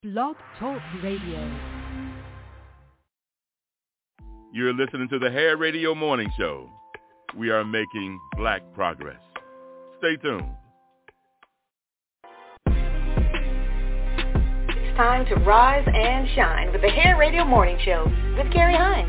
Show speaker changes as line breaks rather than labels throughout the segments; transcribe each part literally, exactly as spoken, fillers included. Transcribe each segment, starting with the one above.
Blog Talk Radio.
You're listening to the Hair Radio Morning Show. We are making black progress. Stay tuned.
It's time to rise and shine with the Hair Radio Morning Show with Carrie Hines.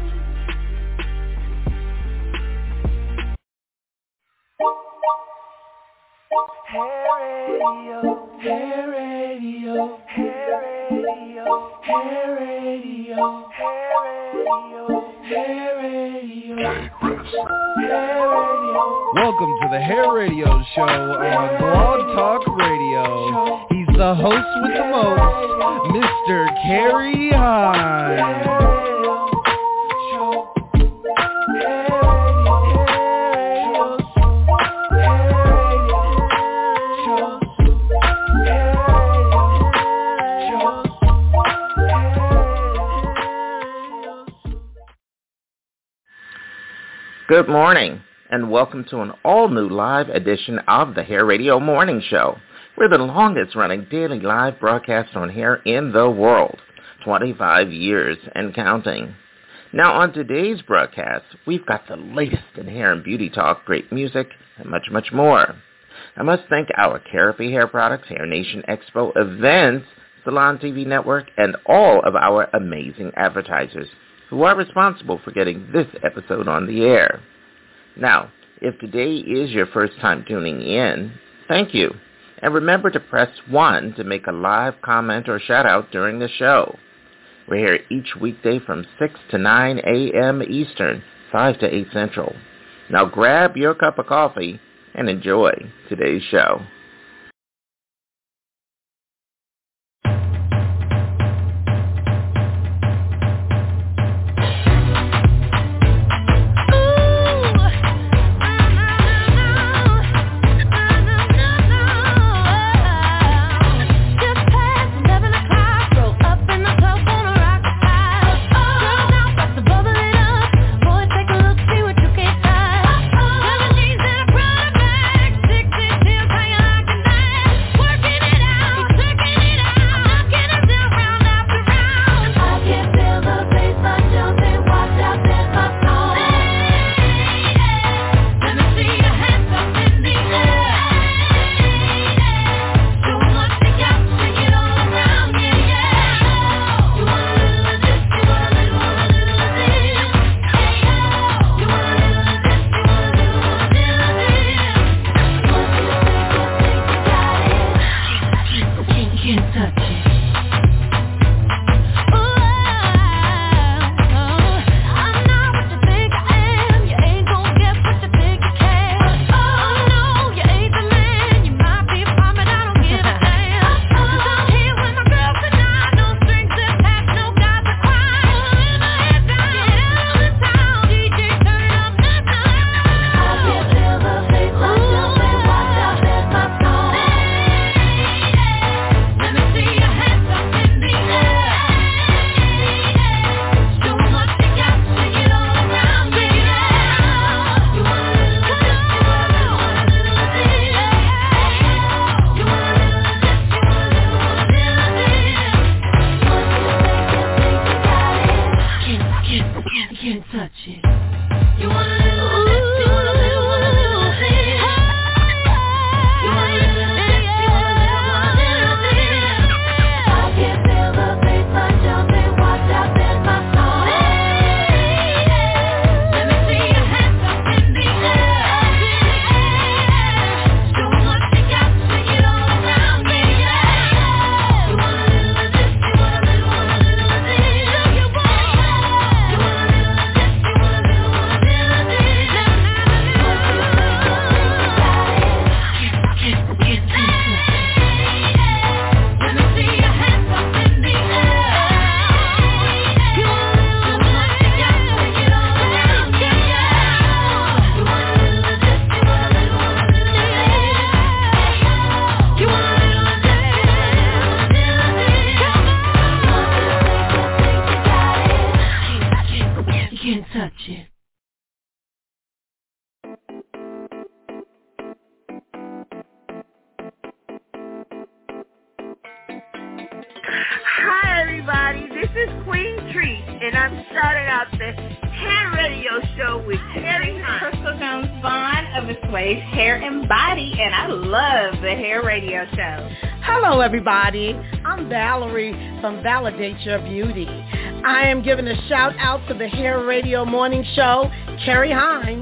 Hair Radio, Hair Radio, Hair Radio, Hair Radio, Hair Radio, Hair Radio, Hair Radio.
Welcome to the Hair Radio Show on Blog Talk Radio. He's the host with the most, Mister Carrie Hines.
Good morning, and welcome to an all-new live edition of the Hair Radio Morning Show. We're the longest-running daily live broadcast on hair in the world, twenty-five years and counting. Now, on today's broadcast, we've got the latest in hair and beauty talk, great music, and much, much more. I must thank our Carapy Hair Products, Hair Nation Expo events, Salon T V Network, and all of our amazing advertisers who are responsible for getting this episode on the air. Now, if today is your first time tuning in, thank you. And remember to press one to make a live comment or shout-out during the show. We're here each weekday from six to nine a.m. Eastern, five to eight Central. Now grab your cup of coffee and enjoy today's show.
Hi, everybody. This is Queen Treat, and I'm starting out the Hair Radio Show with Terry
Crystal Jones Vaughn of Assuage Hair and Body, and I love the Hair Radio Show.
Hello, everybody. I'm Valerie from Validate Your Beauty. I am giving a shout out to the Hair Radio Morning Show, Carrie Hines.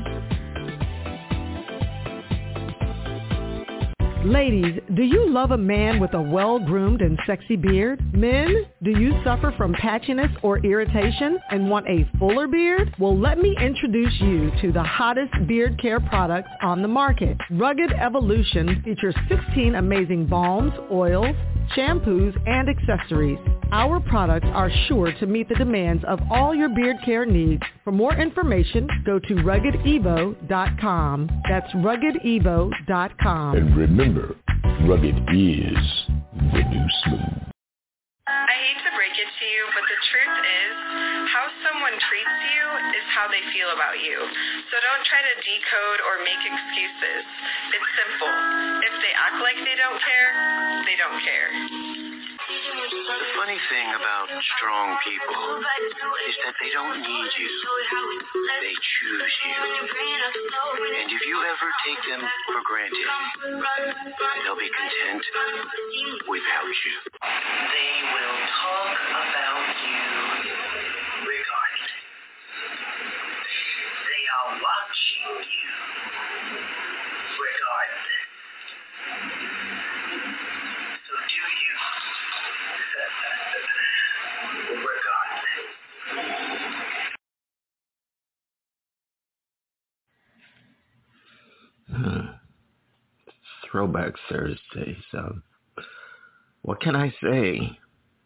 Ladies, do you love a man with a well-groomed and sexy beard? Men, do you suffer from patchiness or irritation and want a fuller beard? Well, let me introduce you to the hottest beard care products on the market. Rugged Evolution features sixteen amazing balms, oils, shampoos, and accessories. Our products are sure to meet the demands of all your beard care needs. For more information, go to rugged evo dot com. That's rugged evo dot com.
And remember, rugged is the new smooth.
I hate to break it to you, but the truth is, how someone treats you is how they feel about you. So don't try to decode or make excuses. It's simple. If they act like they don't care, they don't care.
The funny thing about strong people is that they don't need you. They choose you. And if you ever take them for granted, they'll be content without you. They will talk about you regardless. They are watching you regardless. So do you.
Hmm. Throwback Thursday. So, what can I say?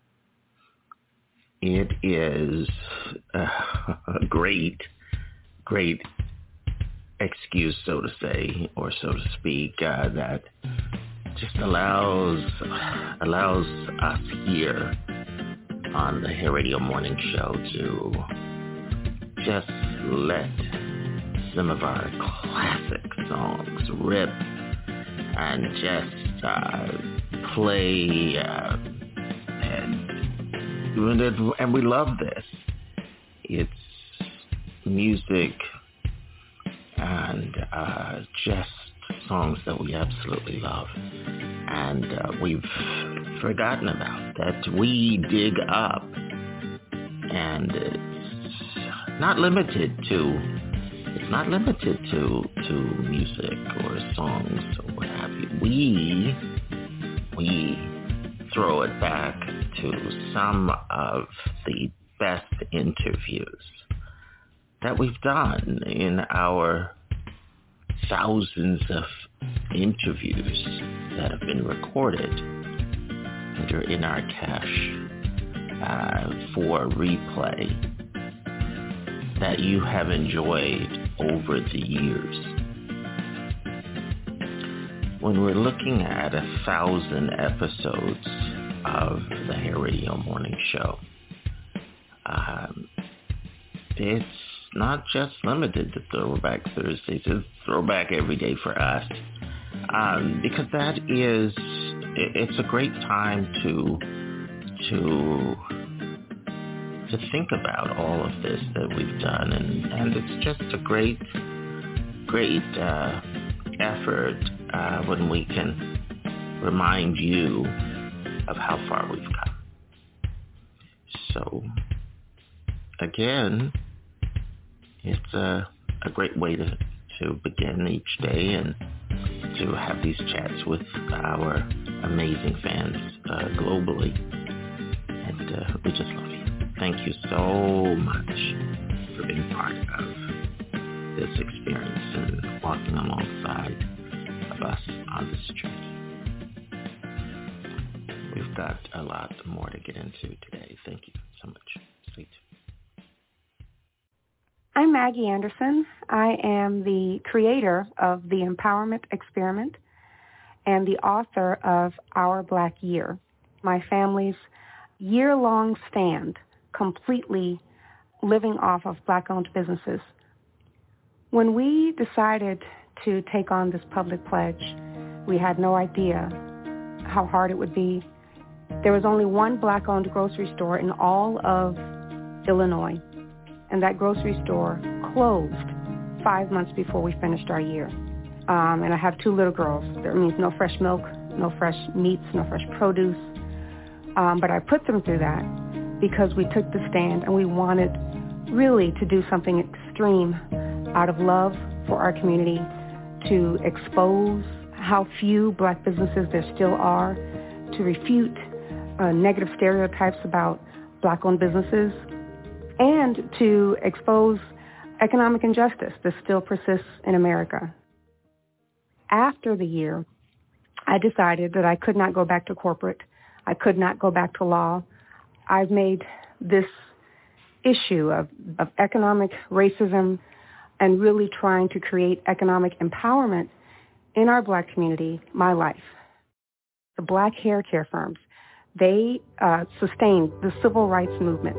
It is uh, a great, great excuse, so to say, or so to speak, uh, that just allows allows us here on the Hair Radio Morning Show to just let some of our classic songs rip and just uh, play, uh, and, and we love this. It's music and uh, just songs that we absolutely love, and uh, we've forgotten about, that we dig up, and it's not limited to it's not limited to to music or songs or what have you. We we throw it back to some of the best interviews that we've done in our thousands of interviews that have been recorded and are in our cache uh, for replay that you have enjoyed over the years. When we're looking at a thousand episodes of the Hair Radio Morning Show, um, it's not just limited to Throwback Thursdays. It's Throwback every day for us, um, because that is, it's a great time to to to think about all of this that we've done, and, and it's just a great, great uh, effort uh, when we can remind you of how far we've come. So, again, it's a, a great way to, to begin each day and to have these chats with our amazing fans uh, globally, and uh, we just love you. Thank you so much for being part of this experience and walking alongside of us on this journey. We've got a lot more to get into today. Thank you so much. Stay tuned.
I'm Maggie Anderson. I am the creator of the Empowerment Experiment and the author of Our Black Year, my family's year-long stand completely living off of Black-owned businesses. When we decided to take on this public pledge, we had no idea how hard it would be There was only one black-owned grocery store in all of Illinois, and that grocery store closed five months before we finished our year. Um, and I have two little girls. That means no fresh milk, no fresh meats, no fresh produce. Um, but I put them through that because we took the stand and we wanted really to do something extreme out of love for our community, to expose how few black businesses there still are, to refute uh, negative stereotypes about black-owned businesses, and to expose economic injustice that still persists in America. After the year, I decided that I could not go back to corporate. I could not go back to law. I've made this issue of, of economic racism and really trying to create economic empowerment in our black community my life. The black hair care firms, they uh, sustained the civil rights movement.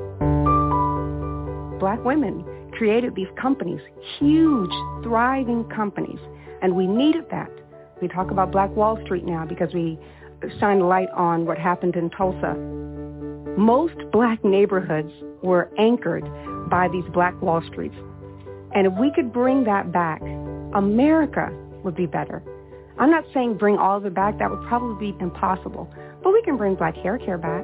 Black women created these companies, huge, thriving companies, and we needed that. We talk about Black Wall Street now because we shine a light on what happened in Tulsa. Most black neighborhoods were anchored by these Black Wall Streets. And if we could bring that back, America would be better. I'm not saying bring all of it back. That would probably be impossible. But we can bring black hair care back.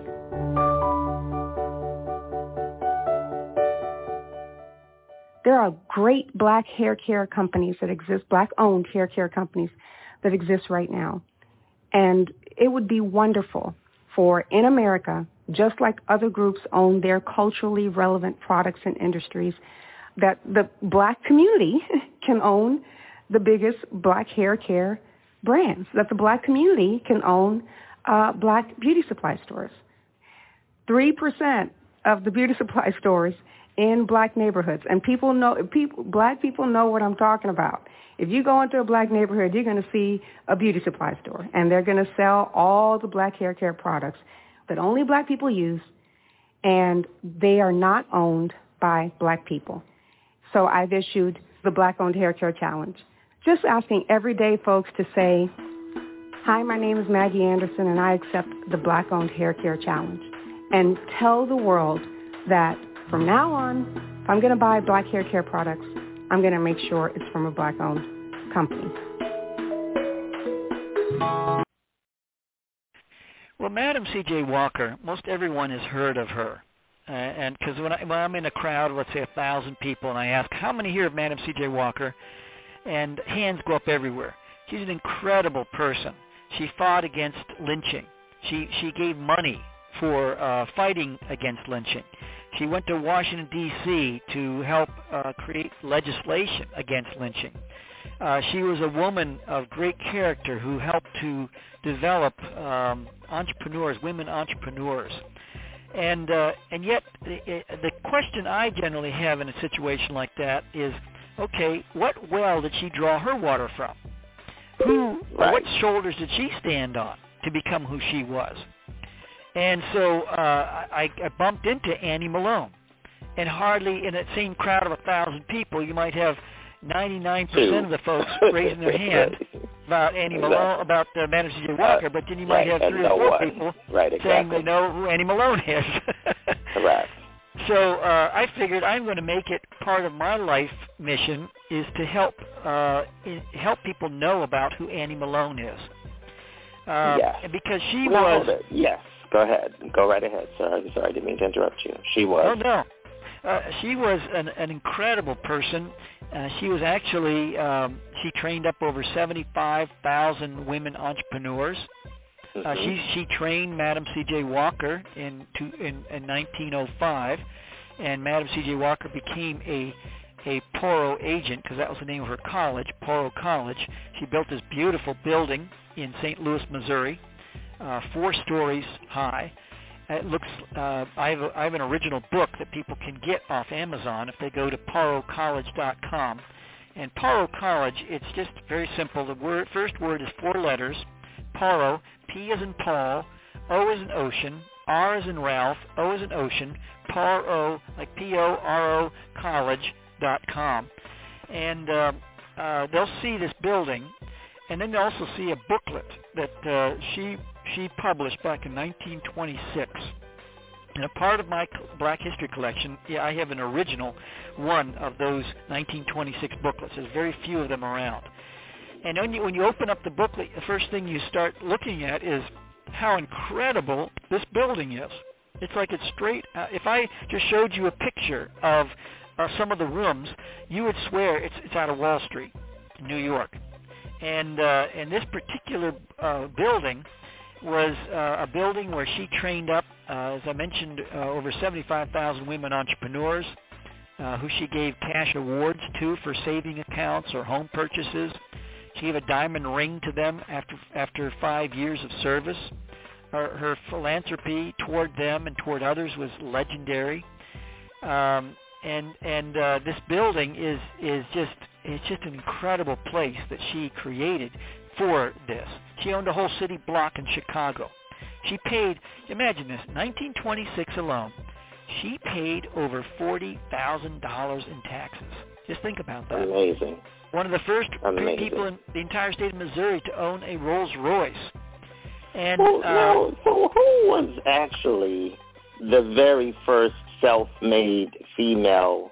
There are great black hair care companies that exist, black-owned hair care companies that exist right now. And it would be wonderful for, in America, just like other groups own their culturally relevant products and industries, that the black community can own the biggest black hair care brands, that the black community can own uh, black beauty supply stores. Three percent of the beauty supply stores in black neighborhoods, and people know, people, black people know what I'm talking about. If you go into a black neighborhood, you're going to see a beauty supply store, and they're going to sell all the black hair care products that only black people use, and they are not owned by black people. So I've issued the Black-Owned Hair Care Challenge, just asking everyday folks to say, hi, my name is Maggie Anderson, and I accept the Black-Owned Hair Care Challenge, and tell the world that from now on, if I'm going to buy black hair care products, I'm going to make sure it's from a black-owned company.
Well, Madam C J Walker, most everyone has heard of her. Uh, and because when, when I'm in a crowd of, let's say, a thousand people, and I ask, how many here of Madam C J Walker? And hands go up everywhere. She's an incredible person. She fought against lynching. She, she gave money for uh, fighting against lynching. She went to Washington, D C to help uh, create legislation against lynching. Uh, she was a woman of great character who helped to develop um, entrepreneurs, women entrepreneurs. And uh, and yet the, the question I generally have in a situation like that is, okay, what well did she draw her water from? Who, right. What shoulders did she stand on to become who she was? And so uh, I, I bumped into Annie Malone, and hardly in that same crowd of a thousand people, you might have ninety-nine percent of the folks raising their hand about Annie Malone, about uh, Madam C J Walker, but then you might
right,
have three or
no
four
one.
people
right, exactly.
saying they know who Annie Malone is.
Correct.
So uh, I figured I'm going to make it part of my life mission is to help uh, help people know about who Annie Malone is. Uh,
yes.
Because she
no,
was...
Hold it. Yes. Go ahead. Go right ahead, sir. Sorry, I didn't mean to interrupt you. She was.
Oh, no. Uh, she was an, an incredible person. Uh, she was actually, um, she trained up over seventy-five thousand women entrepreneurs. Mm-hmm. Uh, she she trained Madam C J Walker in, to, in in nineteen oh five, and Madam C J Walker became a a Poro agent because that was the name of her college, Poro College. She built this beautiful building in Saint Louis, Missouri, uh, four stories high. It looks. Uh, I, have a, I have an original book that people can get off Amazon if they go to poro college dot com. And Poro College, it's just very simple. The word, first word is four letters. Poro, P as in Paul, O as in ocean, R as in Ralph, O as in ocean, Poro, like P O R O college dot com. And uh, uh, they'll see this building, and then they'll also see a booklet that uh, she she published back in nineteen twenty-six. And a part of my Black History collection, yeah, I have an original one of those nineteen twenty-six booklets. There's very few of them around. And when you, when you open up the booklet, the first thing you start looking at is how incredible this building is. It's like it's straight out. If I just showed you a picture of uh, some of the rooms, you would swear it's, it's out of Wall Street in New York. And, uh, and this particular uh, building was uh, a building where she trained up, uh, as I mentioned, uh, over seventy-five thousand women entrepreneurs uh, who she gave cash awards to for saving accounts or home purchases. She gave a diamond ring to them after after five years of service. Her, her philanthropy toward them and toward others was legendary. Um, and and uh, this building is is just it's just an incredible place that she created for this. She owned a whole city block in Chicago. She paid, imagine this, nineteen twenty-six alone, she paid over forty thousand dollars in taxes. Just think about that.
Amazing.
One of the first
Amazing.
people in the entire state of Missouri to own a Rolls Royce. And
well,
uh,
now, so who was actually the very first self-made female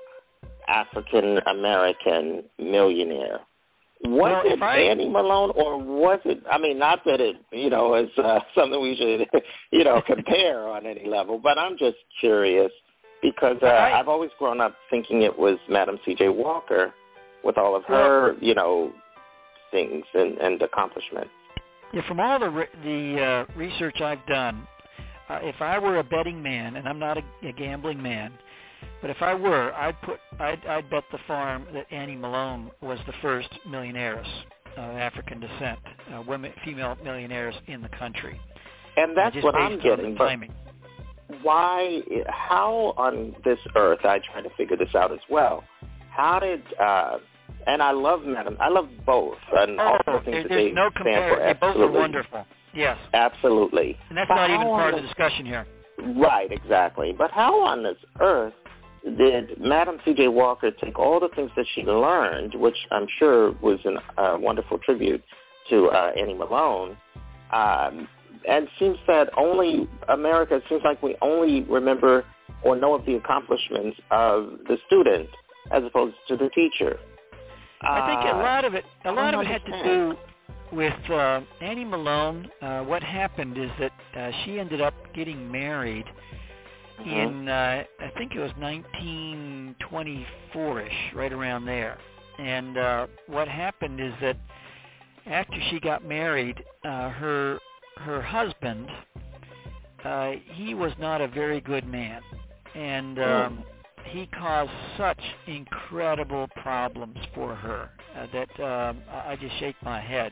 African-American millionaire? Was
well,
it
I,
Annie Malone, or was it, I mean, not that it, you know, is uh, something we should, you know, compare on any level, but I'm just curious because uh,
I,
I've always grown up thinking it was Madam C J Walker with all of her, well, you know, things and, and accomplishments.
Yeah, from all the re- the uh, research I've done, uh, if I were a betting man, and I'm not a, a gambling man, but if I were, I'd put, I'd, I'd bet the farm that Annie Malone was the first millionaires of African descent, uh, women, female millionaires in the country.
And that's
uh,
what I'm getting. But why? How on this earth? I try to figure this out as well. How did? Uh, and I love Madam. I love both. And
oh,
all the things
there,
that
there's
they
no
compare.
They both are wonderful. Yes.
Absolutely.
And that's
but
not even part
of
the discussion here.
Right, exactly. But how on this earth did Madam C J Walker take all the things that she learned, which I'm sure was a uh, wonderful tribute to uh, Annie Malone, um, and it seems that only America, it seems like we only remember or know of the accomplishments of the student as opposed to the teacher.
I think a
Uh,
lot of it, a lot of it had to
understand.
do with uh, Annie Malone. Uh, what happened is that uh, she ended up getting married
Mm-hmm.
in, uh, I think it was nineteen twenty-four-ish, right around there. And uh, what happened is that after she got married, uh, her her husband, uh, he was not a very good man, and um, he caused such incredible problems for her uh, that um, I just shake my head.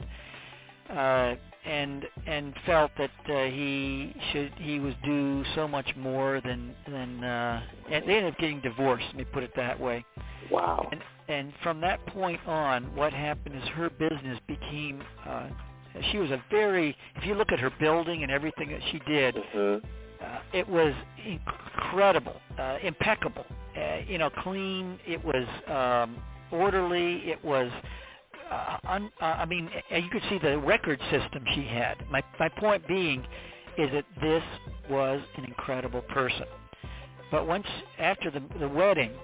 Uh, and and felt that uh, he should he was due so much more than than uh, and they ended up getting divorced. Let me put it that way.
Wow.
And and from that point on, what happened is her business became. Uh, she was a very. If you look at her building and everything that she did,
Mm-hmm.
uh, it was incredible, uh, impeccable. Uh, you know, clean. It was um, orderly. It was. Uh, un, uh, I mean, uh, you could see the record system she had. My my point being is that this was an incredible person. But once after the the wedding,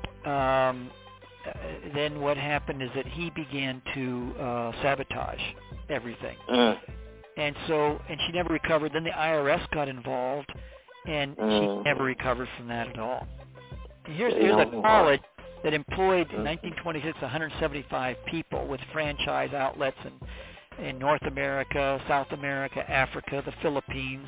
um, uh, then what happened is that he began to uh, sabotage everything,
Mm.
and so and she never recovered. Then the I R S got involved, and
Mm.
she never recovered from that at all. And here's here's
No.
a college that employed in
Mm.
nineteen twenty-six one hundred seventy-five people with franchise outlets in, in North America, South America, Africa, the Philippines,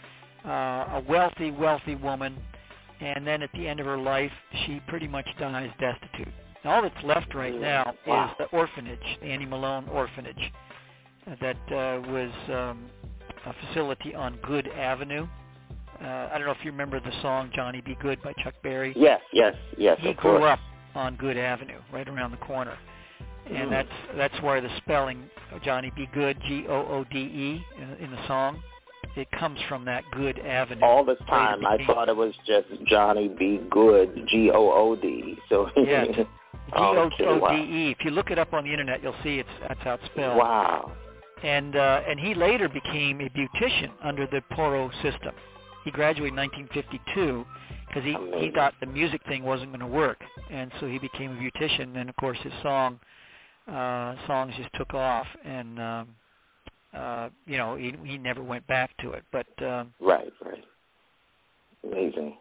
uh, a wealthy, wealthy woman, and then at the end of her life, she pretty much dies destitute. And all that's left right now
Wow.
is the orphanage, the Annie Malone orphanage, uh, that uh, was um, a facility on Good Avenue. Uh, I don't know if you remember the song Johnny Be Good by Chuck Berry.
Yes, yes, yes,
He
of
grew
course.
up on Good Avenue, right around the corner. And
Mm.
that's that's where the spelling Johnny Be Good, G O O D E, in, in the song, it comes from that Good Avenue.
All this time, I thought it was just Johnny Be Good, G O O D. So
Yeah, G O
okay,
O D
wow.
E. If you look it up on the internet, you'll see it's that's how it's spelled.
Wow.
And uh, and he later became a beautician under the Poro system. He graduated in nineteen fifty-two because he, he thought the music thing wasn't going to work, and so he became a beautician. And of course, his song uh, songs just took off, and um, uh, you know he he never went back to it. But um,
right, right, amazing.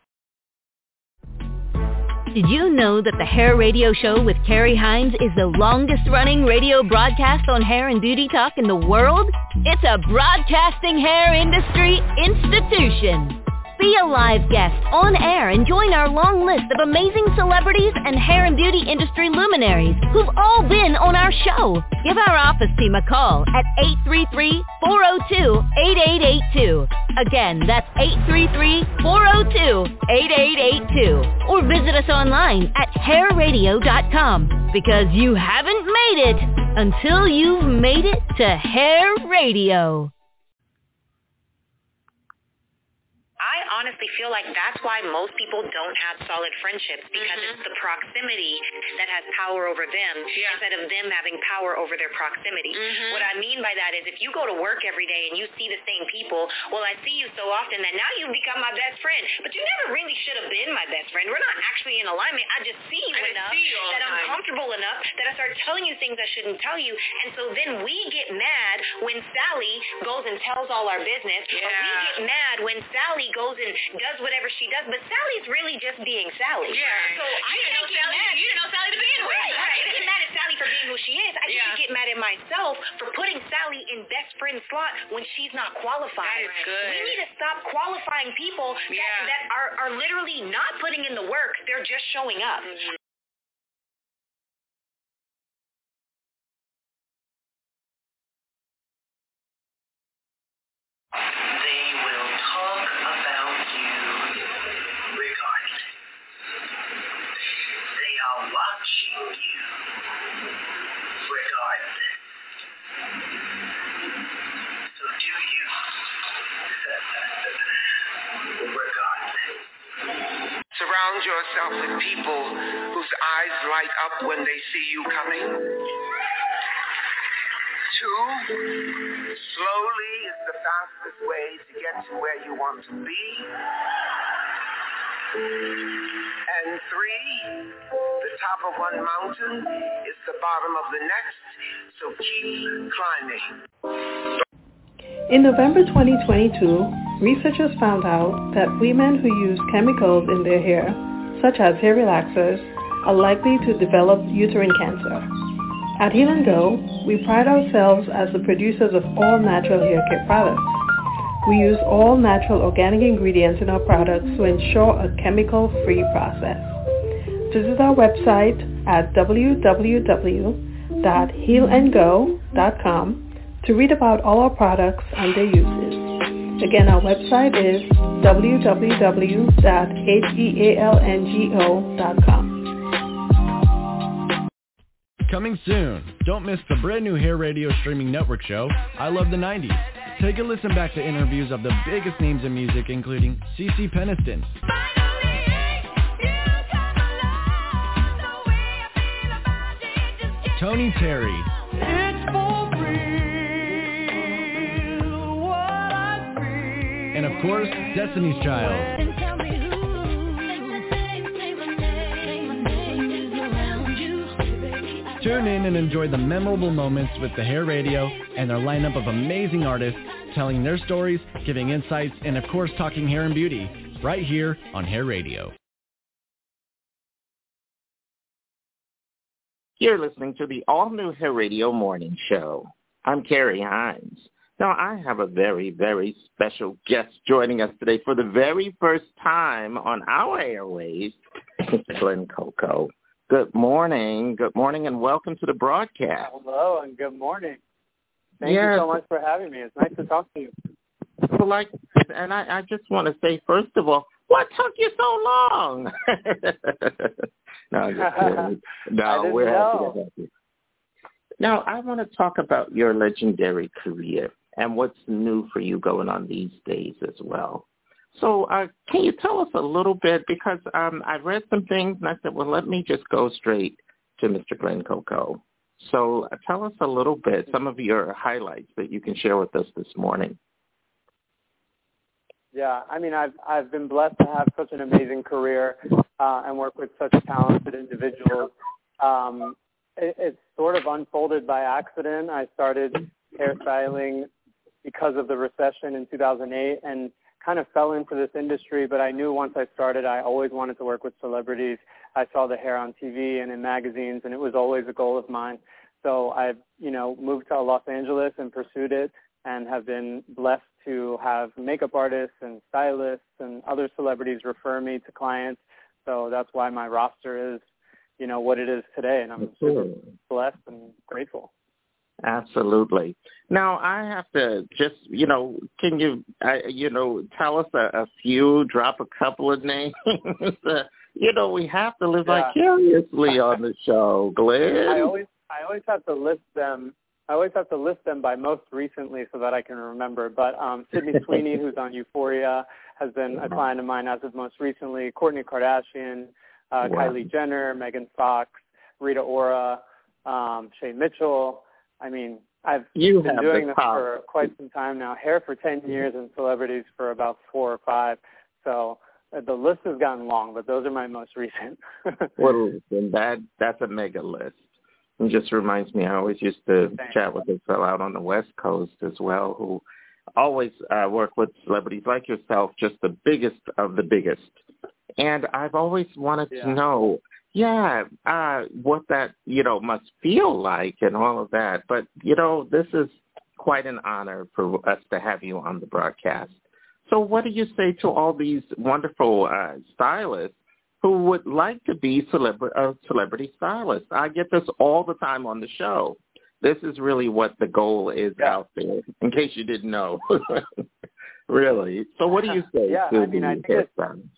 Did you know that the Hair Radio Show with Carrie Hines is the longest-running radio broadcast on hair and beauty talk in the world? It's a broadcasting hair industry institution. Be a live guest on air and join our long list of amazing celebrities and hair and beauty industry luminaries who've all been on our show. Give our office team a call at eight three three, four oh two, eight eight eight two. Again, that's eight three three, four oh two, eight eight eight two. Or visit us online at hair radio dot com, because you haven't made it until you've made it to Hair Radio.
I honestly feel like that's why most people don't have solid friendships, because mm-hmm. it's the proximity that has power over them yeah. instead of them having power over their proximity. Mm-hmm. What I mean by that is if you go to work every day and you see the same people, well, I see you so often that now you've become my best friend, but you never really should have been my best friend. We're not actually in alignment. I just see you I enough see you that I'm time. comfortable enough that I start telling you things I shouldn't tell you, and so then we get mad when Sally goes and tells all our business, yeah. or we get mad when Sally goes and does whatever she does, but Sally's really just being Sally.
Yeah.
So I can't get
Sally,
mad.
You didn't know Sally to begin with.
Right. I can't get mad at Sally for being who she is. I
yeah.
just get mad at myself for putting Sally in best friend slot when she's not qualified.
That is good.
We need to stop qualifying people
yeah.
that, that are, are literally not putting in the work. They're just showing up. Mm-hmm.
Surround yourself with people whose eyes light up when they see you coming. Two, slowly is the fastest way to get to where you want to be. And three, the top of one mountain is the bottom of the next, so keep climbing.
In November twenty twenty-two, researchers found out that women who use chemicals in their hair, such as hair relaxers, are likely to develop uterine cancer. At Heal and Go, we pride ourselves as the producers of all natural hair care products. We use all natural organic ingredients in our products to ensure a chemical-free process. Visit our website at w w w dot heal and go dot com to read about all our products and their uses. Again, our website is w w w dot heal and go dot com.
Coming soon. Don't miss the brand new Hair Radio streaming network show, I Love the nineties. Take a listen back to interviews of the biggest names in music, including CeCe Peniston, Tony Terry, and of course, Destiny's Child. Tune in and enjoy the memorable moments with the Hair Radio and their lineup of amazing artists telling their stories, giving insights, and of course talking hair and beauty, right here on Hair Radio.
You're listening to the all-new Hair Radio Morning Show. I'm Carrie Hines. Now, I have a very, very special guest joining us today for the very first time on our airwaves, Mister Glenn Coco. Good morning. Good morning, and welcome to the broadcast.
Hello, and good morning. Thank
yes.
you so much for having me. It's nice to talk to you.
So like, and I, I just want to say, first of all, what took you so long? no, I'm just kidding. No, we're happy to have you. Now, I want to talk about your legendary career and what's new for you going on these days as well. So uh, can you tell us a little bit, because um, I read some things and I said, well, let me just go straight to Mister Glenn Coco. So uh, tell us a little bit, some of your highlights that you can share with us this morning.
Yeah, I mean, I've I've been blessed to have such an amazing career uh, and work with such talented individuals. Um, it, it's sort of unfolded by accident. I started hairstyling because of the recession in two thousand eight and kind of fell into this industry, but I knew once I started, I always wanted to work with celebrities. I saw the hair on T V and in magazines, and it was always a goal of mine. So I've, you know, moved to Los Angeles and pursued it and have been blessed to have makeup artists and stylists and other celebrities refer me to clients. So that's why my roster is, you know, what it is today, and I'm super blessed and grateful.
Absolutely. Now, I have to just, you know, can you, I, you know, tell us a, a few, drop a couple of names? uh, you know, we have to live
Yeah.
vicariously on the show, Glenn.
I always, I always have to list them. I always have to list them by most recently so that I can remember. But um, Sydney Sweeney, who's on Euphoria, has been a client of mine as of most recently. Kourtney Kardashian, uh,
Wow.
Kylie Jenner, Megan Fox, Rita Ora, um, Shay Mitchell. I mean, I've
You
been
have
doing
the
this
top.
for quite some time now. Hair for ten years and celebrities for about four or five. So uh, the list has gotten long, but those are my most recent.
Well, then that that's a mega list. It just reminds me, I always used to
Thanks.
chat with a fellow out on the West Coast as well who always uh, work with celebrities like yourself, just the biggest of the biggest. And I've always wanted
Yeah.
to know, yeah, uh, what that, you know, must feel like and all of that. But, you know, this is quite an honor for us to have you on the broadcast. So what do you say to all these wonderful uh, stylists who would like to be celebra- uh, celebrity stylists? I get this all the time on the show. This is really what the goal is
Yeah.
out there, in case you didn't know. Really. So what do you say
Yeah,
to
I mean,
the
I think it's-
hairstylists?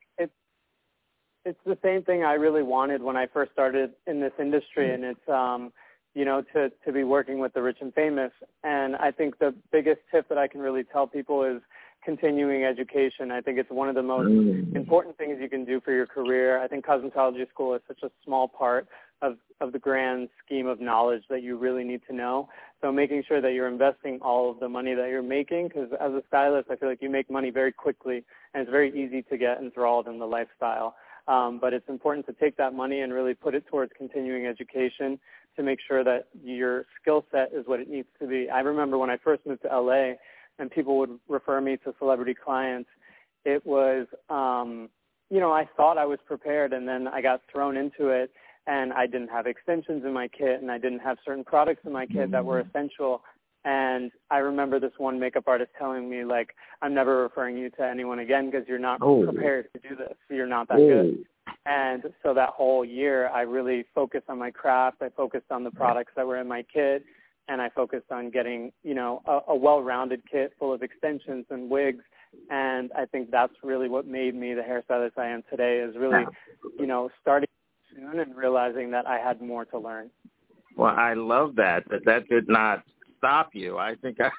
It's the same thing I really wanted when I first started in this industry, and it's, um, you know, to, to be working with the rich and famous. And I think the biggest tip that I can really tell people is continuing education. I think it's one of the most
Mm.
important things you can do for your career. I think cosmetology school is such a small part of, of the grand scheme of knowledge that you really need to know. So making sure that you're investing all of the money that you're making, because as a stylist, I feel like you make money very quickly, and it's very easy to get enthralled in the lifestyle. Um, but it's important to take that money and really put it towards continuing education to make sure that your skill set is what it needs to be. I remember when I first moved to L A and people would refer me to celebrity clients, it was, um, you know, I thought I was prepared, and then I got thrown into it, and I didn't have extensions in my kit, and I didn't have certain products in my kit that were essential. And I remember this one makeup artist telling me, like, I'm never referring you to anyone again because you're not
Oh.
prepared to do this. You're not that
Oh.
good. And so that whole year, I really focused on my craft. I focused on the products that were in my kit, and I focused on getting, you know, a, a well-rounded kit full of extensions and wigs. And I think that's really what made me the hairstylist I am today, is really, you know, starting soon and realizing that I had more to learn.
Well, I love that, but that did not stop you. I think I,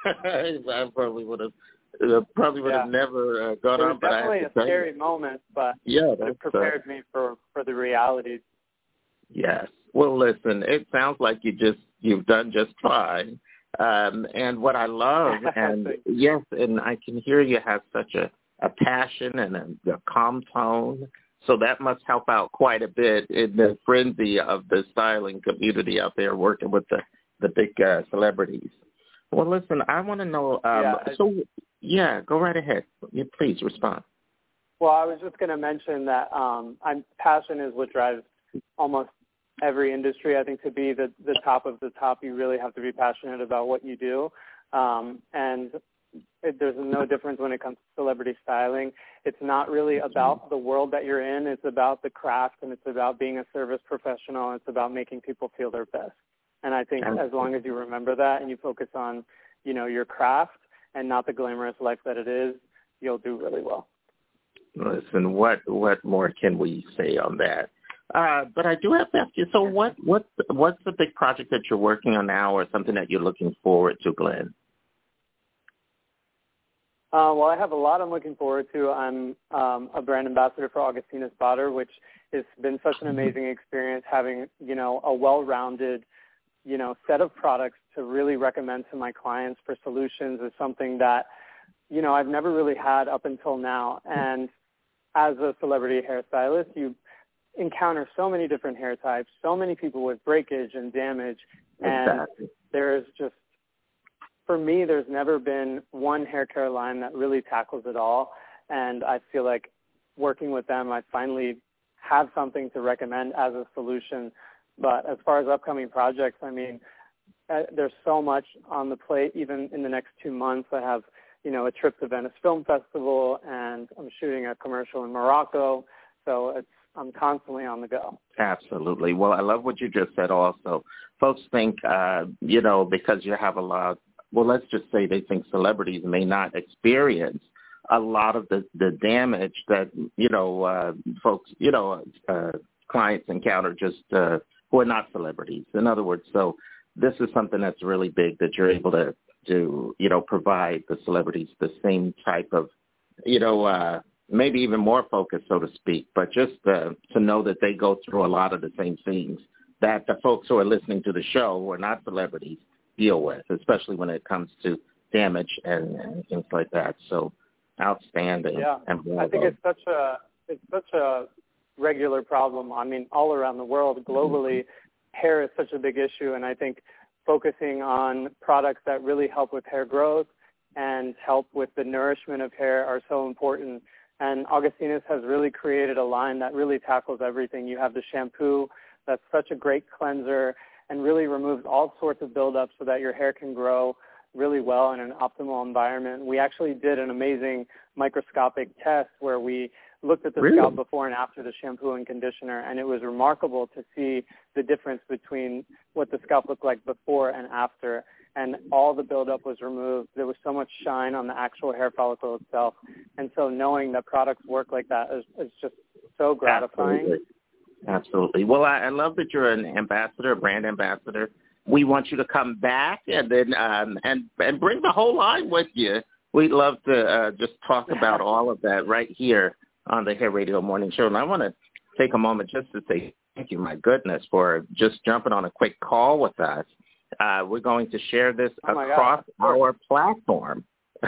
I probably would have uh, probably would have
Yeah.
never uh, gone
It
on.
was
But I
definitely
have
a
to tell
scary
you,
moment, but
yeah,
it
that's,
prepared
uh,
me for, for the realities.
yes. Well, listen, it sounds like you just you've done just fine. Um, and what I love, and yes, and I can hear you have such a, a passion and a, a calm tone. So that must help out quite a bit in the frenzy of the styling community out there working with the, the big uh, celebrities. Well, listen, I want to know, um,
Yeah, I-
so, yeah, go right ahead. Yeah, please respond.
Well, I was just going to mention that um, I'm, passion is what drives almost every industry. I think to be the, the top of the top, you really have to be passionate about what you do. Um, and it, there's no difference when it comes to celebrity styling. It's not really about the world that you're in. It's about the craft, and it's about being a service professional. It's about making people feel their best. And I think as long as you remember that and you focus on, you know, your craft and not the glamorous life that it is, you'll do really well.
Listen, what what more can we say on that? Uh, but I do have to ask you, so what, what, what's the big project that you're working on now, or something that you're looking forward to, Glenn?
Uh, well, I have a lot I'm looking forward to. I'm um, a brand ambassador for Augustinus Bader, which has been such an amazing experience, having, you know, a well-rounded you know, set of products to really recommend to my clients for solutions is something that, you know, I've never really had up until now. And as a celebrity hairstylist, you encounter so many different hair types, so many people with breakage and damage. And
Exactly.
there's just, for me, there's never been one hair care line that really tackles it all. And I feel like working with them, I finally have something to recommend as a solution. But as far as upcoming projects, I mean, uh, there's so much on the plate. Even in the next two months, I have, you know, a trip to Venice Film Festival, and I'm shooting a commercial in Morocco. So it's I'm constantly on the go.
Absolutely. Well, I love what you just said also. Folks think, uh, you know, because you have a lot, well, let's just say they think celebrities may not experience a lot of the, the damage that, you know, uh, folks, you know, uh, clients encounter just uh, who are not celebrities. In other words, so this is something that's really big that you're able to, to you know, provide the celebrities the same type of, you know, uh, maybe even more focus, so to speak, but just uh, to know that they go through a lot of the same things that the folks who are listening to the show who are not celebrities deal with, especially when it comes to damage and, and things like that. So outstanding.
Yeah,
and
I think it's such a it's such a regular problem. I mean, all around the world, globally, hair is such a big issue, and I think focusing on products that really help with hair growth and help with the nourishment of hair are so important. And Augustinus has really created a line that really tackles everything. You have the shampoo that's such a great cleanser and really removes all sorts of buildup so that your hair can grow really well in an optimal environment. We actually did an amazing microscopic test where we looked at the
Really?
scalp before and after the shampoo and conditioner, and it was remarkable to see the difference between what the scalp looked like before and after. And all the buildup was removed. There was so much shine on the actual hair follicle itself. And so knowing that products work like that is, is just so gratifying.
Absolutely. Absolutely. Well, I, I love that you're an ambassador, a brand ambassador. We want you to come back and then um, and and bring the whole line with you. We'd love to uh, just talk about all of that right here on the Hair Radio Morning Show. And I want to take a moment just to say thank you, my goodness, for just jumping on a quick call with us. Uh, we're going to share this
oh
across our platform.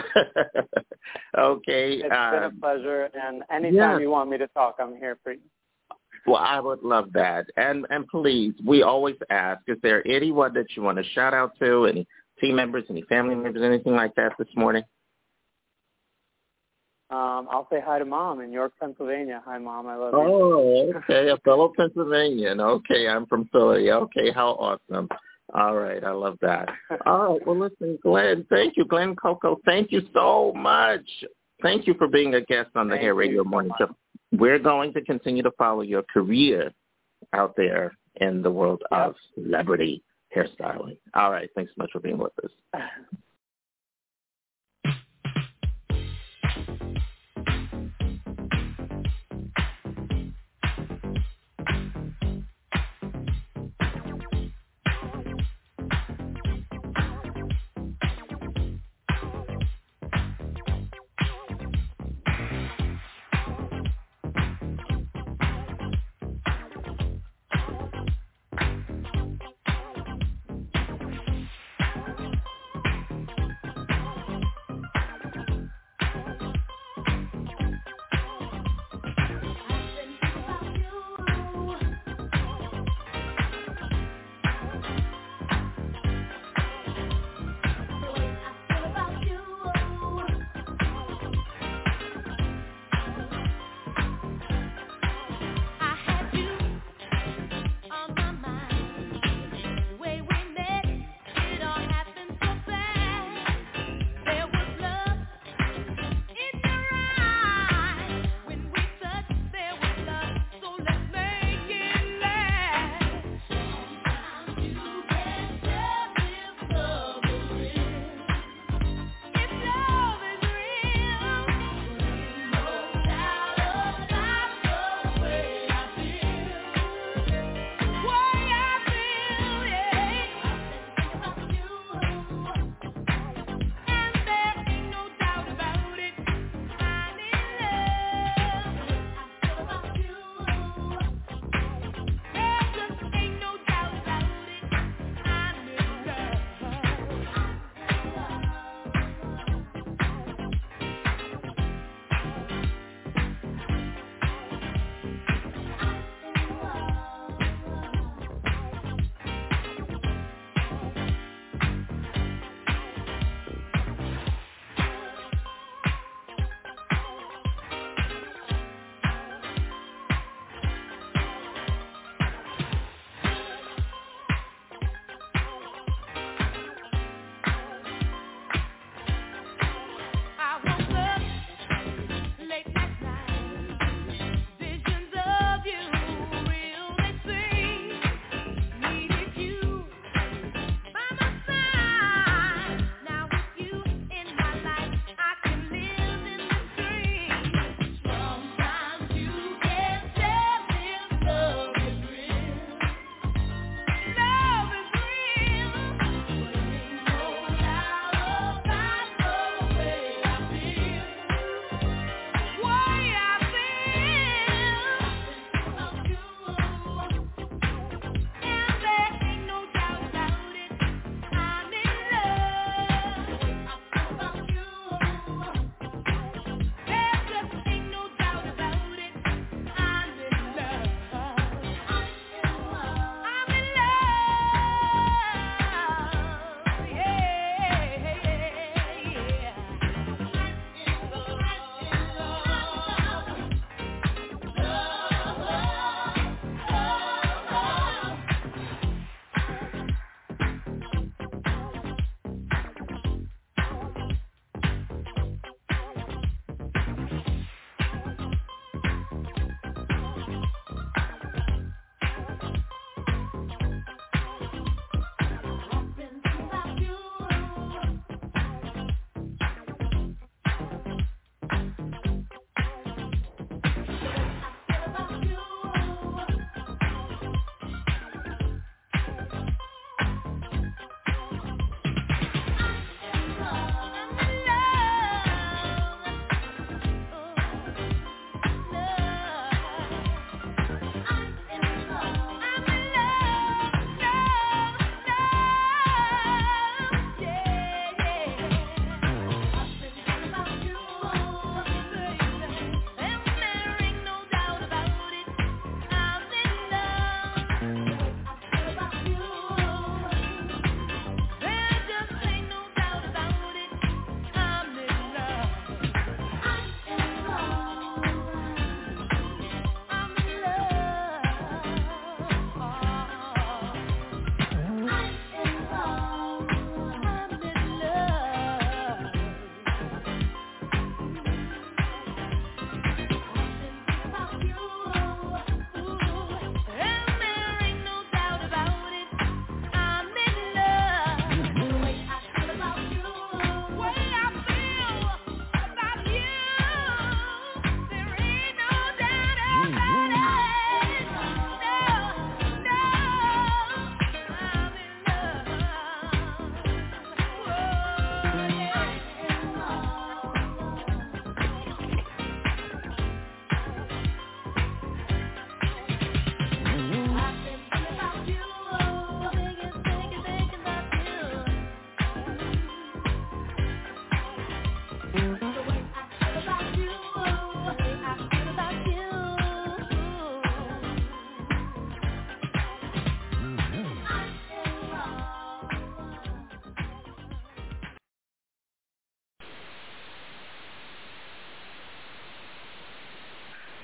Okay.
It's
um,
been a pleasure, and anytime
yeah.
you want me to talk, I'm here for you.
Well, I would love that. And and please, we always ask, is there anyone that you want to shout out to, any team members, any family members, anything like that this morning?
Um, I'll say hi to Mom in York, Pennsylvania. Hi, Mom. I love
Oh,
you.
okay. A fellow Pennsylvanian. Okay, I'm from Philly. Okay, how awesome. All right, I love that. All right, well, listen, Glenn, thank you. Glenn Coco, thank you so much. Thank you for being a guest on the
Thank
Hair Radio
you so
Morning
much.
Show. We're going to continue to follow your career out there in the world
Yep.
of celebrity hairstyling. All right, thanks so much for being with us.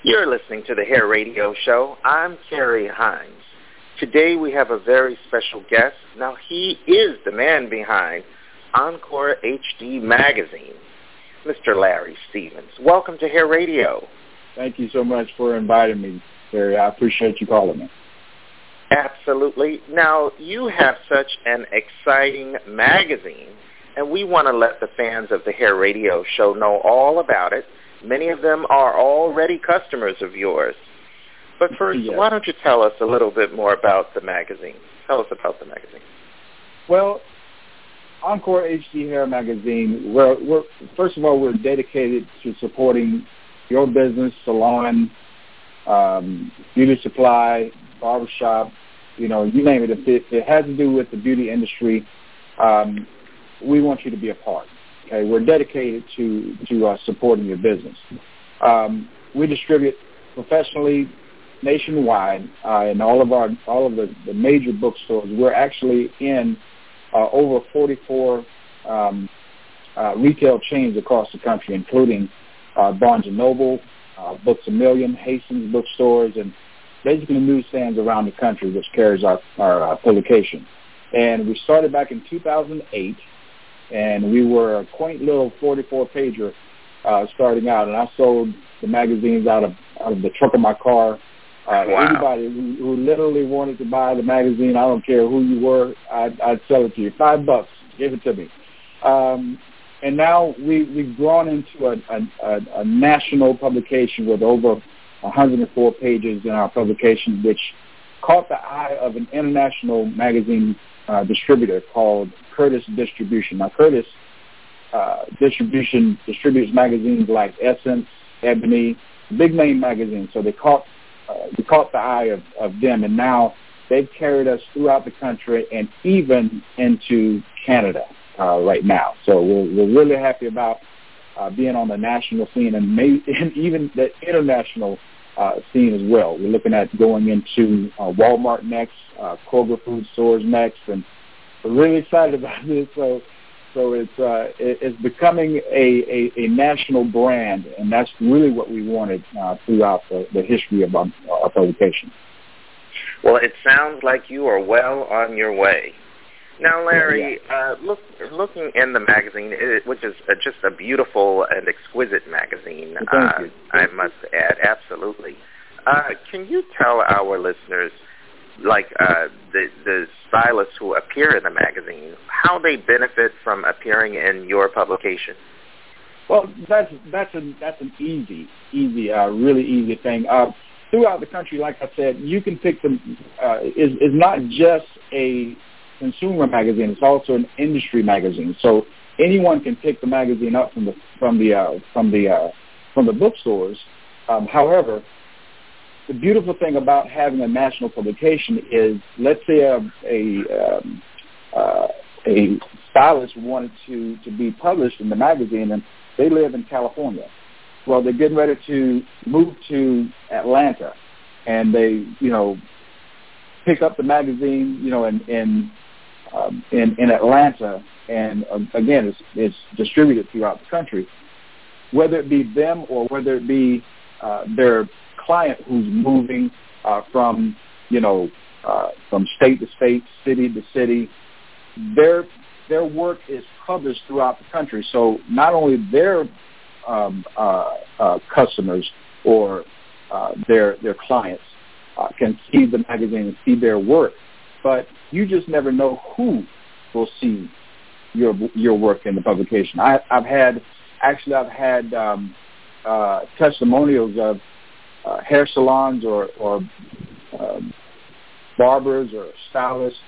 You're listening to the Hair Radio Show. I'm Carrie Hines. Today we have a very special guest. Now he is the man behind Encore H D Magazine, Mister Larry Stevens. Welcome to Hair Radio.
Thank you so much for inviting me, Carrie. I appreciate you calling me.
Absolutely. Now, you have such an exciting magazine, and we want to let the fans of the Hair Radio Show know all about it. Many of them are already customers of yours. But first, yes. Why don't you tell us a little bit more about the magazine? Tell us about the magazine.
Well, Encore H D Hair Magazine, we're, we're, first of all, we're dedicated to supporting your business, salon, um, beauty supply, barbershop, you know, you name it. If it, it has to do with the beauty industry, um, we want you to be a part. Okay, we're dedicated to to uh, supporting your business. Um, we distribute professionally nationwide uh, in all of our all of the, the major bookstores. We're actually in uh, over forty-four um, uh, retail chains across the country, including uh, Barnes and Noble, uh, Books A Million, Hastings bookstores, and basically newsstands around the country, which carries our, our uh, publication. And we started back in two thousand eight, and we were a quaint little forty-four pager uh, starting out, and I sold the magazines out of out of the trunk of my car. Uh, wow. Anybody who, who literally wanted to buy the magazine, I don't care who you were, I'd, I'd sell it to you. Five bucks, give it to me. Um, and now we, we've grown into a, a, a, a national publication with over one hundred four pages in our publication, which caught the eye of an international magazine uh, distributor called Curtis Distribution. Now, Curtis uh, Distribution distributes magazines like Essence, Ebony, big name magazines. So they caught uh, they caught the eye of, of them, and now they've carried us throughout the country and even into Canada uh, right now. So we're, we're really happy about uh, being on the national scene and, may, and even the international uh, scene as well. We're looking at going into uh, Walmart next, uh, Kroger food stores next, and we're really excited about this. So, so it's uh, it, it's becoming a, a, a national brand, and that's really what we wanted uh, throughout the, the history of our, our publication.
Well, it sounds like you are well on your way. Now, Larry, uh, look, looking in the magazine, it, which is uh, just a beautiful and exquisite magazine, uh, I must add, absolutely. Uh, can you tell our listeners, like uh, the, the stylists who appear in the magazine, how they benefit from appearing in your publication?
Well, that's that's a that's an easy, easy, uh, really easy thing. Uh, throughout the country, like I said, you can pick them. Uh, is is not just a consumer magazine; it's also an industry magazine. So anyone can pick the magazine up from the from the uh, from the uh, from the bookstores. Um, however, the beautiful thing about having a national publication is, let's say a a, um, uh, a stylist wanted to, to be published in the magazine, and they live in California. Well, they're getting ready to move to Atlanta, and they, you know, pick up the magazine, you know, in in um, in, in Atlanta, and um, again, it's, it's distributed throughout the country. Whether it be them or whether it be uh, their client who's moving uh, from, you know, uh, from state to state, city to city, their their work is published throughout the country. So not only their um, uh, uh, customers or uh, their their clients uh, can see the magazine and see their work, but you just never know who will see your your work in the publication. I, I've had actually I've had um, uh, testimonials of Uh, hair salons or, or um, barbers or stylists.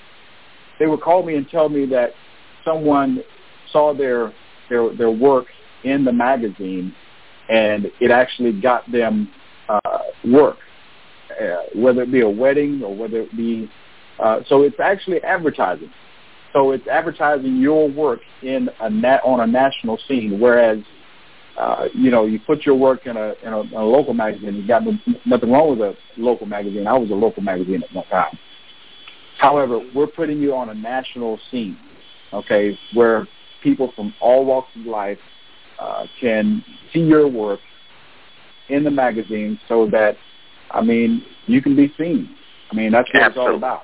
They would call me and tell me that someone saw their their their work in the magazine, and it actually got them uh, work, uh, whether it be a wedding or whether it be. Uh, so it's actually advertising. So it's advertising your work in a nat- on a national scene, whereas. Uh, you know, you put your work in a in a, in a local magazine. You got no, nothing wrong with a local magazine. I was a local magazine at one time. However, we're putting you on a national scene, okay, where people from all walks of life uh, can see your work in the magazine so that, I mean, you can be seen. I mean, that's what
Absolutely.
it's all about.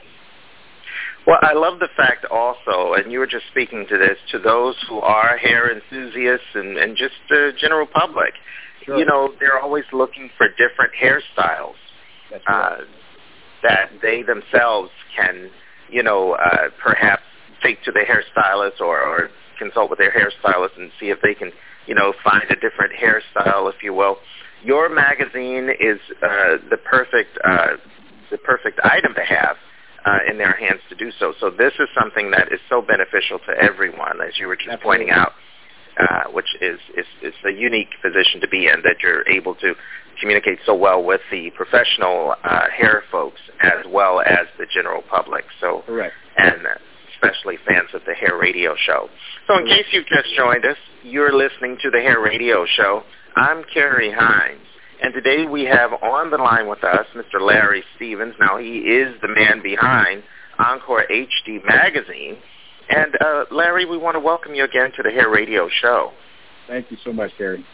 Well, I love the fact also, and you were just speaking to this, to those who are hair enthusiasts and, and just the general public. Sure. You know, they're always looking for different hairstyles
That's right.
uh, that they themselves can, you know, uh, perhaps take to the hairstylist or, or consult with their hairstylist and see if they can, you know, find a different hairstyle, if you will. Your magazine is uh, the perfect, uh, the perfect item to have uh, in their hands to do so. So this is something that is so beneficial to everyone, as you were just
Absolutely.
pointing out, uh, which is, is, is a unique position to be in, that you're able to communicate so well with the professional uh, hair folks as well as the general public. So,
Correct.
And especially fans of the Hair Radio Show. So in case you've just joined us, you're listening to the Hair Radio Show. I'm Kerry Hines, and today we have on the line with us Mister Larry Stevens. Now, he is the man behind Encore H D Magazine. And, uh, Larry, we want to welcome you again to the Hair Radio Show.
Thank you so much, Kerry.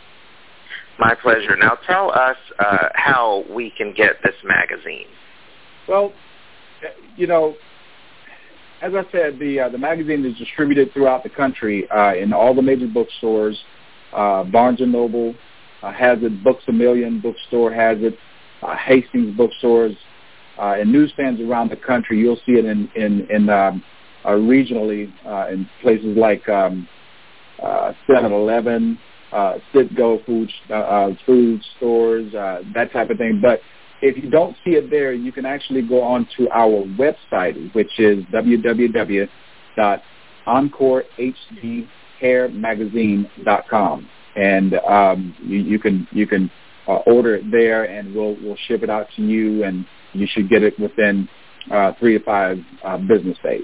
My pleasure. Now, tell us uh, how we can get this magazine.
Well, you know, as I said, the uh, the magazine is distributed throughout the country uh, in all the major bookstores. Uh, Barnes and Noble uh, has it. Books A Million bookstore has it. Uh, Hastings bookstores uh, and newsstands around the country. You'll see it in in, in um, uh, regionally uh, in places like um, uh, seven eleven, uh, Citgo food uh, uh, food stores, uh, that type of thing. But if you don't see it there, you can actually go on to our website, which is w w w dot encore h d hair magazine dot com, and um, you, you can you can uh, order it there, and we'll we'll ship it out to you, and you should get it within uh, three to five uh, business days.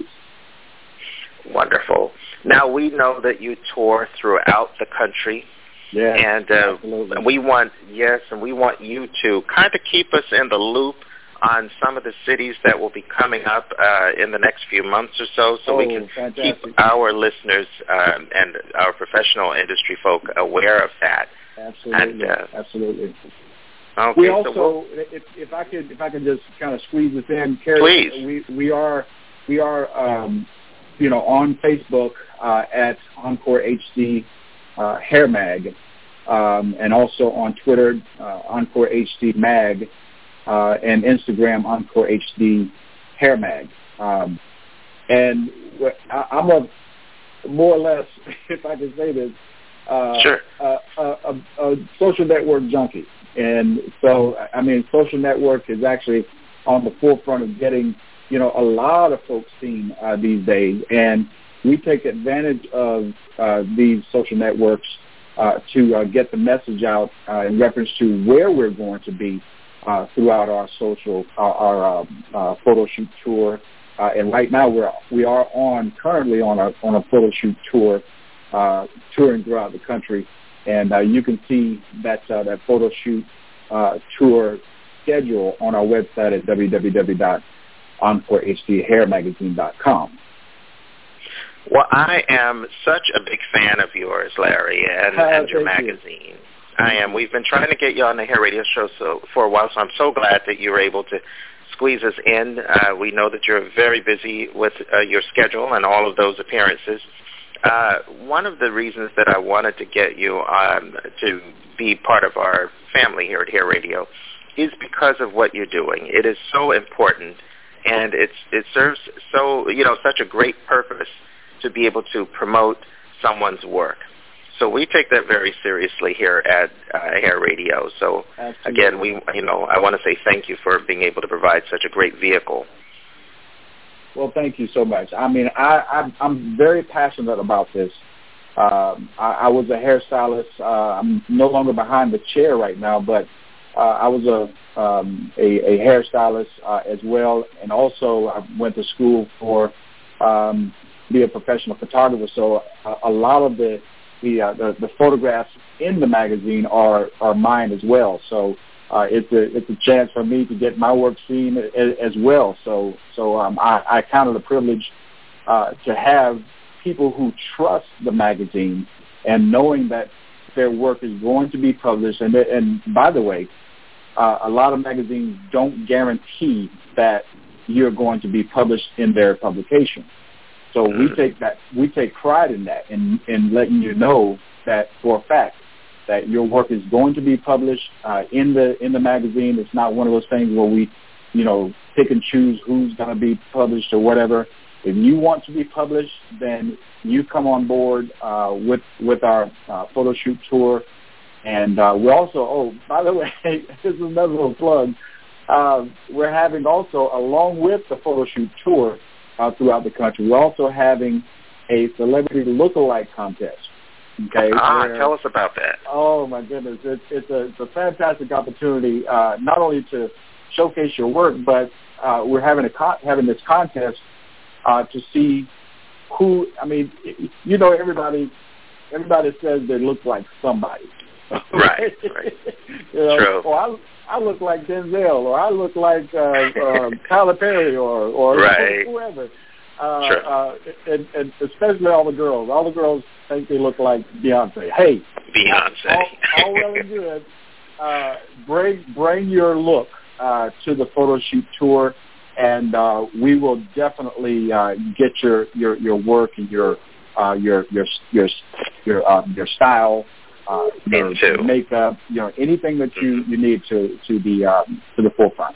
Wonderful. Now, we know that you tour throughout the country.
Yeah,
and uh, we want, yes, and we want you to kind of keep us in the loop on some of the cities that will be coming up uh, in the next few months or so, so
oh,
we can
fantastic.
keep our listeners um, and our professional industry folk aware of that.
Absolutely,
and, uh,
absolutely.
Okay,
we also,
so we'll,
if, if I could, if I could just kind of squeeze this in, Kerry,
please.
we we are we are um, you know on Facebook uh, at Encore H D uh, Hair Mag, um, and also on Twitter uh, Encore H D Mag, uh, and Instagram Encore H D Hair Mag, um, and I, I'm a more or less, if I can say this, uh,
sure.
a, a, a social network junkie. And so, I mean, social network is actually on the forefront of getting, you know, a lot of folks seen uh, these days. And we take advantage of uh, these social networks uh, to uh, get the message out uh, in reference to where we're going to be uh, throughout our social, our, our um, uh, photo shoot tour. Uh, and right now, we're we are on currently on a on a photo shoot tour, uh, touring throughout the country. And uh, you can see that uh, that photo shoot uh, tour schedule on our website at w w w dot encore h d hair magazine dot com.
Well, I am such a big fan of yours, Larry, and,
uh,
and your
thank
magazine.
You.
I am. We've been trying to get you on the Hair Radio Show so, for a while, so I'm so glad that you were able to squeeze us in. Uh, we know that you're very busy with uh, your schedule and all of those appearances. Uh, one of the reasons that I wanted to get you um, to be part of our family here at Hair Radio is because of what you're doing. It is so important, and it's it serves so you know such a great purpose to be able to promote someone's work. So we take that very seriously here at uh, Hair Radio. So
Absolutely.
Again, we you know I want to say thank you for being able to provide such a great vehicle.
Well, thank you so much. I mean, I, I'm, I'm very passionate about this. Um, I, I was a hairstylist. Uh, I'm no longer behind the chair right now, but uh, I was a, um, a, a hairstylist uh, as well, and also I went to school for um, be a professional photographer. So a, a lot of the the, uh, the the photographs in the magazine are are mine as well. So. Uh, it's a it's a chance for me to get my work seen as, as well. So so um, I, I count it a privilege uh, to have people who trust the magazine, and knowing that their work is going to be published. And, and by the way, uh, a lot of magazines don't guarantee that you're going to be published in their publication. So we take that, we take pride in that, in, in letting you know that for a fact that your work is going to be published uh, in the in the magazine. It's not one of those things where we, you know, pick and choose who's going to be published or whatever. If you want to be published, then you come on board uh, with with our uh, photo shoot tour. And uh, we're also, oh, by the way, this is another little plug. Uh, we're having also, along with the photo shoot tour uh, throughout the country, we're also having a celebrity lookalike contest. Okay.
Ah,
where,
tell us about that.
Oh my goodness, it's it's a it's a fantastic opportunity uh, not only to showcase your work, but uh, we're having a con- having this contest uh, to see who. I mean, you know, everybody everybody says they look like somebody.
Right. Right.
You know,
True.
or I I look like Denzel, or I look like uh, uh, Tyler Perry, or or
right.
whoever. Uh,
sure.
uh, and, and especially all the girls. All the girls think they look like Beyonce. Hey,
Beyonce.
all, all well and good. Uh, bring bring your look uh, to the photo shoot tour, and uh, we will definitely uh, get your, your, your work and your uh, your your your your uh, your style, uh, your, your makeup, you know, anything that you, you need to to the um, to the forefront.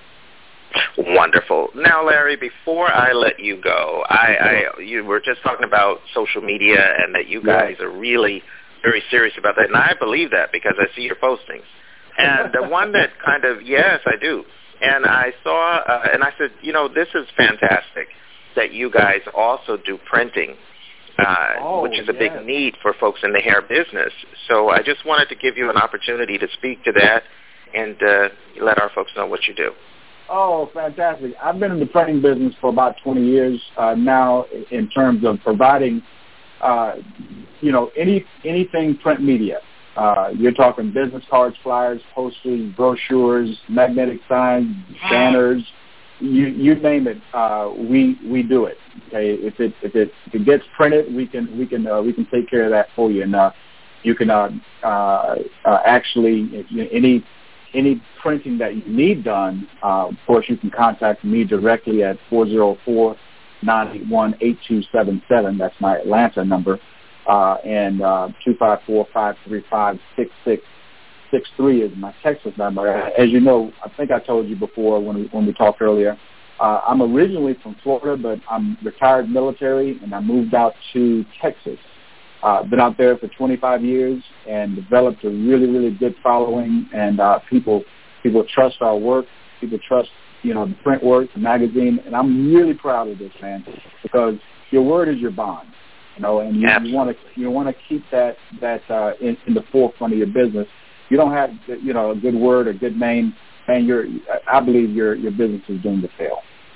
Wonderful. Now, Larry, before I let you go, I, I you were just talking about social media and that you guys are really very serious about that, and I believe that because I see your postings. And the one that kind of, yes, I do. And I saw, uh, and I said, you know, this is fantastic that you guys also do printing, uh,
oh,
which is a
yes.
big need for folks in the hair business. So I just wanted to give you an opportunity to speak to that and uh, let our folks know what you do.
Oh, fantastic. I've been in the printing business for about twenty years uh, now in terms of providing, uh, you know, any anything print media. Uh, you're talking business cards, flyers, posters, brochures, magnetic signs, banners, you you name it. Uh, we we do it. Okay, if it if it if it gets printed, we can we can uh, we can take care of that for you, and uh, you can uh, uh, uh, actually if you, any. Any printing that you need done, uh, of course, you can contact me directly at four oh four, nine eight one, eight two seven seven. That's my Atlanta number. Uh, and uh, two five four, five three five, six six six three is my Texas number. As you know, I think I told you before when we, when we talked earlier, uh, I'm originally from Florida, but I'm retired military, and I moved out to Texas. Uh, been out there for twenty-five years and developed a really, really good following, and uh, people people trust our work. People trust, you know, the print work, the magazine, and I'm really proud of this, man, because your word is your bond, you know, and you want to you want to keep that that uh, in, in the forefront of your business. You don't have, you know, a good word or good name, and you're I believe your your business is doomed to fail.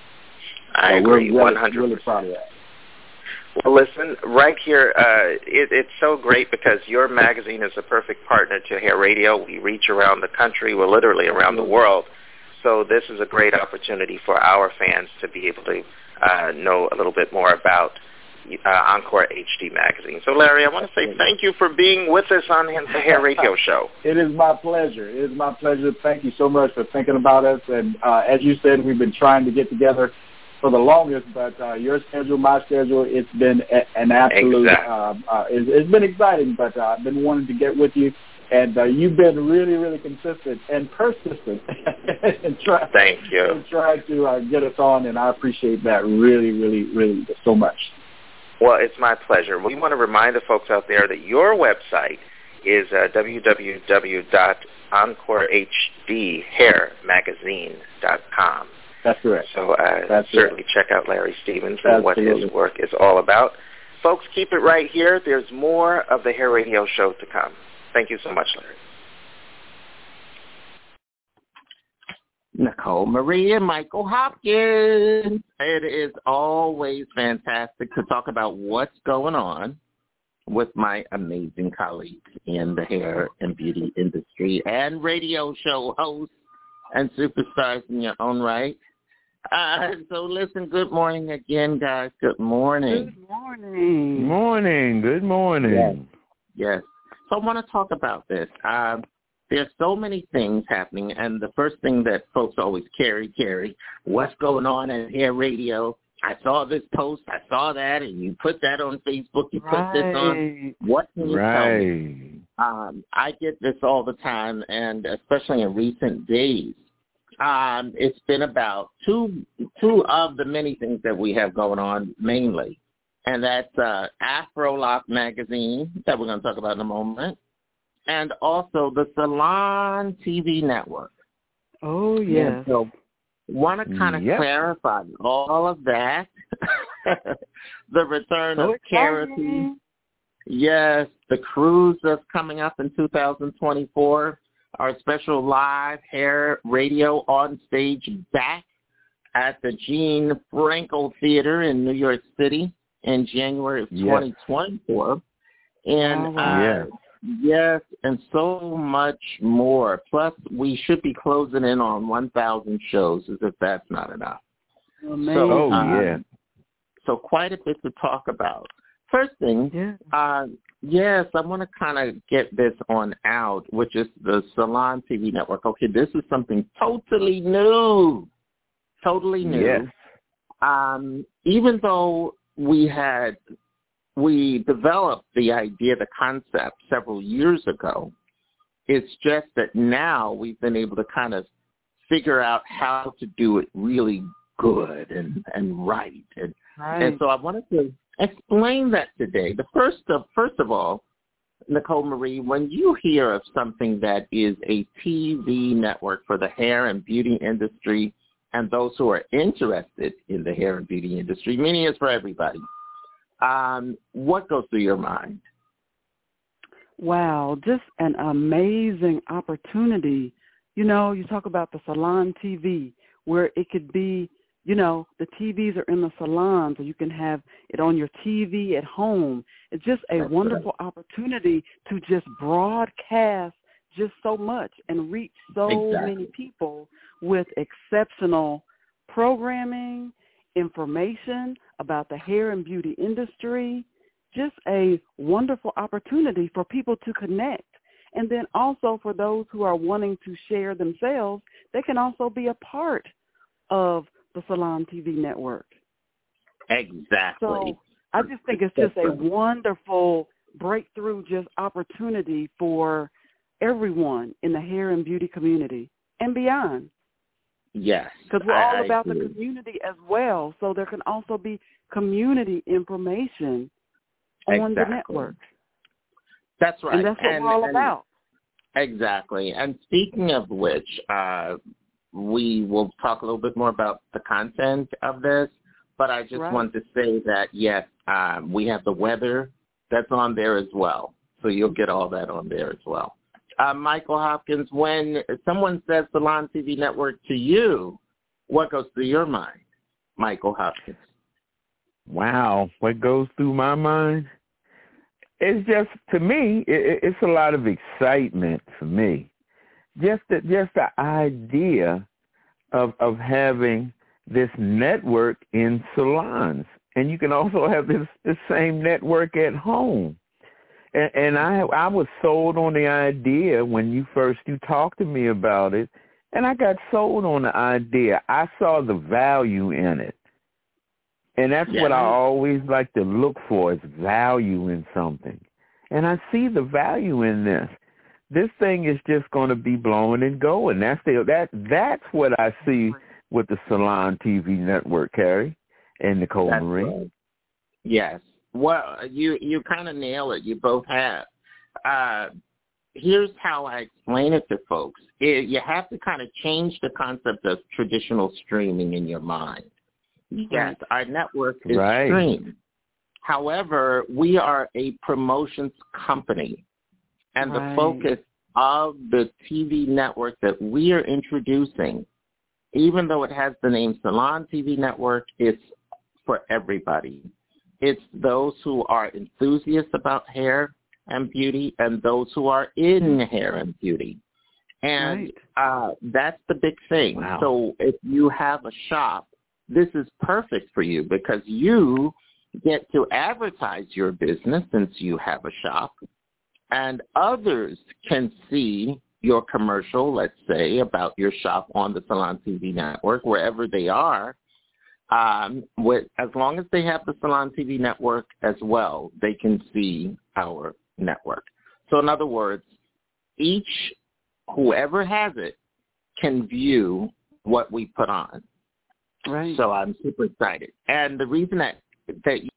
I
so
agree,
we're
one hundred percent.
Really proud of that.
Well, listen, right here, uh, it, it's so great because your magazine is a perfect partner to Hair Radio. We reach around the country. We're literally around the world. So this is a great opportunity for our fans to be able to uh, know a little bit more about uh, Encore H D Magazine. So, Larry, I want to say thank you for being with us on the Hair Radio Show.
It is my pleasure. It is my pleasure. Thank you so much for thinking about us. And uh, as you said, we've been trying to get together for the longest, but uh, your schedule, my schedule, it's been a, an absolute,
exactly.
uh, uh, it's, it's been exciting, but uh, I've been wanting to get with you, and uh, you've been really, really consistent and persistent and try,
Thank you.
and try to uh, get us on, and I appreciate that really, really, really so much.
Well, it's my pleasure. We want to remind the folks out there that your website is uh, w w w dot encore h d hair magazine dot com.
That's correct.
So uh,
That's
certainly
correct.
check out Larry Stevens and
Absolutely.
what his work is all about. Folks, keep it right here. There's more of the Hair Radio Show to come. Thank you so much, Larry. Nicole Marie and Michael Hopkins. It is always fantastic to talk about what's going on with my amazing colleagues in the hair and beauty industry and radio show hosts and superstars in your own right. Uh, so listen, good morning again, guys. Good morning.
Good morning. Morning. Good morning.
Yes. yes. So I want to talk about this. Um, there's so many things happening, and the first thing that folks always carry, carry, what's going on in Hair Radio? I saw this post, I saw that, and you put that on Facebook, you
right.
put this on. What can you
right.
tell me? Um, I get this all the time, and especially in recent days. Um, it's been about two two of the many things that we have going on, mainly. And that's uh, Afrolock magazine that we're going to talk about in a moment, and also the Salon T V network.
Oh, yes.
And so want to kind of
yep.
clarify all of that. The return
so
of Keratin. Yes, the cruise that's coming up in two thousand twenty-four. Our special live hair radio on stage back at the Gene Frankel Theater in New York City in January of
yes.
twenty twenty-four. And
oh,
uh,
yes.
yes, and so much more. Plus, we should be closing in on one thousand shows, as if that's not enough.
Amazing.
So,
oh,
um,
yeah.
So quite a bit to talk about. First thing,
yeah.
uh, yes, I want to kind of get this on out, which is the Salon T V network. Okay, this is something totally new, totally new.
Yes.
Um, even though we had, we developed the idea, the concept several years ago, it's just that now we've been able to kind of figure out how to do it really good and, and right. And,
right.
and so I wanted to explain that today. The first of first of all, Nicole Marie, when you hear of something that is a T V network for the hair and beauty industry and those who are interested in the hair and beauty industry, meaning it's for everybody, um, what goes through your mind?
Wow, just an amazing opportunity. You know, you talk about the Salon T V, where it could be, you know, the T Vs are in the salons, or you can have it on your T V at home. It's just a
That's
wonderful right. opportunity to just broadcast just so much and reach so
exactly.
many people with exceptional programming, information about the hair and beauty industry. Just a wonderful opportunity for people to connect. And then also for those who are wanting to share themselves, they can also be a part of the Salon T V network.
Exactly.
So I just think it's just a wonderful breakthrough just opportunity for everyone in the hair and beauty community and beyond.
Yes.
Because we're all
I
about
agree.
the community as well. So there can also be community information on
exactly.
the network.
That's right.
And that's what
and,
we're all
and,
about.
Exactly. And speaking of which, uh, we will talk a little bit more about the content of this, but I just
right.
want to say that, yes, um, we have the weather that's on there as well. So you'll get all that on there as well. Uh, Michael Hopkins, when someone says Salon T V Network to you, what goes through your mind, Michael Hopkins?
Wow, what goes through my mind? It's just, to me, it, it's a lot of excitement for me. Just the, just the idea of of having this network in salons, and you can also have this the same network at home. And, and I I was sold on the idea when you first you talked to me about it, and I got sold on the idea. I saw the value in it, and that's
yeah.
what I always like to look for is value in something, and I see the value in this. This thing is just going to be blowing and going. That's the, that. That's what I see with the Salon T V network, Carrie and Nicole
That's
Marie.
Right. Yes. Well, you you kind of nail it. You both have. Uh, here's how I explain it to folks. It, you have to kind of change the concept of traditional streaming in your mind. Yes, our network is
right.
streamed. However, we are a promotions company. And
right.
the focus of the T V network that we are introducing, even though it has the name Salon T V Network, it's for everybody. It's those who are enthusiasts about hair and beauty and those who are in hair and beauty. And right. uh, that's the big thing.
Wow.
So if you have a shop, this is perfect for you because you get to advertise your business since you have a shop. and others can see your commercial, let's say, about your shop on the Salon T V network, wherever they are, um, with, as long as they have the Salon T V network as well, they can see our network. So in other words, each, whoever has it, can view what we put on.
Right.
So I'm super excited. And the reason that, that you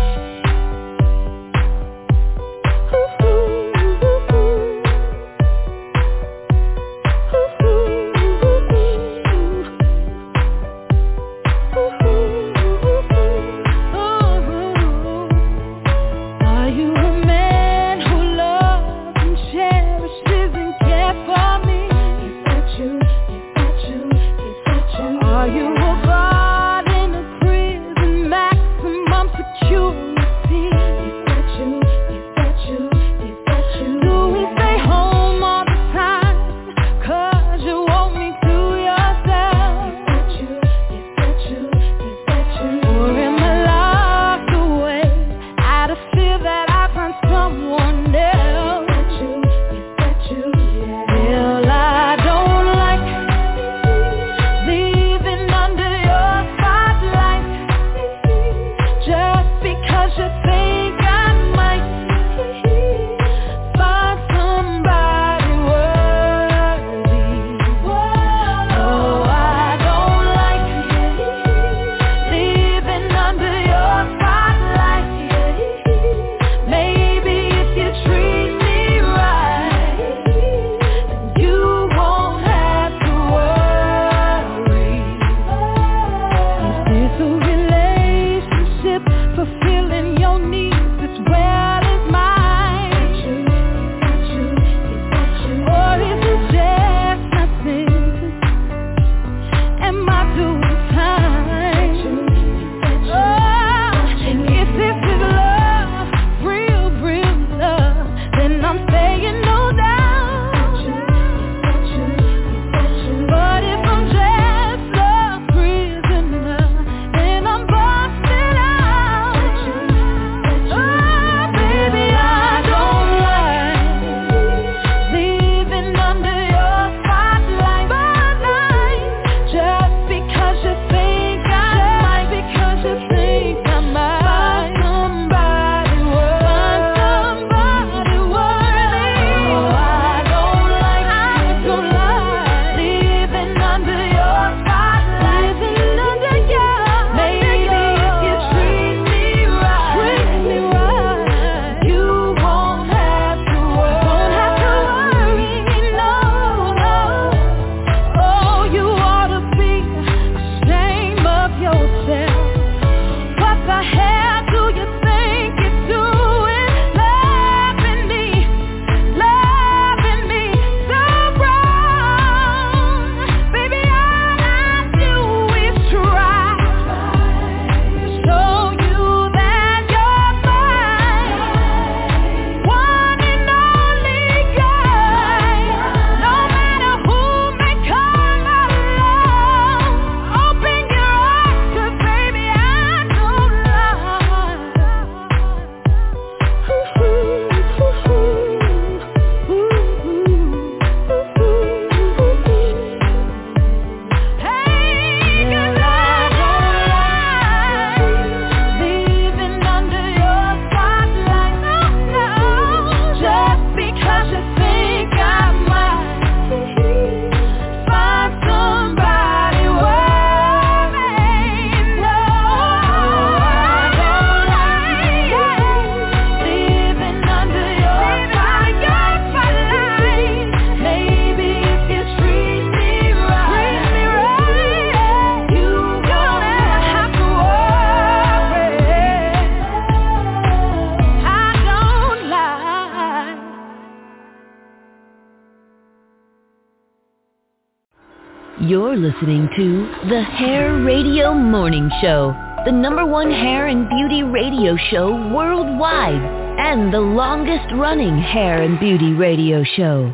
You're listening to the Hair Radio Morning Show, the number one hair and beauty radio show worldwide, and the longest running hair and beauty radio show.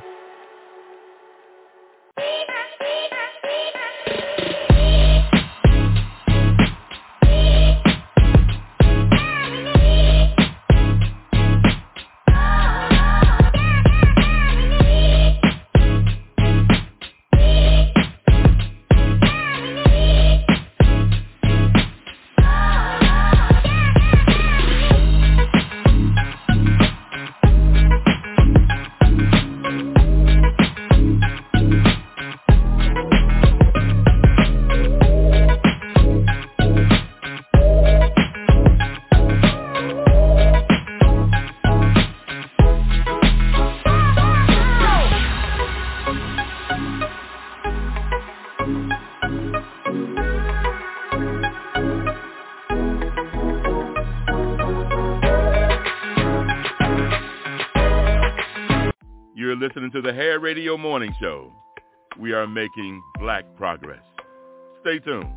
listening to the Hair Radio Morning Show. We are making black progress. Stay tuned.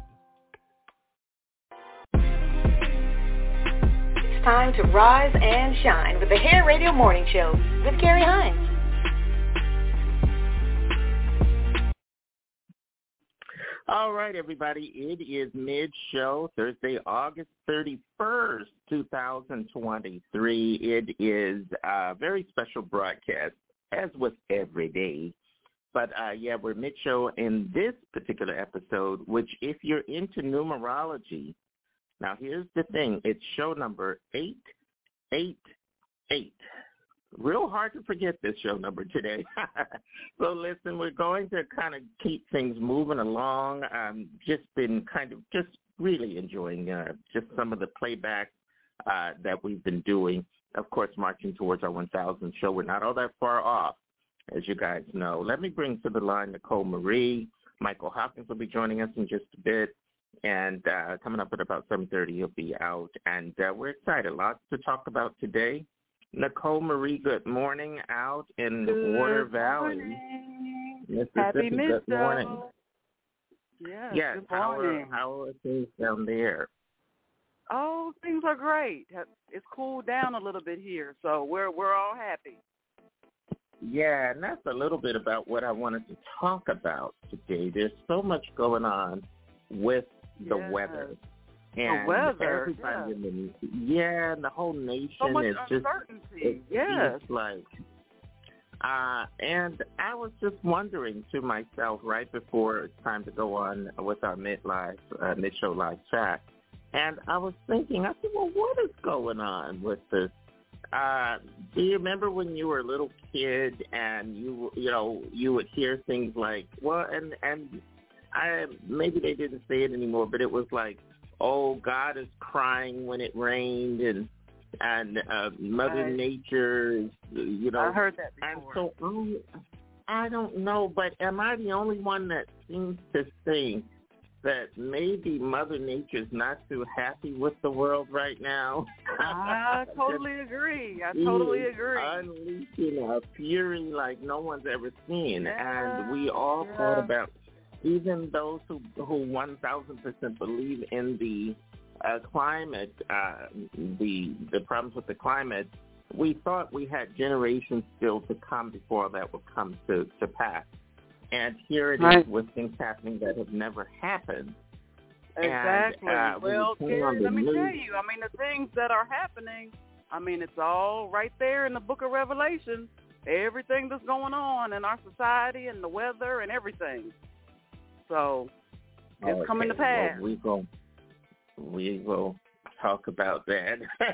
It's time to rise and shine with the Hair Radio Morning Show with Carrie Hines.
All right, everybody. It is mid-show, Thursday, August thirty-first, twenty twenty-three. It is a very special broadcast, as with every day. But, uh, yeah, we're mid-show in this particular episode, which if you're into numerology, now here's the thing. It's show number eight eight eight. Real hard to forget this show number today. So listen, we're going to kind of keep things moving along. Um, just been kind of just really enjoying uh, just some of the playback uh, that we've been doing. Of course, marching towards our one thousandth show. We're not all that far off, as you guys know. Let me bring to the line Nicole Marie. Michael Hopkins will be joining us in just a bit. And uh, coming up at about seven thirty, he'll be out. And uh, we're excited. Lots to talk about today. Nicole Marie, good morning out in the Water Valley, Mississippi.
Happy
Good morning.
Yes,
yes,
good
how
morning.
are, how are things down there?
Oh, things are great. It's cooled down a little bit here, so we're we're all happy.
Yeah, and that's a little bit about what I wanted to talk about today. There's so much going on with the
yes.
weather.
The
And
weather,
everybody
yeah.
in the yeah, and the whole nation
So much
is just
uncertainty.
it
Yes.
seems like uh and I was just wondering to myself right before it's time to go on with our mid live uh, mid show live chat, and I was thinking, I said, well, what is going on with this? Uh, do you remember when you were a little kid and you you know you would hear things like, well, and and I maybe they didn't say it anymore, but it was like, oh, God is crying when it rained, and and uh, Mother
Right.
Nature is, you know.
I heard that
And
before.
so um, I don't know, but am I the only one that seems to think that maybe Mother Nature's not too happy with the world right now?
I totally agree. I totally
He's
agree.
unleashing a fury like no one's ever seen,
Yeah,
and we all
yeah.
thought about. Even those who who one thousand percent believe in the uh, climate, uh, the the problems with the climate, we thought we had generations still to come before that would come to, to pass. And here it
Right.
is with things happening that have never happened.
Exactly.
And, uh, when
well,
you turn on
Gary,
the
let me
news-
tell you, I mean, the things that are happening, I mean, it's all right there in the book of Revelation. Everything that's going on in our society and the weather and everything. So it's
Okay,
coming to pass.
Well, we go. We will talk about that.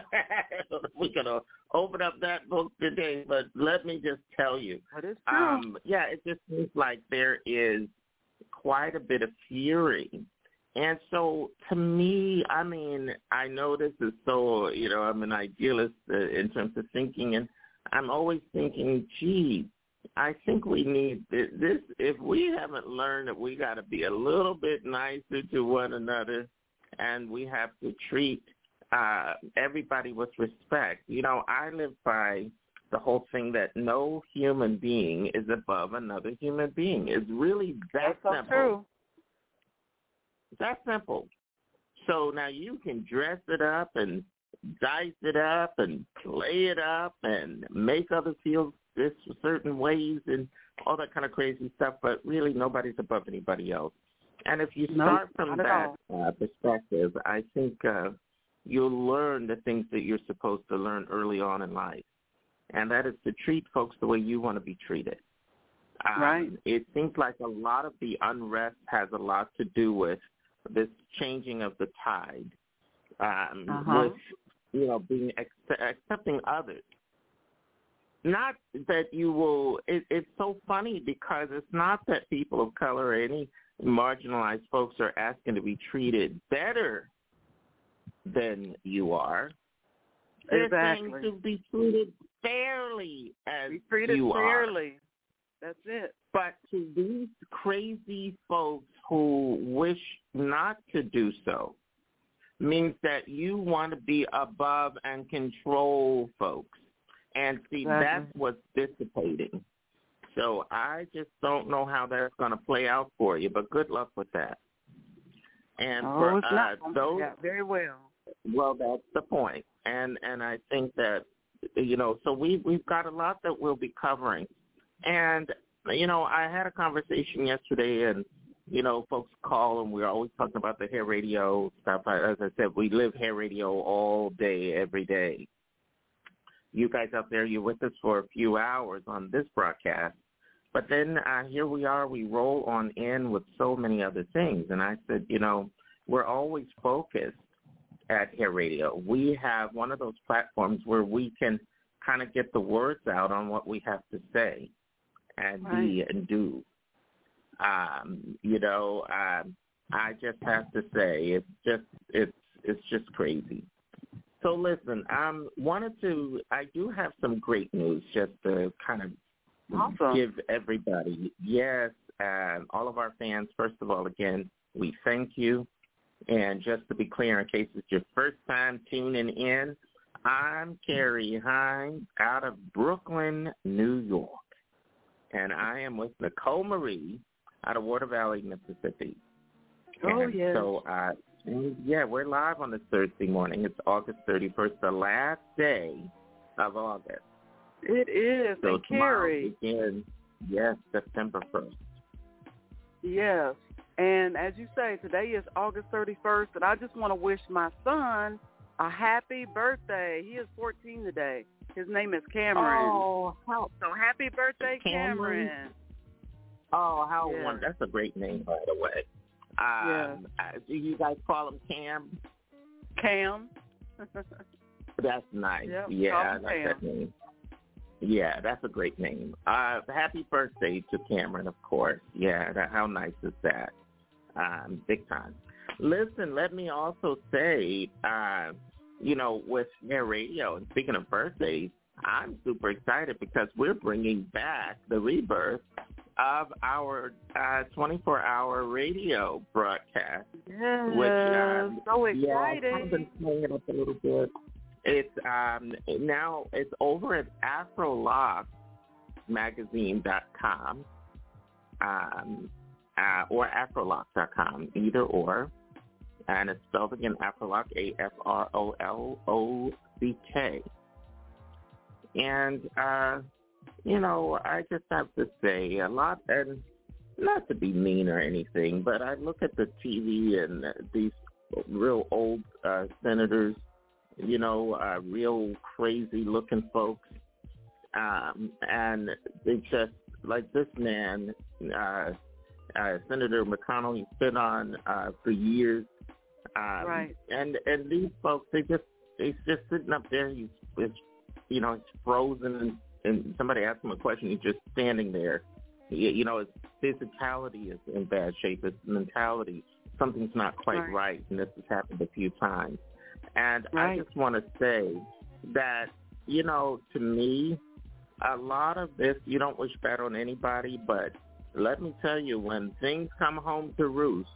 We're gonna open up that book today, but let me just tell you.
But it's true.
Um, yeah, it just seems like there is quite a bit of fury. And so to me, I mean, I know this is so, you know, I'm an idealist uh, in terms of thinking, and I'm always thinking, gee, I think we need this, this if we haven't learned that we got to be a little bit nicer to one another, and we have to treat uh, everybody with respect. You know, I live by the whole thing that no human being is above another human being. It's really that
That's so
simple.
true.
That simple. So now you can dress it up and dice it up and play it up and make others feel this certain ways and all that kind of crazy stuff, but really nobody's above anybody else. And if you
No,
start from
not at
that
all.
uh, perspective, I think uh, you'll learn the things that you're supposed to learn early on in life, and that is to treat folks the way you want to be treated. Um,
Right.
It seems like a lot of the unrest has a lot to do with this changing of the tide, um,
Uh-huh.
with, you know, being ac- accepting others. Not that you will, it, it's so funny because it's not that people of color or any marginalized folks are asking to be treated better than you are. They're
Exactly.
saying to be treated fairly as
Be treated
you are.
fairly. That's it.
But to these crazy folks who wish not to do so means that you want to be above and control folks. And see,
Exactly.
that's what's dissipating. So I just don't know how that's going to play out for you, but good luck with that. And
oh,
for
it's not
uh,
going
those,
to play out very well.
Well, that's the point. And and I think that, you know, so we, we've got a lot that we'll be covering. And, you know, I had a conversation yesterday, and, you know, folks call, and we're always talking about the hair radio stuff. As I said, we live hair radio all day, every day. You guys out there, you're with us for a few hours on this broadcast. But then uh, here we are, we roll on in with so many other things. And I said, you know, we're always focused at Hair Radio. We have one of those platforms where we can kind of get the words out on what we have to say and right. be and do. Um, you know, um, I just have to say, it's just it's it's just crazy. So listen, um, wanted to, I do have some great news just to kind of awesome. give everybody, yes, and all of our fans, first of all, again, we thank you. And just to be clear, in case it's your first time tuning in, I'm Carrie Hines out of Brooklyn, New York. And I am with Nicole Marie out of Water Valley, Mississippi.
Oh,
and
yes.
So, uh, yeah, we're live on this Thursday morning. It's August thirty-first, the last day of August.
It is.
So
and Carrie.
Begins, yes, September first.
Yes. And as you say, today is August thirty-first, and I just want to wish my son a happy birthday. He is fourteen today. His name is Cameron.
Oh, how,
so happy birthday, Cameron.
Cameron. Oh, how
yeah.
wonderful. That's a great name, by the way. Um,
yeah.
uh, do you guys call him Cam?
Cam.
That's nice.
Yep,
yeah, I like that name. Yeah, that's a great name. Uh, happy birthday to Cameron, of course. Yeah, that, how nice is that? Um, big time. Listen, let me also say, uh, you know, with Hair Radio, and speaking of birthdays, I'm super excited because we're bringing back the rebirth of our uh, twenty-four hour radio broadcast.
Yes,
which, um,
so exciting.
Yeah, I've kind of been playing it up a little bit. It's um, now it's over at afrolock magazine dot com um, uh, or afrolock dot com, either or. And it's spelled again, Afrolock, A F R O L O C K. And, uh, you know, I just have to say a lot, and not to be mean or anything, but I look at the T V and these real old uh, senators, you know, uh, real crazy-looking folks, um, and they just, like this man, uh, uh, Senator McConnell, he's been on uh, for years, um,
right.
and and these folks, they just, he's just sitting up there, he's, he's you know, he's frozen, and, and somebody asked him a question, he's just standing there. He, you know, his physicality is in bad shape, his mentality, something's not quite right, right and this has happened a few times. And
right.
I just want to say that, you know, to me, a lot of this, you don't wish bad on anybody, but let me tell you, when things come home to roost,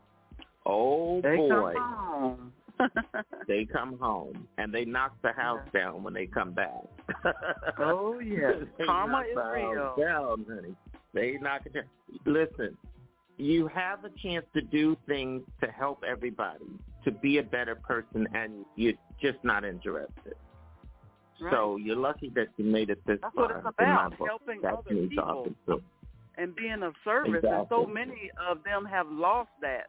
oh,
they
boy,
come home.
they come home, and they knock the house yeah. down when they come back.
Oh, yeah. Karma
is
real.
Down, honey. They knock it down. Listen, you have a chance to do things to help everybody, to be a better person, and you're just not interested.
Right.
So you're lucky that you made it this
That's
far.
what it's about,
in my book.
helping
That's
other people
awesome. So,
and being of service.
exactly.
And so many of them have lost that.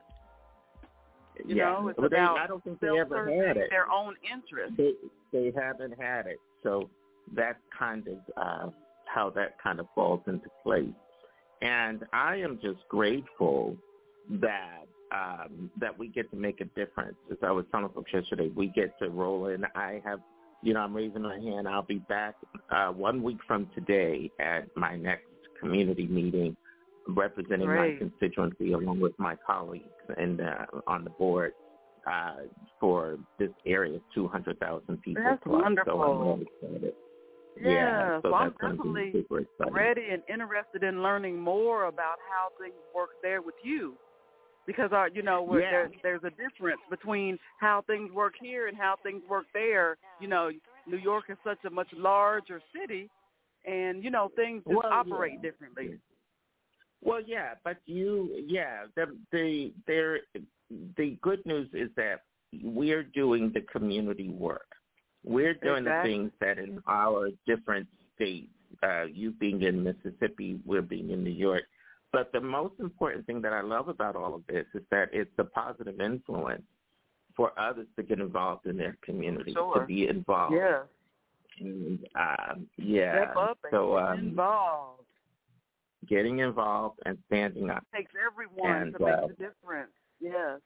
You
yeah.
know, it's
well, they,
about
I don't think they ever had it.
Their own interest.
They, they haven't had it. So that's kind of uh, how that kind of falls into place. And I am just grateful that um, that we get to make a difference. As I was telling folks yesterday, we get to roll in. I have, you know, I'm raising my hand. I'll be back uh, one week from today at my next community meeting, representing
Great.
my constituency along with my colleagues and uh, on the board uh, for this area, two hundred thousand people.
That's
plus.
wonderful.
So I'm really excited.
Yeah,
yeah so
so I'm
that's
definitely
super exciting.
ready and interested in learning more about how things work there with you. Because, our, you know, we're,
yeah.
there, there's a difference between how things work here and how things work there. You know, New York is such a much larger city, and, you know, things just
well,
operate
yeah.
differently.
Well, yeah, but you, yeah, the the there, the good news is that we're doing the community work. We're doing
Exactly.
the things that in our different states, uh, you being in Mississippi, we're being in New York. But the most important thing that I love about all of this is that it's a positive influence for others to get involved in their community,
Sure.
to be involved.
Yeah.
And, um, yeah.
Step up and
so,
get
um,
involved.
Getting involved and standing up.
It takes everyone
and,
to make
uh,
the difference. Yes.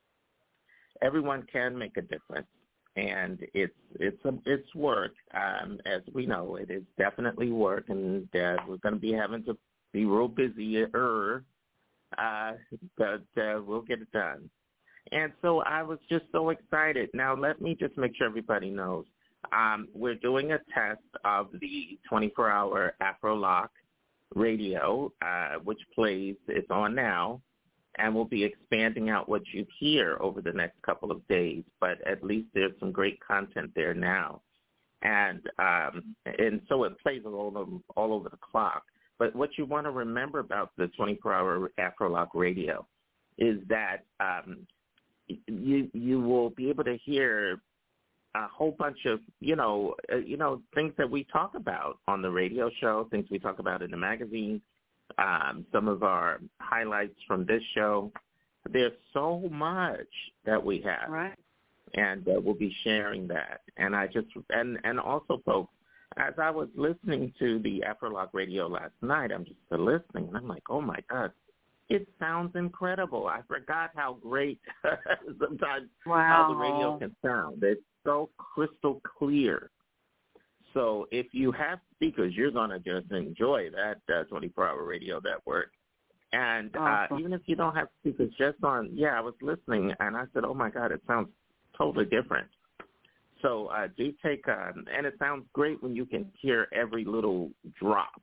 Everyone can make a difference, and it's it's a, it's work. Um, as we know, it is definitely work, and uh, we're going to be having to be real busy-er, uh, but uh, we'll get it done. And so I was just so excited. Now, let me just make sure everybody knows. Um, we're doing a test of the twenty-four hour Afro-Lock radio, uh, which plays, it's on now, and we'll be expanding out what you hear over the next couple of days, but at least there's some great content there now. And um, and so it plays all over, all over the clock. But what you want to remember about the twenty-four hour Afro-Lock radio is that um, you you will be able to hear a whole bunch of, you know, uh, you know, things that we talk about on the radio show, things we talk about in the magazine, um, some of our highlights from this show. There's so much that we have.
Right.
And uh, we'll be sharing that. And I just, and, and also, folks, as I was listening to the Afro-Lock radio last night, I'm just listening, and I'm like, oh, my God, it sounds incredible. I forgot how great sometimes
wow.
how the radio can sound. It's so crystal clear. So if you have speakers, you're going to just enjoy that uh, twenty-four hour radio network. And
awesome.
uh, even if you don't have speakers, just on, yeah, I was listening, and I said, oh, my God, it sounds totally different. So uh, do take, um, and it sounds great when you can hear every little drop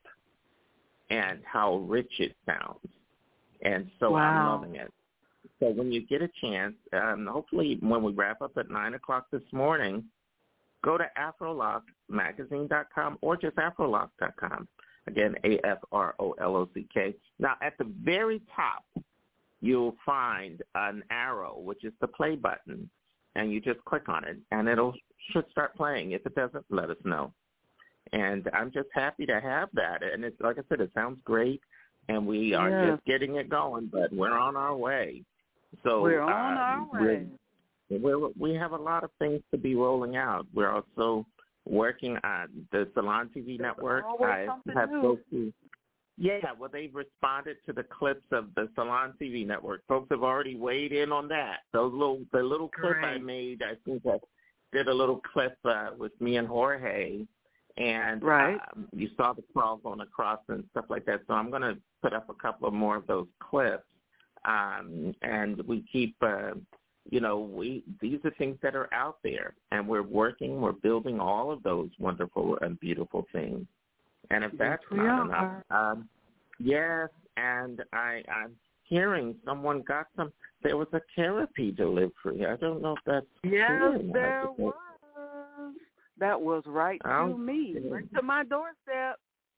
and how rich it sounds. And so
wow.
I'm loving it. So when you get a chance, um, hopefully when we wrap up at nine o'clock this morning, go to afro lock magazine dot com or just afro lock dot com. Again, A F R O L O C K. Now, at the very top, you'll find an arrow, which is the play button, and you just click on it, and it'll should start playing. If it doesn't, let us know. And I'm just happy to have that. And it's like I said, it sounds great, and we are
yeah.
just getting it going, but we're on our way. So
we're on
uh,
our way.
We're, we're, we have a lot of things to be rolling out. We're also working on the Salon T V network. I have folks who, yeah, well, they've responded to the clips of the Salon T V network. Folks have already weighed in on that. Those little, the little clip
Great.
I made, I think I did a little clip uh, with me and Jorge, and
right.
um, you saw the crawl going across and stuff like that. So I'm going to put up a couple of more of those clips, um, and we keep. Uh, You know, we these are things that are out there, and we're working, we're building all of those wonderful and beautiful things. And if that's
yes,
not enough, um, yes, and I, I'm hearing someone got some, there was a therapy delivery. I don't know if that's
Yes,
true.
there was. That was right
oh,
to me, right to my doorstep.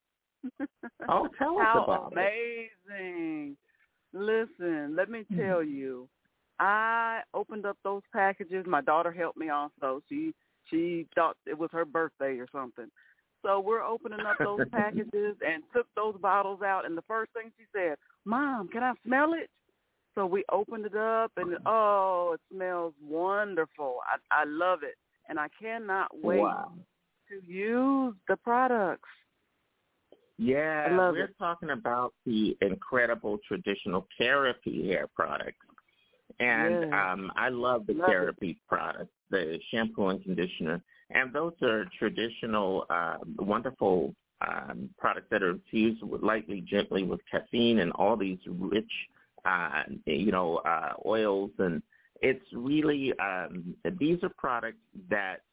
Oh, tell us
How
about
amazing. it. Listen, let me tell you. I opened up those packages. My daughter helped me also. She she thought it was her birthday or something. So we're opening up those packages and took those bottles out. And the first thing she said, Mom, can I smell it? So we opened it up, and, oh, it smells wonderful. I, I love it. And I cannot wait
wow.
to use the products.
Yeah,
I love
we're
it.
talking about the incredible traditional therapy hair products. And
yes.
um, I love the
love
therapy
it.
products, the shampoo and conditioner. And those are traditional, uh, wonderful um, products that are infused with lightly, gently with caffeine and all these rich, uh, you know, uh, oils. And it's really, um, these are products that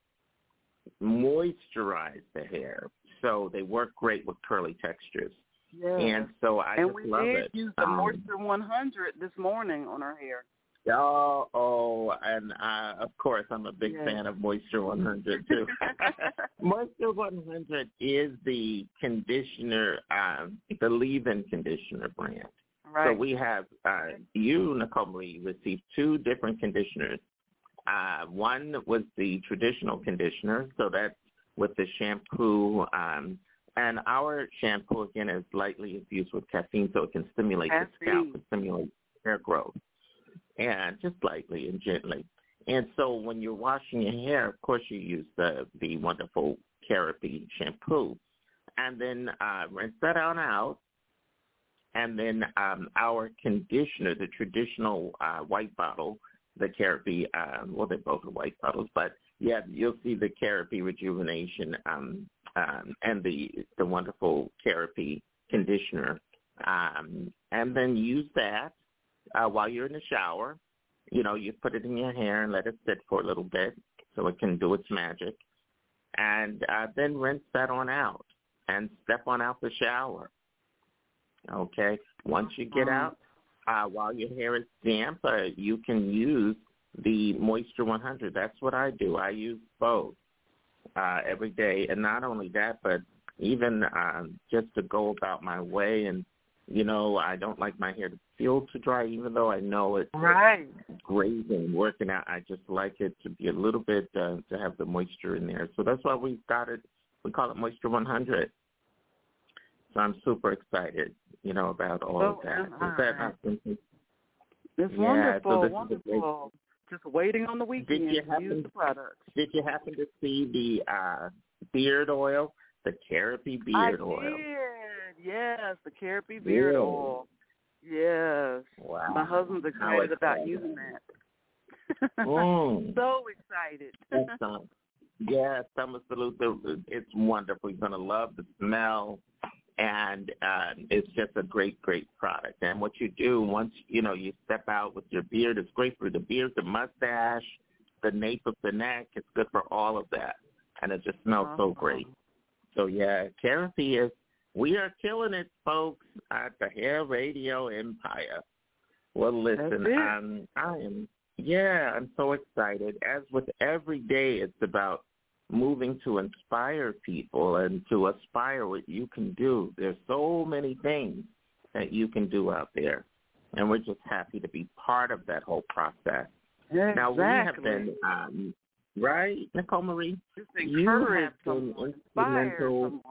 moisturize the hair. So they work great with curly textures.
Yes.
And so I
and
just
we
love
did
it.
use the
um,
Moisture one hundred this morning on our hair.
Oh, oh, and uh, of course, I'm a big yes. fan of Moisture one hundred too. Moisture one hundred is the conditioner, um, the leave-in conditioner brand.
Right.
So we have uh, you, Nicole Marie, received two different conditioners. Uh, one was the traditional conditioner, so that's with the shampoo. Um, and our shampoo, again, is lightly infused with caffeine, so it can stimulate caffeine. the scalp and stimulate hair growth. And just lightly and gently. And so when you're washing your hair, of course, you use the, the wonderful Kerapi shampoo. And then uh, rinse that on out. And then um, our conditioner, the traditional uh, white bottle, the Kerapi, uh, well, they're both white bottles, but, yeah, you'll see the Kerapi Rejuvenation um, um, and the, the wonderful Kerapi conditioner. Um, and then use that. Uh, while you're in the shower, you know, you put it in your hair and let it sit for a little bit so it can do its magic. And uh, then rinse that on out and step on out the shower. Okay? Once you get out, uh, while your hair is damp, uh, you can use the Moisture one hundred. That's what I do. I use both uh, every day. And not only that, but even um, just to go about my way and, you know, I don't like my hair to feel too dry, even though I know it's
right.
great and working out. I just like it to be a little bit, uh, to have the moisture in there. So that's why we've got it. We call it Moisture one hundred. So I'm super excited, you know, about all
oh,
of that. Is
right.
that not something?
It's
yeah,
wonderful,
so
wonderful. Just waiting on the weekend
did you
to
happen,
use the product.
Did you happen to see the uh, beard oil, the Kerapi beard
I
oil?
did. Yes, the Kerapi beard
yeah.
oil. Yes.
Wow.
My husband's excited about using that.
Mm.
So excited.
Excellent. Yeah, Summer Salute. It's wonderful. You're going to love the smell, and uh, it's just a great, great product. And what you do once, you know, you step out with your beard, it's great for the beard, the mustache, the nape of the neck. It's good for all of that, and it just smells uh-huh. so great. So, yeah, Kerapi is, we are killing it, folks, at the Hair Radio Empire. Well, listen, um, I am, yeah, I'm so excited. As with every day, it's about moving to inspire people and to aspire what you can do. There's so many things that you can do out there, and we're just happy to be part of that whole process.
Exactly.
Now, we have been, um, right, Nicole Marie?
Just encourage
someone,
inspire someone.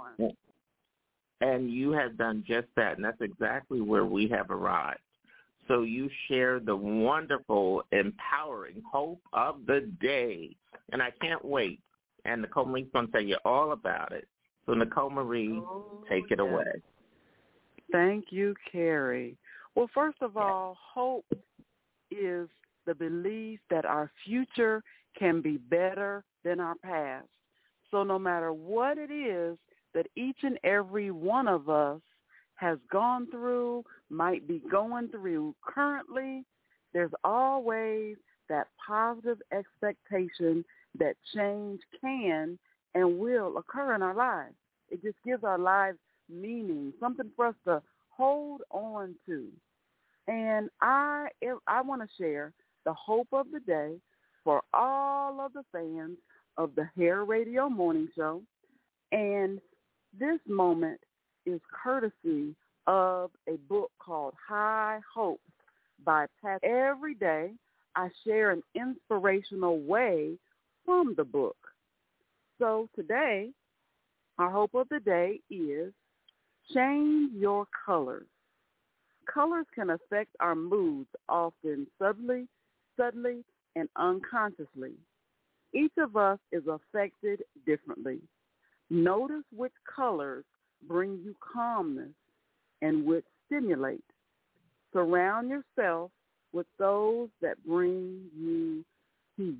And you have done just that, and that's exactly where we have arrived. So you share the wonderful, empowering hope of the day, and I can't wait. And Nicole Marie's going to tell you all about it. So, Nicole Marie, oh, take it yes. away.
Thank you, Carrie. Well, first of all, hope is the belief that our future can be better than our past. So no matter what it is that each and every one of us has gone through, might be going through currently, there's always that positive expectation that change can and will occur in our lives. It just gives our lives meaning, something for us to hold on to. And I, I want to share the hope of the day for all of the fans of the Hair Radio Morning Show. And this moment is courtesy of a book called High Hopes by Pat. Every day I share an inspirational way from the book. So today, our hope of the day is change your colors. Colors can affect our moods often subtly, subtly, and unconsciously. Each of us is affected differently. Notice which colors bring you calmness and which stimulate. Surround yourself with those that bring you peace.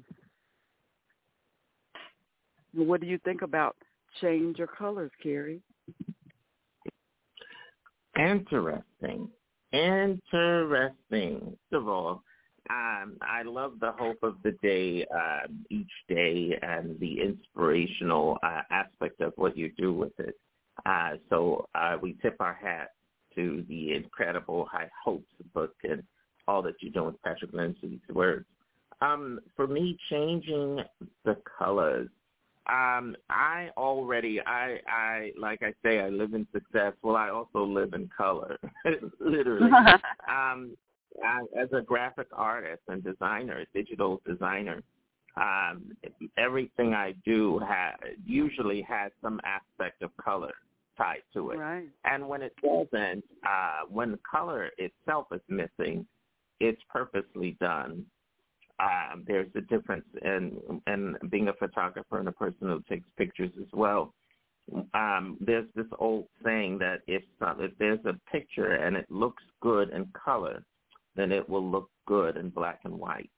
And what do you think about change your colors, Carrie?
Interesting. Interesting. First of all, um, I love the hope of the day uh, each day and the inspirational uh, aspect of what you do with it. Uh, so uh, we tip our hat to the incredible High Hopes book. And all that you're doing with Patrick Lindsay's words. Um, for me, changing the colors, um, I already, I, I, like I say, I live in success. Well, I also live in color, literally. um, I, as a graphic artist and designer, digital designer, um, everything I do ha- usually has some aspect of color tied to it.
Right.
And when it doesn't, uh, when the color itself is missing, it's purposely done. Um, there's a difference in, in being a photographer and a person who takes pictures as well. Um, there's this old saying that if, uh, if there's a picture and it looks good in color, then it will look good in black and white.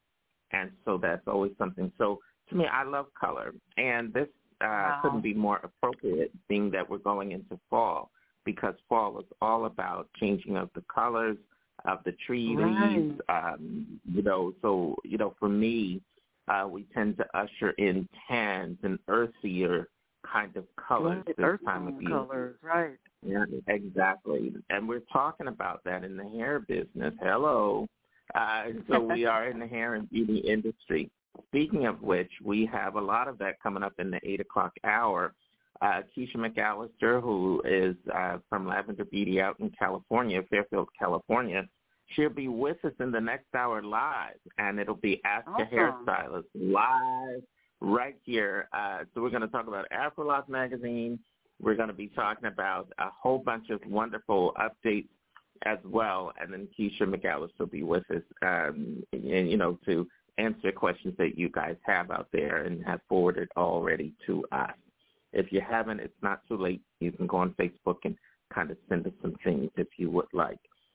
And so that's always something. So to me, I love color. And this uh, wow. couldn't be more appropriate, being that we're going into fall, because fall is all about changing of the colors of the tree
right.
leaves. Um, you know, so, you know, for me, uh, we tend to usher in tans and earthier kind of colors
right.
this
Earth
time of year.
colors, right.
Yeah, exactly. And we're talking about that in the hair business. Hello. Uh, so we are in the hair and beauty industry. Speaking of which, we have a lot of that coming up in the eight o'clock hour. Uh, Keisha McAllister, who is uh, from Lavender Beauty out in California, Fairfield, California, she'll be with us in the next hour live, and it'll be Ask a Hairstylist live right here. Uh, so we're going to talk about AfroLock Magazine. We're going to be talking about a whole bunch of wonderful updates as well, and then Keisha McAllister will be with us, um, and, you know, to answer questions that you guys have out there and have forwarded already to us. If you haven't, it's not too late. You can go on Facebook and kind of send us some things if you would like.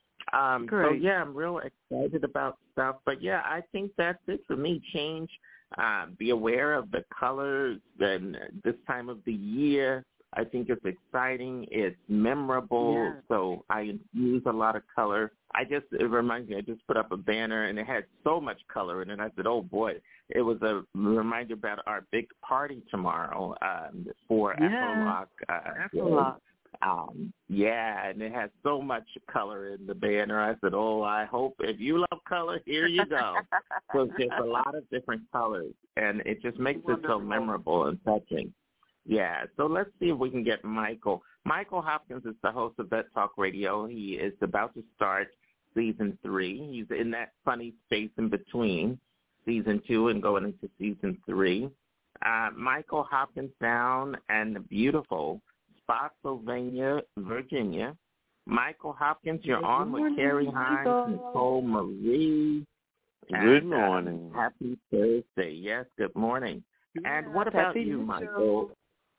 Um, so, yeah, I'm real excited about stuff. But, yeah, I think that's it for me. Change, uh, be aware of the colors and this time of the year. I think it's exciting. It's memorable.
Yeah.
So I use a lot of color. I just, it reminds me, I just put up a banner, and it had so much color in it. I said, oh, boy. It was a reminder about our big party tomorrow um, for
yeah.
AfroLock. Uh,
AfroLock.
Um, yeah, and it has so much color in the banner. I said, oh, I hope if you love color, here you go. So there's a lot of different colors, and it just makes Wonderful. It so memorable and touching. Yeah, so let's see if we can get Michael. Michael Hopkins is the host of Vet Talk Radio. He is about to start season three. He's in that funny space in between season two and going into season three. Uh, Michael Hopkins down in the beautiful Spotsylvania, Virginia. Michael Hopkins, you're
Good
on
morning,
with Carrie
Michael.
Hines, Nicole Marie.
Good
and,
morning.
Uh, happy Thursday. Yes, good morning.
Yeah,
and what about
happy
you, Michael?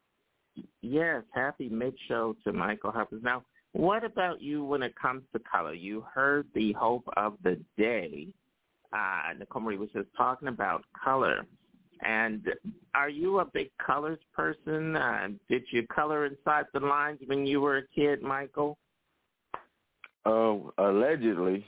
Yes, happy mid-show to Michael Hopkins. Now, what about you when it comes to color? You heard the hope of the day. Uh, Nicole Marie was just talking about color. And are you a big colors person? Uh, did you color inside the lines when you were a kid, Michael?
Oh, uh, allegedly.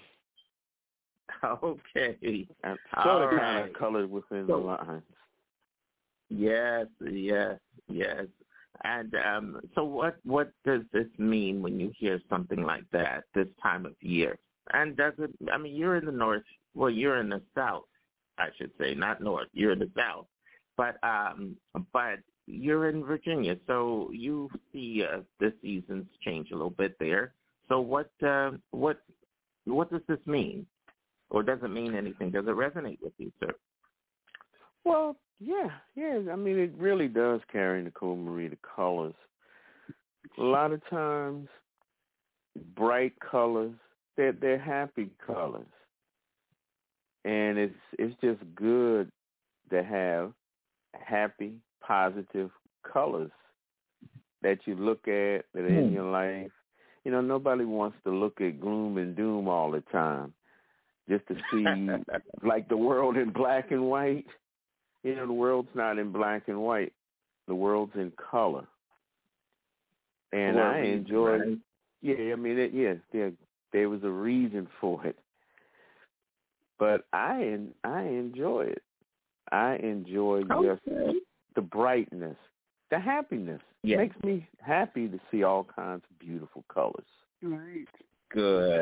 Okay.
And sort of
right.
kind of colored within
so,
the lines.
Yes, yes, yes. And um, so what, what does this mean when you hear something like that this time of year? And does it, I mean, you're in the north, well, you're in the south, I should say, not north, you're in the south. But um, but you're in Virginia, so you see uh, the seasons change a little bit there. So what uh, what what does this mean? Or does it mean anything? Does it resonate with you, sir?
Well, yeah, yeah. I mean, it really does carry, Nicole Marie, the colors. A lot of times, bright colors, they're, they're happy colors. And it's it's just good to have happy, positive colors that you look at that are in your life. You know, nobody wants to look at gloom and doom all the time just to see, like, the world in black and white. You know, the world's not in black and white. The world's in color. And
well,
I enjoy right? Yeah, I mean, it, yeah, there, there was a reason for it. But I I enjoy it. I enjoy
okay.
just the brightness, the happiness.
Yeah.
It makes me happy to see all kinds of beautiful colors.
Right.
Good.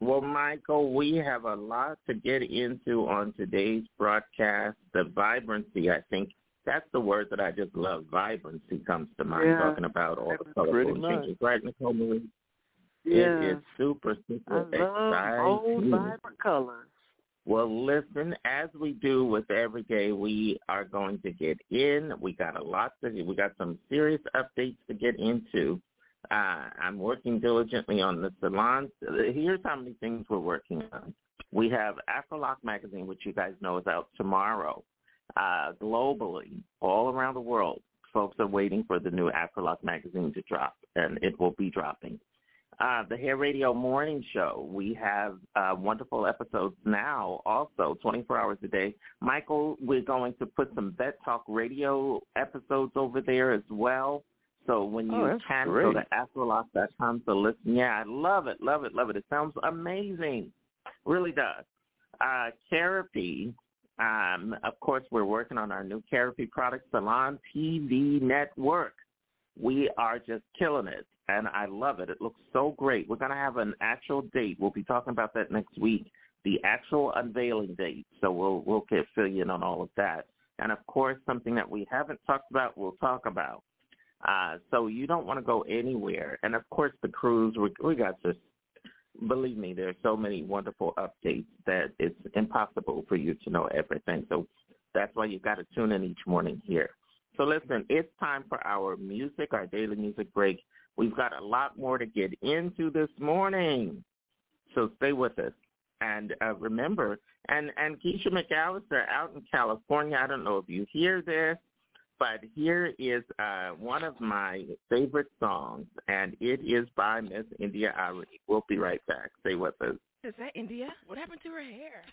Well, Michael, we have a lot to get into on today's broadcast. The vibrancy, I think that's the word that I just love. Vibrancy comes to mind,
yeah.
talking about all the colorful changes. Right, Nicole Marie?
Yeah.
It is super, super
I love
exciting.
old, vibrant colors.
Well, listen, as we do with every day, we are going to get in. We got a lot to do. We got some serious updates to get into. Uh, I'm working diligently on the salon. Here's how many things we're working on. We have Afrolock magazine, which you guys know is out tomorrow. Uh, globally, all around the world, folks are waiting for the new Afrolock magazine to drop, and it will be dropping. Uh, the Hair Radio Morning Show, we have uh, wonderful episodes now also, twenty-four hours a day. Michael, we're going to put some Vet Talk Radio episodes over there as well. So when you
oh,
can
great.
go to afrolock dot com to listen. Yeah, I love it, love it, love it. It sounds amazing. Really does. Uh, Therapy, um, of course, we're working on our new Therapy product, Salon T V Network. We are just killing it, and I love it. It looks so great. We're going to have an actual date. We'll be talking about that next week, the actual unveiling date. So we'll we'll get fill you in on all of that. And, of course, something that we haven't talked about, we'll talk about. Uh, so you don't want to go anywhere. And, of course, the cruise, we, we got just, believe me, there's so many wonderful updates that it's impossible for you to know everything. So that's why you've got to tune in each morning here. So listen, it's time for our music, our daily music break. We've got a lot more to get into this morning. So stay with us. And uh, remember, and, and Keisha McAllister out in California, I don't know if you hear this, but here is uh, one of my favorite songs, and it is by Miss India Ari. We'll be right back. Stay with us.
Is that India? What happened to her hair?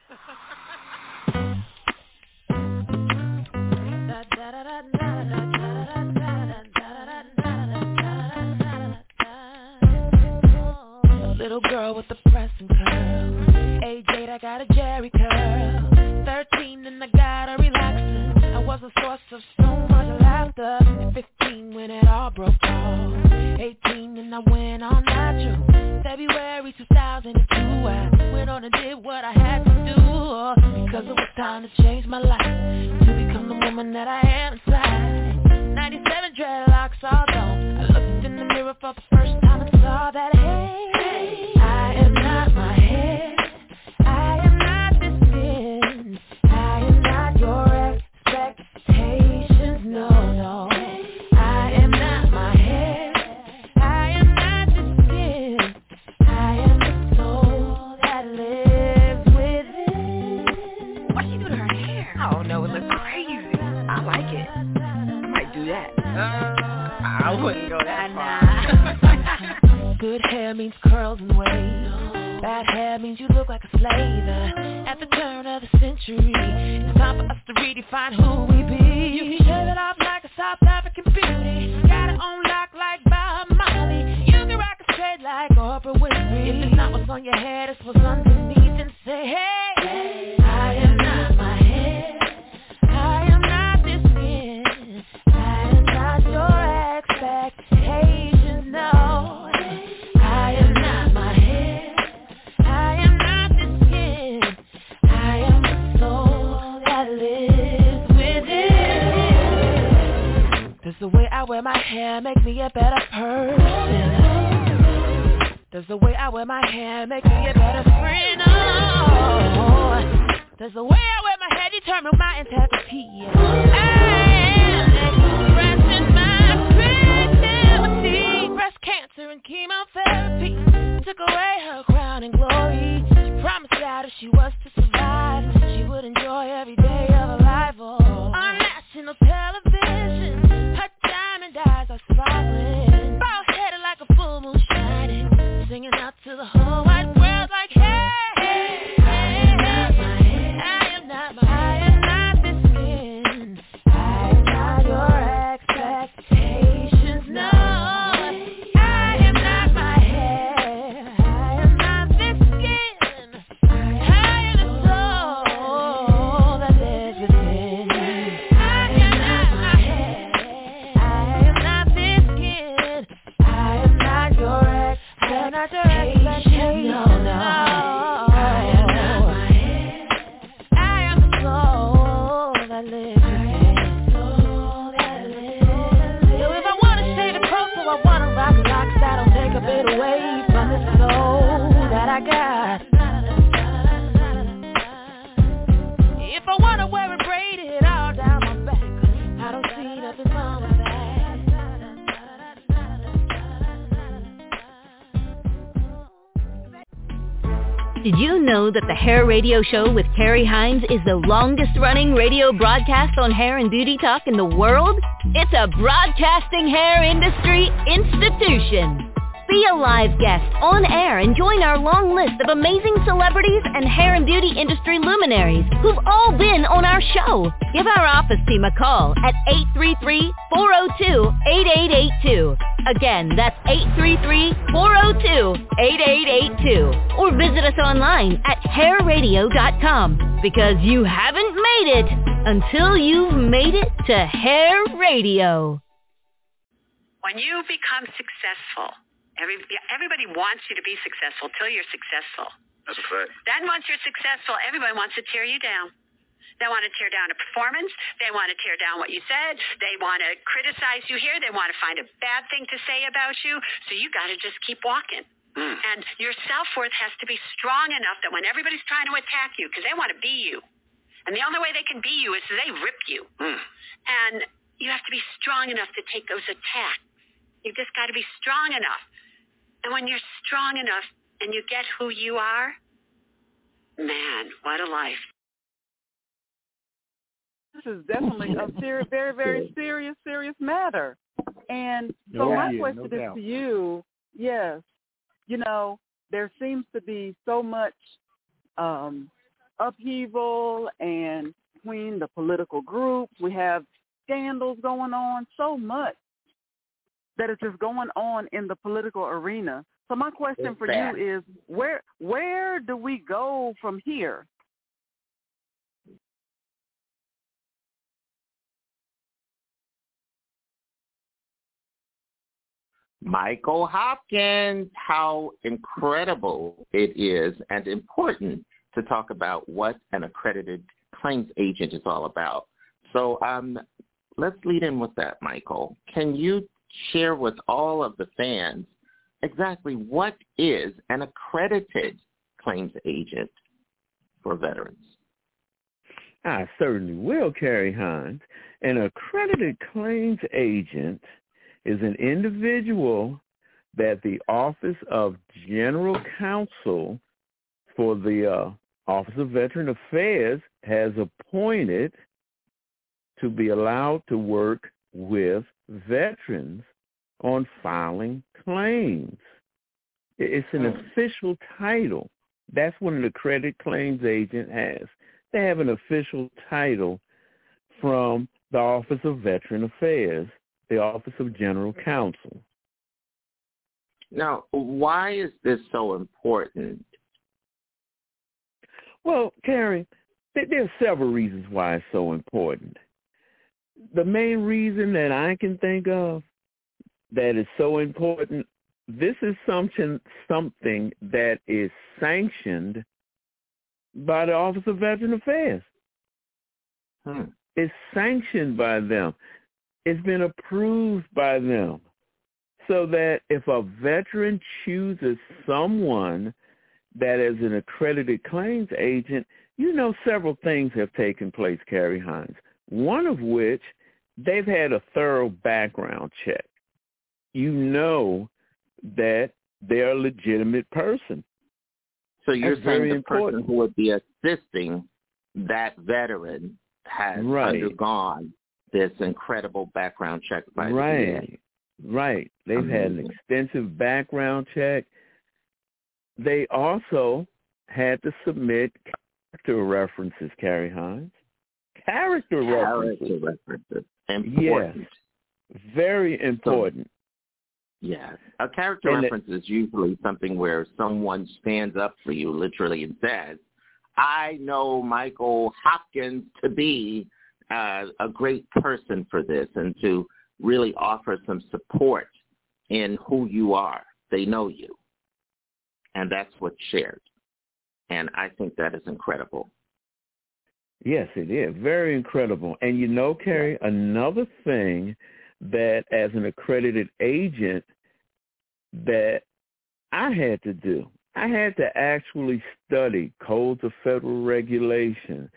Little girl with the pressing curl. Age eight, I got a Jerry curl. Thirteen, and I got a relaxer. I was a source of so much laughter. At fifteen, when it all broke off. Eighteen, and I went on natural. February two thousand two, I went on and did what I had to do. Because it was time to change my life, to become the woman that I am inside. ninety-seven dreadlocks all gone. I looked in the mirror for the first time and saw that, hey, hey, I am not my hair, I am not this skin, I am not your expectations, no, no. I am not my hair, I am not this skin, I am the soul that lives within. What'd she do to her hair? Oh no, it looks crazy. I like it. Do that. Uh, I wouldn't go that far. Good hair means curls and waves. Bad hair means you look like a slave. At the turn of the century, it's time for us to redefine who we be. You can shave it off like a South African beauty. Got it on lock like Bob Marley. You can rock it straight like Oprah Winfrey. If it's not what's on your head, it's what's underneath. And say, hey, hey, I am not my hair. I am not this skin. Not your expectations, no. I am not my hair, I am not the skin, I am the soul that lives within. Does the way I wear my hair make me a better person? Does the way I wear my hair make me a better friend? Oh, does the way I wear my hair determine my integrity? Cancer and chemotherapy took away her crown and glory. She promised that if she was to survive, she would enjoy every day of her life. Oh, on national television, her diamond eyes are sparkling, bald-headed like a full moon shining, singing out to the whole wide world like, hey, hey, hey, hey, I am not my, I am not this skin, I am not your expectations, no. If I wanna wear it braided all down my back, I don't see nothing wrong with that.
Did you know that the Hair Radio Show with Carrie Hines is the longest-running radio broadcast on hair and beauty talk in the world? It's a broadcasting hair industry institution. Be a live guest on air and join our long list of amazing celebrities and hair and beauty industry luminaries who've all been on our show. Give our office team a call at eight three three, four oh two, eight eight eight two. Again, that's eight three three, four oh two, eight eight eight two. Or visit us online at hair radio dot com, because you haven't made it until you've made it to Hair Radio.
When you become successful, Every, everybody wants you to be successful till you're successful.
That's a fact.
Then once you're successful, everybody wants to tear you down. They want to tear down a performance. They want to tear down what you said. They want to criticize you here. They want to find a bad thing to say about you. So you got to just keep walking. Mm. And your self-worth has to be strong enough that when everybody's trying to attack you, because they want to be you, and the only way they can be you is they rip you. Mm. And you have to be strong enough to take those attacks. You've just got to be strong enough. And when you're strong enough and you get who you are, man, what a life.
This is definitely a very, very, very serious, serious matter. And so
no,
my
yeah,
question
no
is
doubt.
to you, yes, you know, there seems to be so much um, upheaval and between the political groups. We have scandals going on, so much that is just going on in the political arena. So my question
It's
for
bad.
you is, where where do we go from here?
Michael Hopkins, how incredible it is and important to talk about what an accredited claims agent is all about. So um, let's lead in with that, Michael. Can you share with all of the fans exactly what is an accredited claims agent for veterans?
I certainly will, Carrie Hines. An accredited claims agent is an individual that the Office of General Counsel for the uh, Office of Veteran Affairs has appointed to be allowed to work with veterans on filing claims. It's an official title. That's what an accredited claims agent has. They have an official title from the Office of Veteran Affairs, the Office of General Counsel.
Now, why is this so important?
Well, Carrie, there are several reasons why it's so important. The main reason that I can think of that is so important, this is something, something that is sanctioned by the Office of Veteran Affairs.
Hmm.
It's sanctioned by them. It's been approved by them. So that if a veteran chooses someone that is an accredited claims agent, you know several things have taken place, Carrie Hines. One of which, they've had a thorough background check. You know that they're a legitimate person.
So you're
That's
saying
very
the
important.
person who would be assisting that veteran has
Right.
undergone this incredible background check by the V A.
Right, right. They've
Amazing.
had an extensive background check. They also had to submit character references, Carrie Hines. Character,
Character
references.
references. Important.
Yes, very important.
Yes. A character
And it-
reference is usually something where someone stands up for you literally and says, I know Michael Hopkins to be uh, a great person for this, and to really offer some support in who you are. They know you. And that's what's shared. And I think that is incredible.
Yes, it is. Very incredible. And you know, Carrie, another thing that as an accredited agent that I had to do, I had to actually study codes of federal regulation.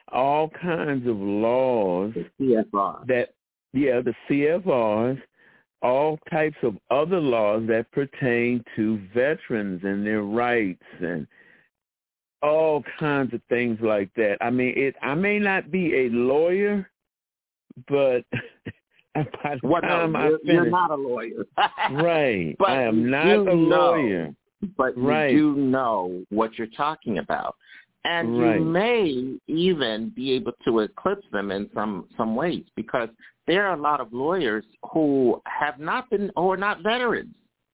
all kinds of laws.
The C F R.
That, yeah, the C F Rs, all types of other laws that pertain to veterans and their rights and all kinds of things like that. I mean, it. I may not be a lawyer, but by the
well,
time
no,
I
you're,
finish,
you're not a lawyer,
right?
But
I am not
a
lawyer,
but
right.
you do know what you're talking about, and
right.
you may even be able to eclipse them in some some ways, because there are a lot of lawyers who have not been or are not veterans.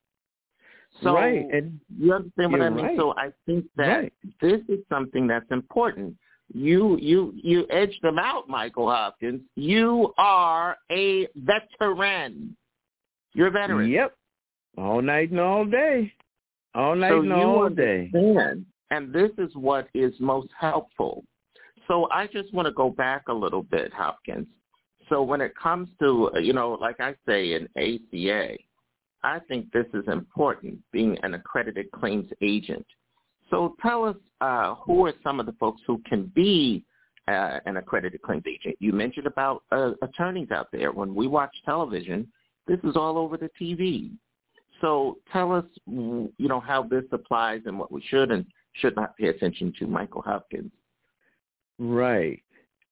So
right. and
you understand what I mean?
Right.
So I think that
right.
this is something that's important. You you you edged them out, Michael Hopkins. You are a veteran. You're a veteran.
Yep. All night and all day. All night
so
and
you
all
understand,
day.
And this is what is most helpful. So I just want to go back a little bit, Hopkins. So when it comes to, you know, like I say in A C A, I think this is important, being an accredited claims agent. So tell us uh, who are some of the folks who can be uh, an accredited claims agent. You mentioned about uh, attorneys out there. When we watch television, this is all over the T V. So tell us, you know, how this applies and what we should and should not pay attention to, Michael Hopkins.
Right.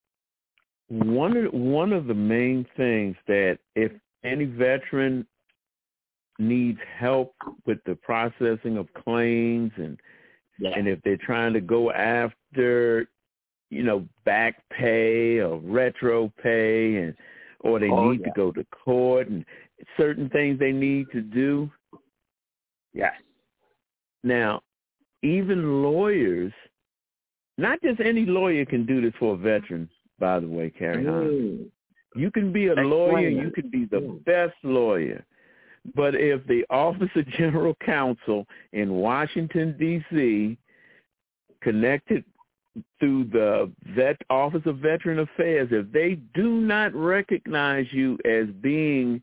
One of, one of the main things that if any veteran needs help with the processing of claims and yeah. and if they're trying to go after, you know, back pay or retro pay and or they
oh,
need
yeah.
to go to court and certain things they need to do.
Yes.
Now, even lawyers, not just any lawyer can do this for a veteran, by the way, Carrie
mm.
You can be a
Explain
lawyer,
it.
you can be the
mm.
best lawyer. But if the Office of General Counsel in Washington, D C, connected through the Vet Office of Veteran Affairs, if they do not recognize you as being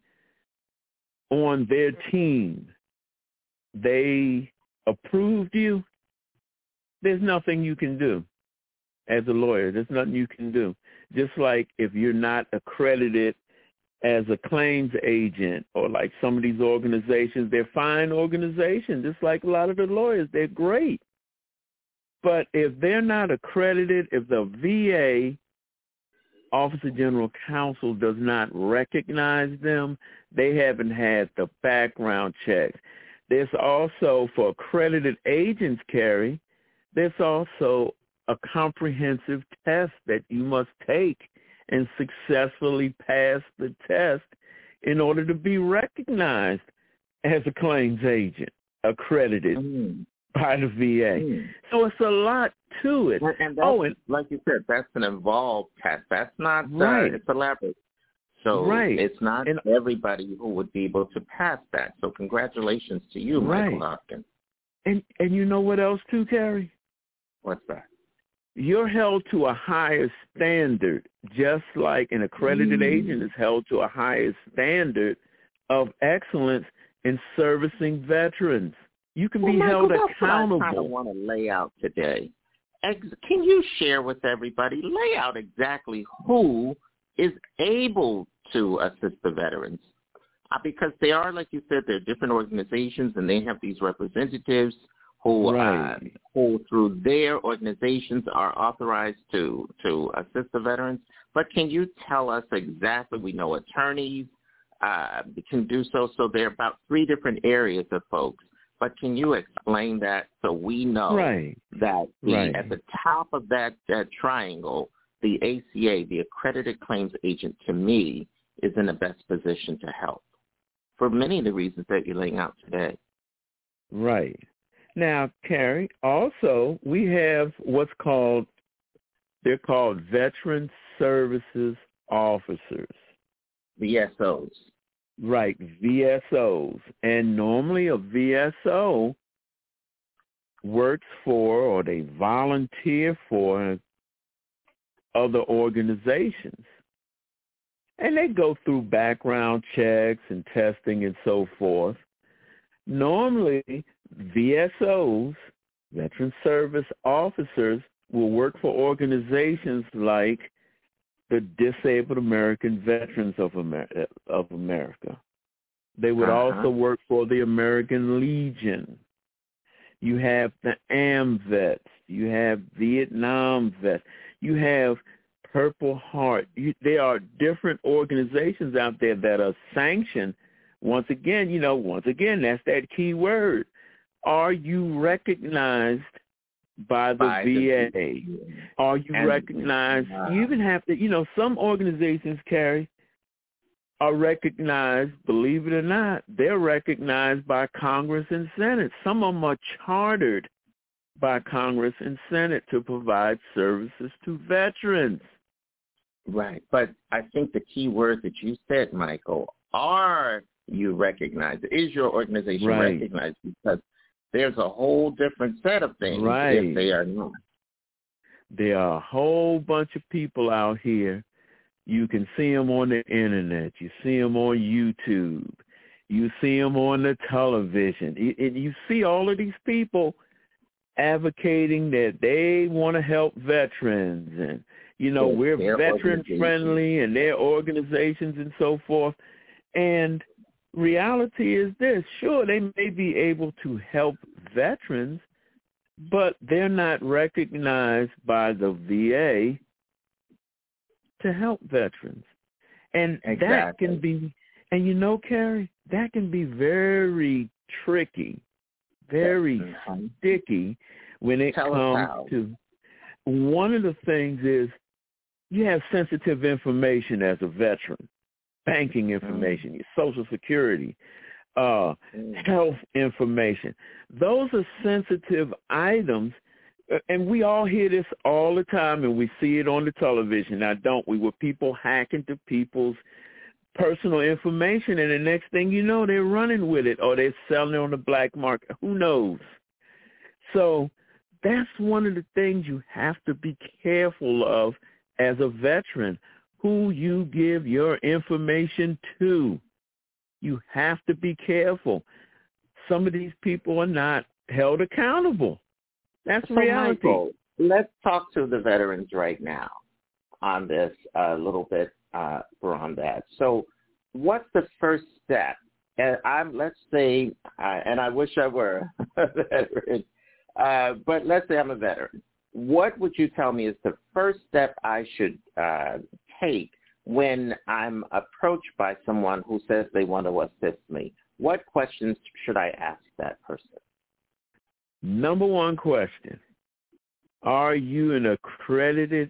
on their team, they approved you, there's nothing you can do as a lawyer. There's nothing you can do. Just like if you're not accredited as a claims agent or like some of these organizations, they're fine organizations, just like a lot of the lawyers. They're great. But if they're not accredited, if the V A, Office of General Counsel, does not recognize them, they haven't had the background checks. There's also, for accredited agents, Carrie, there's also a comprehensive test that you must take and successfully pass the test in order to be recognized as a claims agent, accredited mm. by the V A. Mm. So it's a lot to it.
And, and
oh, and
like you said, that's an involved test. That's not,
right.
uh, it's elaborate. So
right.
it's not and, everybody who would be able to pass that. So congratulations to you,
right.
Michael Hopkins.
And and you know what else too, Carrie?
What's that?
You're held to a higher standard, just like an accredited mm. agent is held to a higher standard of excellence in servicing veterans. You can
well,
be
Michael,
held
that's
accountable.
What I kind of want to lay out today. Ex- can you share with everybody, lay out exactly who is able to assist the veterans? Uh, because they are, like you said, they're different organizations, and they have these representatives who,
right.
uh, who through their organizations are authorized to, to assist the veterans. But can you tell us exactly, we know attorneys uh, can do so, so there are about three different areas of folks. But can you explain that so we know
right.
that the,
right.
at the top of that, that triangle, the A C A, the accredited claims agent, to me, is in the best position to help for many of the reasons that you're laying out today.
Right. Now, Carrie, also, we have what's called, they're called Veteran Services Officers.
V S Os.
Right, V S Os. And normally a V S O works for or they volunteer for other organizations. And they go through background checks and testing and so forth. Normally, V S Os, Veteran Service Officers, will work for organizations like the Disabled American Veterans of America. Of America. They would uh-huh. also work for the American Legion. You have the AMVETS. You have Vietnam Vets. You have Purple Heart. You, there are different organizations out there that are sanctioned. Once again, you know, once again, that's that key word. Are you recognized by the by V A? The, are you and, recognized? Uh, you even have to, you know, some organizations, Carrie, are recognized, believe it or not, they're recognized by Congress and Senate. Some of them are chartered by Congress and Senate to provide services to veterans.
Right. But I think the key word that you said, Michael, are you recognized? Is your organization right. recognized? Because there's a whole different set of things
right.
if they are not.
There are a whole bunch of people out here. You can see them on the internet. You see them on YouTube. You see them on the television. And you see all of these people advocating that they want to help veterans. And, you know, their, we're their veteran-friendly and their organizations and so forth. And reality is this. Sure, they may be able to help veterans, but they're not recognized by the V A to help veterans. And exactly. that can be, and you know, Carrie, that can be very tricky, very mm-hmm. sticky when it Tell comes to, one of the things is you have sensitive information as a veteran, banking information, mm-hmm. your Social Security, uh, mm-hmm. health information. Those are sensitive items. And we all hear this all the time, and we see it on the television, now don't we, with people hacking to people's personal information, and the next thing you know, they're running with it, or they're selling it on the black market. Who knows? So that's one of the things you have to be careful of as a veteran, who you give your information to. You have to be careful. Some of these people are not held accountable. That's
so
reality.
Michael, let's talk to the veterans right now on this a uh, little bit uh, on that. So what's the first step? And I'm, let's say, uh, and I wish I were a veteran, uh, but let's say I'm a veteran. What would you tell me is the first step I should uh, take when I'm approached by someone who says they want to assist me? What questions should I ask that person?
Number one question, are you an accredited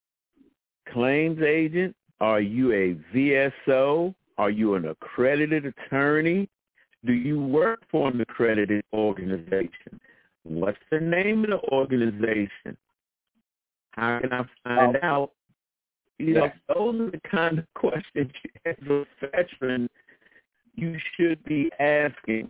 claims agent? Are you a V S O? Are you an accredited attorney? Do you work for an accredited organization? What's the name of the organization? How can I find oh. out? You yeah. know, those are the kind of questions as a veteran you should be asking.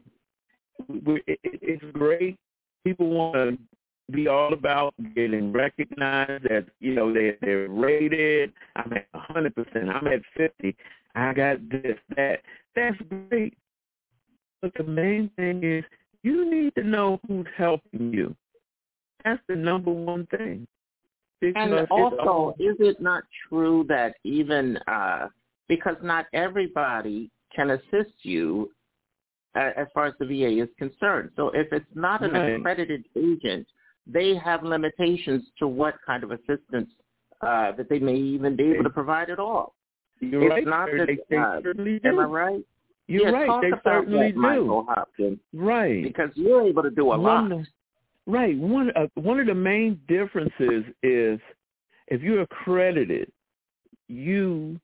It's great. People want to be all about getting recognized as, you know, they're, they're rated. I'm at one hundred percent. I'm at fifty. I got this, that. That's great. But the main thing is you need to know who's helping you. That's the number one thing.
Because and also, is it not true that even uh, because not everybody can assist you as far as the V A is concerned. So if it's not an right. accredited agent, they have limitations to what kind of assistance uh, that they may even be able to provide at all.
You're
it's
right.
Not
they,
that,
they
uh,
certainly do.
Am I right?
You're
yeah,
right.
Talk
they
about
certainly
that,
do.
Michael Hopkins.
Right.
Because you're able to do a
one,
lot.
Right. One, uh, one of the main differences is if you're accredited, you,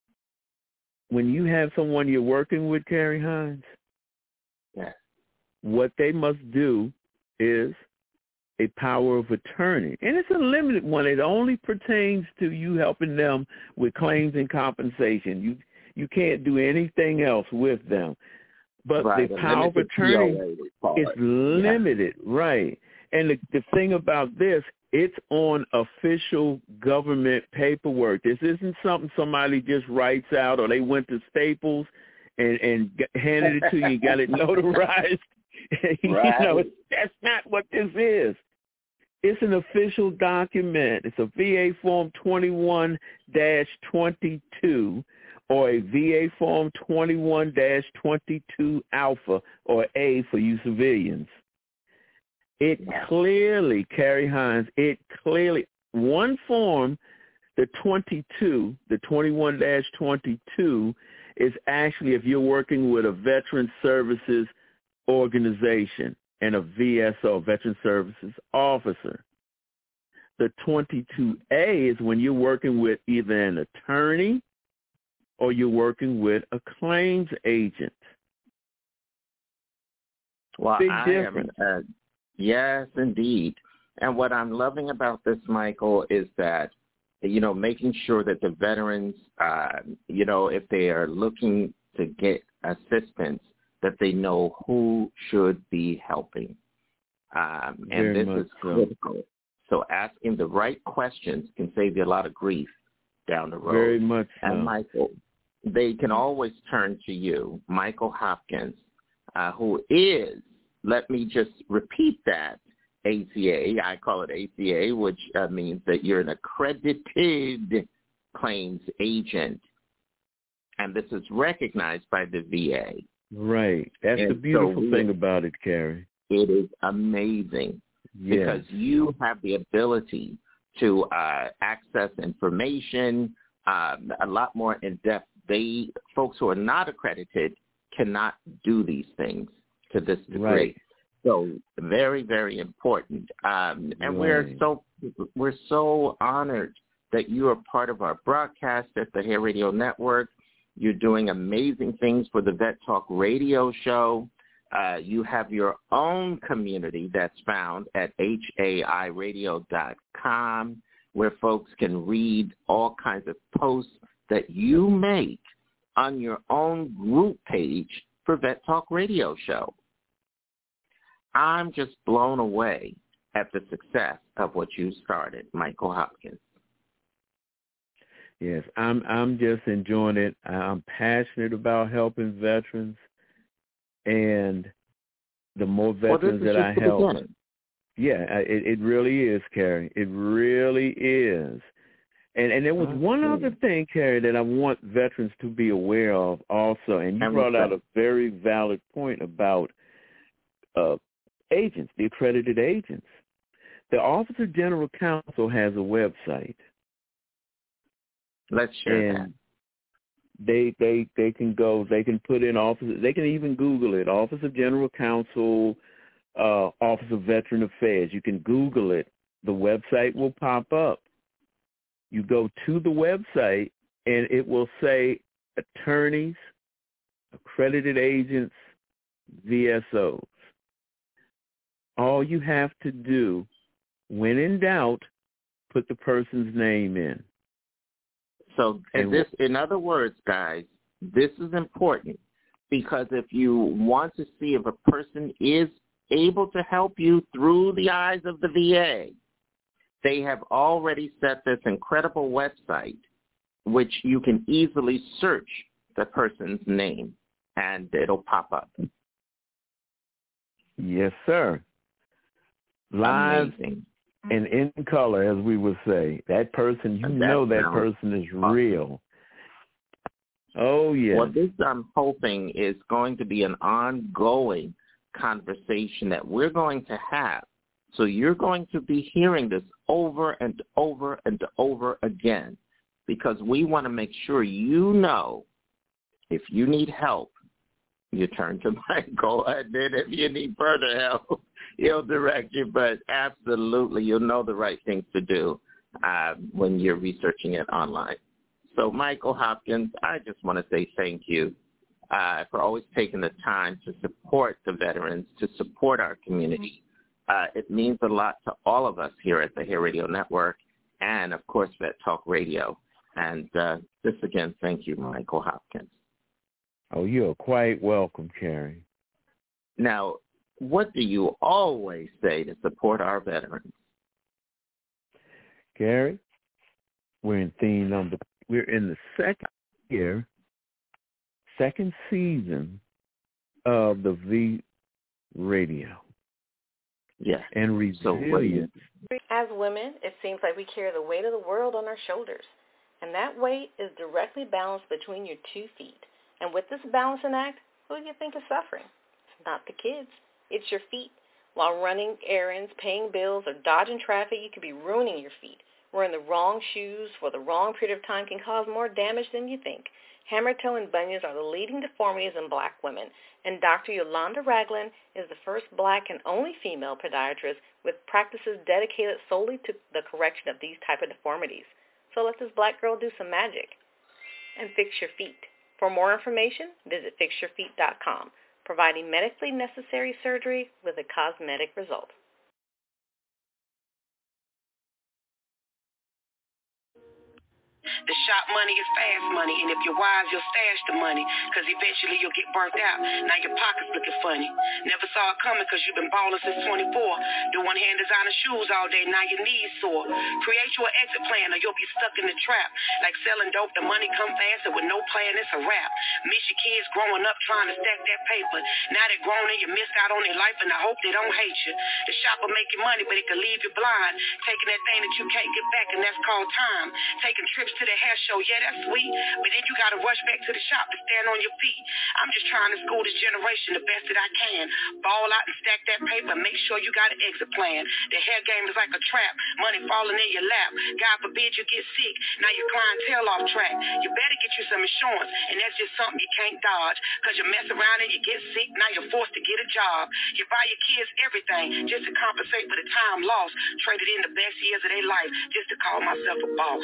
when you have someone you're working with, Carrie Hines,
yeah.
what they must do is a power of attorney. And it's a limited one. It only pertains to you helping them with claims and compensation. You you can't do anything else with them. But right, the power of attorney is limited, yeah. right. And the, the thing about this, it's on official government paperwork. This isn't something somebody just writes out or they went to Staples and, and handed it to you, got it notarized. you
right.
know, that's not what this is. It's an official document. It's a V A Form twenty-one dash twenty-two or a V A Form twenty-one dash twenty-two Alpha or A for you civilians. It clearly, Carrie Hines, it clearly, one form, the twenty-two, the twenty-one dash twenty-two, is actually if you're working with a Veteran Services organization and a V S O, Veteran Services Officer. The twenty-two A is when you're working with either an attorney or you're working with a claims agent.
Well,
Big
I
difference.
am, uh, yes, indeed. And what I'm loving about this, Michael, is that, you know, making sure that the veterans, uh, you know, if they are looking to get assistance, that they know who should be helping. Um, and
Very
this
much
is
so.
critical. So asking the right questions can save you a lot of grief down the road.
Very much so.
And, Michael, they can always turn to you, Michael Hopkins, uh, who is, let me just repeat that, A C A. I call it A C A, which uh, means that you're an accredited claims agent. And this is recognized by the V A.
Right. That's
and
the beautiful
so
thing about it, Carrie.
It is amazing
yes.
because you have the ability to uh, access information um, a lot more in depth. They folks who are not accredited cannot do these things to this degree.
Right.
So very, very important. Um, and
right.
we're so we're so honored that you are part of our broadcast at the Hair Radio Network. You're doing amazing things for the Vet Talk Radio Show. Uh, you have your own community that's found at H A I radio dot com, where folks can read all kinds of posts that you make on your own group page for Vet Talk Radio Show. I'm just blown away at the success of what you started, Michael Hopkins.
Yes, I'm I'm just enjoying it. I'm passionate about helping veterans, and the more veterans
well,
that I help,
beginning.
yeah, it, it really is, Carrie. It really is. And and there was
okay.
one other thing, Carrie, that I want veterans to be aware of also, and you
and
brought out a very valid point about uh, agents, the accredited agents. The Office of General Counsel has a website.
Let's share
and
that.
They they they can go. They can put in office. They can even Google it. Office of General Counsel, uh, Office of Veteran Affairs. You can Google it. The website will pop up. You go to the website, and it will say attorneys, accredited agents, V S Os. All you have to do, when in doubt, put the person's name in.
So and this, in other words, guys, this is important because if you want to see if a person is able to help you through the eyes of the V A, they have already set this incredible website, which you can easily search the person's name, and it'll pop up.
Yes, sir. Live
Amazing.
and in color, as we would say. That person, you
that
know that
sounds
person is
awesome.
real. Oh, yeah.
Well, this, I'm hoping, is going to be an ongoing conversation that we're going to have. So you're going to be hearing this over and over and over again because we want to make sure you know if you need help, you turn to Michael, and then if you need further help, he'll direct you. But absolutely, you'll know the right things to do uh, when you're researching it online. So, Michael Hopkins, I just want to say thank you uh, for always taking the time to support the veterans, to support our community. Uh, it means a lot to all of us here at the Hair Radio Network and, of course, Vet Talk Radio. And uh, just again, thank you, Michael Hopkins.
Oh, you're quite welcome, Carrie.
Now, what do you always say to support our veterans?
Carrie, we're in theme number, we're in the second year, second season of the V Radio.
Yeah.
And resilience.
As women, it seems like we carry the weight of the world on our shoulders. And that weight is directly balanced between your two feet. And with this balancing act, who do you think is suffering? It's not the kids. It's your feet. While running errands, paying bills, or dodging traffic, you could be ruining your feet. Wearing the wrong shoes for the wrong period of time can cause more damage than you think. Hammer toe and bunions are the leading deformities in black women, and Doctor Yolanda Ragland is the first black and only female podiatrist with practices dedicated solely to the correction of these type of deformities. So let this black girl do some magic and fix your feet. For more information, visit fix your feet dot com, providing medically necessary surgery with a cosmetic result.
The shop money is fast money, and if you're wise, you'll stash the money, because eventually you'll get burnt out. Now your pocket's looking funny. Never saw it coming because you've been balling since twenty-four. Doing hand designer shoes all day, now your knees sore. Create your exit plan or you'll be stuck in the trap. Like selling dope, the money come fast, and with no plan, it's a wrap. Miss your kids growing up trying to stack that paper. Now they're grown and you missed out on their life, and I hope they don't hate you. The shop will make you money, but it can leave you blind. Taking that thing that you can't get back, and that's called time. Taking trips to the hair show, yeah, that's sweet, but then you got to rush back to the shop to stand on your feet. I'm just trying to school this generation the best that I can. Ball out and stack that paper, make sure you got an exit plan. The hair game is like a trap, money falling in your lap. God forbid you get sick, now your clientele off track. You better get you some insurance, and that's just something you can't dodge, because you mess around and you get sick, now you're forced to get a job. You buy your kids everything just to compensate for the time lost, traded in the best years of their life just to call myself a boss.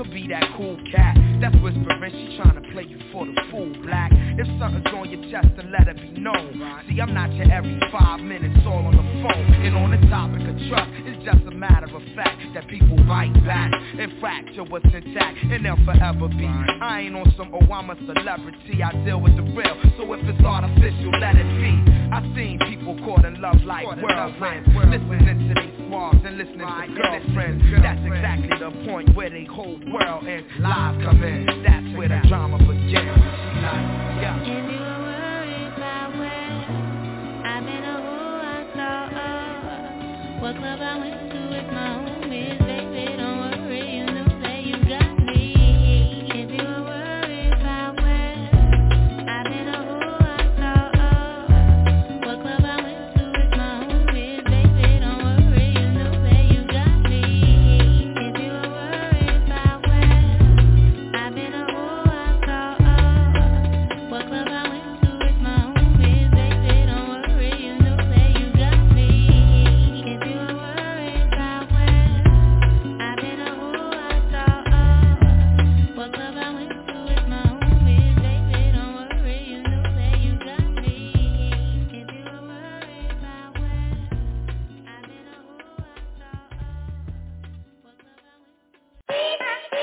could be that cool cat that's whispering, she tryna play you for the fool, black. If something's on your chest, then let it be known. See, I'm not your every five minutes all on the phone. And on the topic of trust, it's just a matter of fact that people bite back and fracture what's intact, and they'll forever be. I ain't on some, oh, I'm a celebrity, I deal with the real. So if it's artificial, let it be. I've seen people caught in love like whirlwinds, listening to these squabs and listening to girlfriends. That's exactly the point where they whole world ends. Lies come in, that's where the drama begins. Like, yeah.
If you were worried about where I've been or who I saw, uh, what club I went to with my homies, baby, don't worry, you know that you got me. If you were worried about where I've been or who I saw, uh, what club I went to with my homies, baby, don't worry, you know that you got me. If you were worried about where I've been or who I saw, uh, what club I went to with my homies, baby, don't worry, you know that you got me. If you were worried about where I've been or who I saw, uh, what club I went to with my homies, baby, don't worry, you know that you got me. If you were worried about where I've been or who I saw, uh, what club I went to.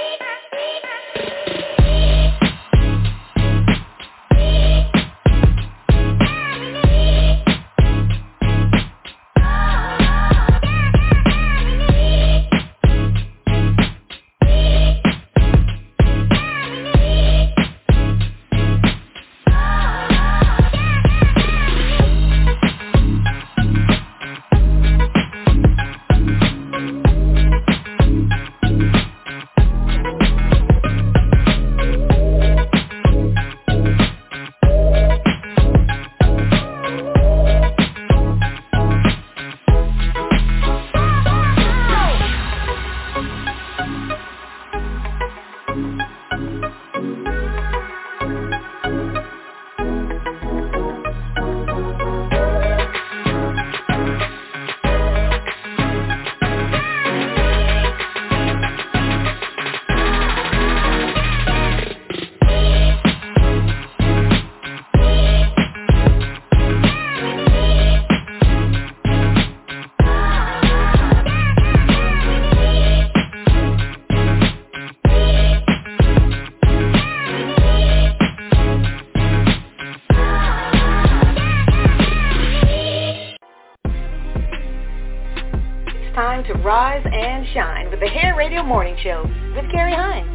Time to rise and shine with the Hair Radio Morning Show with Carrie Hines.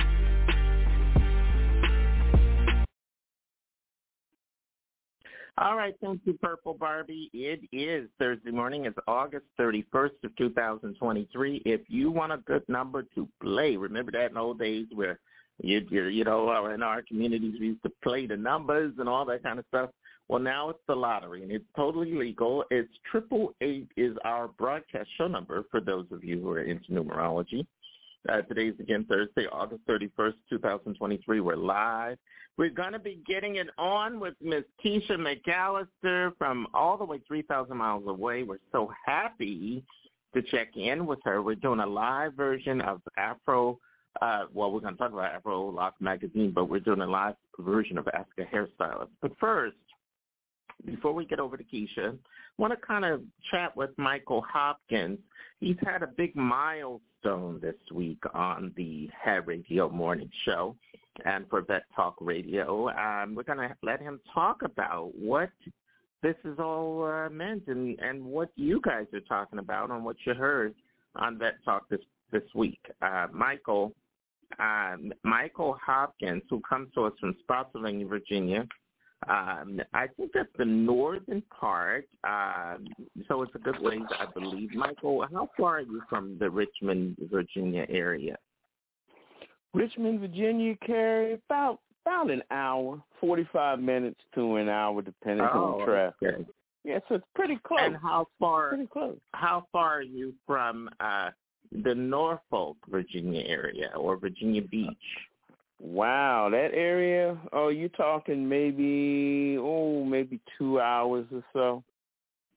All right, thank you, Purple Barbie. It is Thursday morning. It's August thirty-first of two thousand twenty-three. If you want a good number to play, remember that in old days where, you, you, you know, in our communities we used to play the numbers and all that kind of stuff. Well, now it's the lottery, and it's totally legal. It's triple eight is our broadcast show number for those of you who are into numerology. Uh, today's, again, Thursday, August thirty-first, two thousand twenty-three. We're live. We're going to be getting it on with Miss Keisha McAllister from all the way three thousand miles away. We're so happy to check in with her. We're doing a live version of Afro, uh, well, we're going to talk about Afro Lock Magazine, but we're doing a live version of Ask a Hairstylist. But first, before we get over to Keisha, I want to kind of chat with Michael Hopkins. He's had a big milestone this week on the Hair Radio Morning Show and for Vet Talk Radio. Um, we're going to let him talk about what this is all uh, meant and, and what you guys are talking about and what you heard on Vet Talk this, this week. Uh, Michael, uh, Michael Hopkins, who comes to us from Spotsylvania, Virginia, Um, I think that's the northern part, um, so it's a good ways, I believe. Michael, how far are you from the Richmond, Virginia area?
Richmond, Virginia, Carrie, about about an hour, forty-five minutes to an hour, depending
oh,
on traffic.
Okay.
Yeah, so it's pretty close.
And how far?
Pretty close.
How far are you from uh, the Norfolk, Virginia area or Virginia Beach?
Wow, that area, oh, you're talking maybe, oh, maybe two hours or so.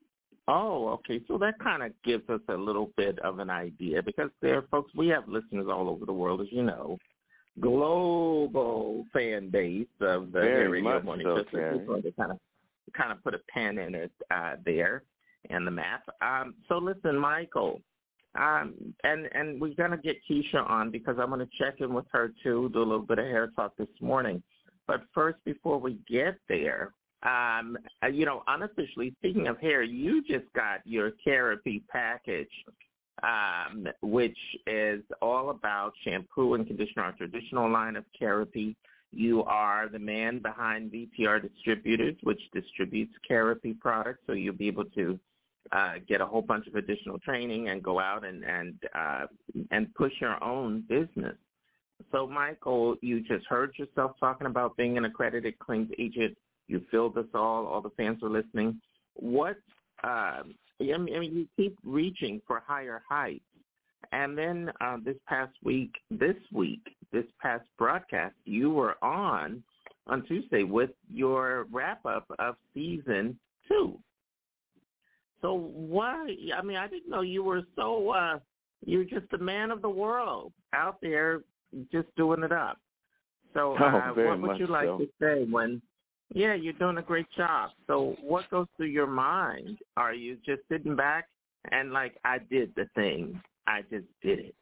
Oh, okay. So that kind of gives us a little bit of an idea because there, folks, we have listeners all over the world, as you know, global fan base of the
Very
Radio
much
Morning
so,
Show. So
Carrie.
just wanted to kind of, kind of put a pen in it uh, there and the map. Um, so listen, Michael, um, and, and we're going to get Keisha on because I'm going to check in with her, too, do a little bit of hair talk this morning. But first, before we get there, Um, you know, unofficially, speaking of hair, you just got your therapy package, um, which is all about shampoo and conditioner, our traditional line of therapy. You are the man behind V T R Distributors, which distributes therapy products, so you'll be able to uh, get a whole bunch of additional training and go out and and uh, and push your own business. So, Michael, you just heard yourself talking about being an accredited claims agent. You filled us all. All the fans are listening. What? Uh, I mean, you keep reaching for higher heights. And then uh, this past week, this week, this past broadcast, you were on on Tuesday with your wrap-up of season two. So why? I mean, I didn't know you were so. Uh, you're just a man of the world out there, just doing it up. So uh,
oh, very
what would
much
you like
so.
to say when? Yeah, you're doing a great job. So what goes through your mind? Are you just sitting back and like, I did the thing. I just did it.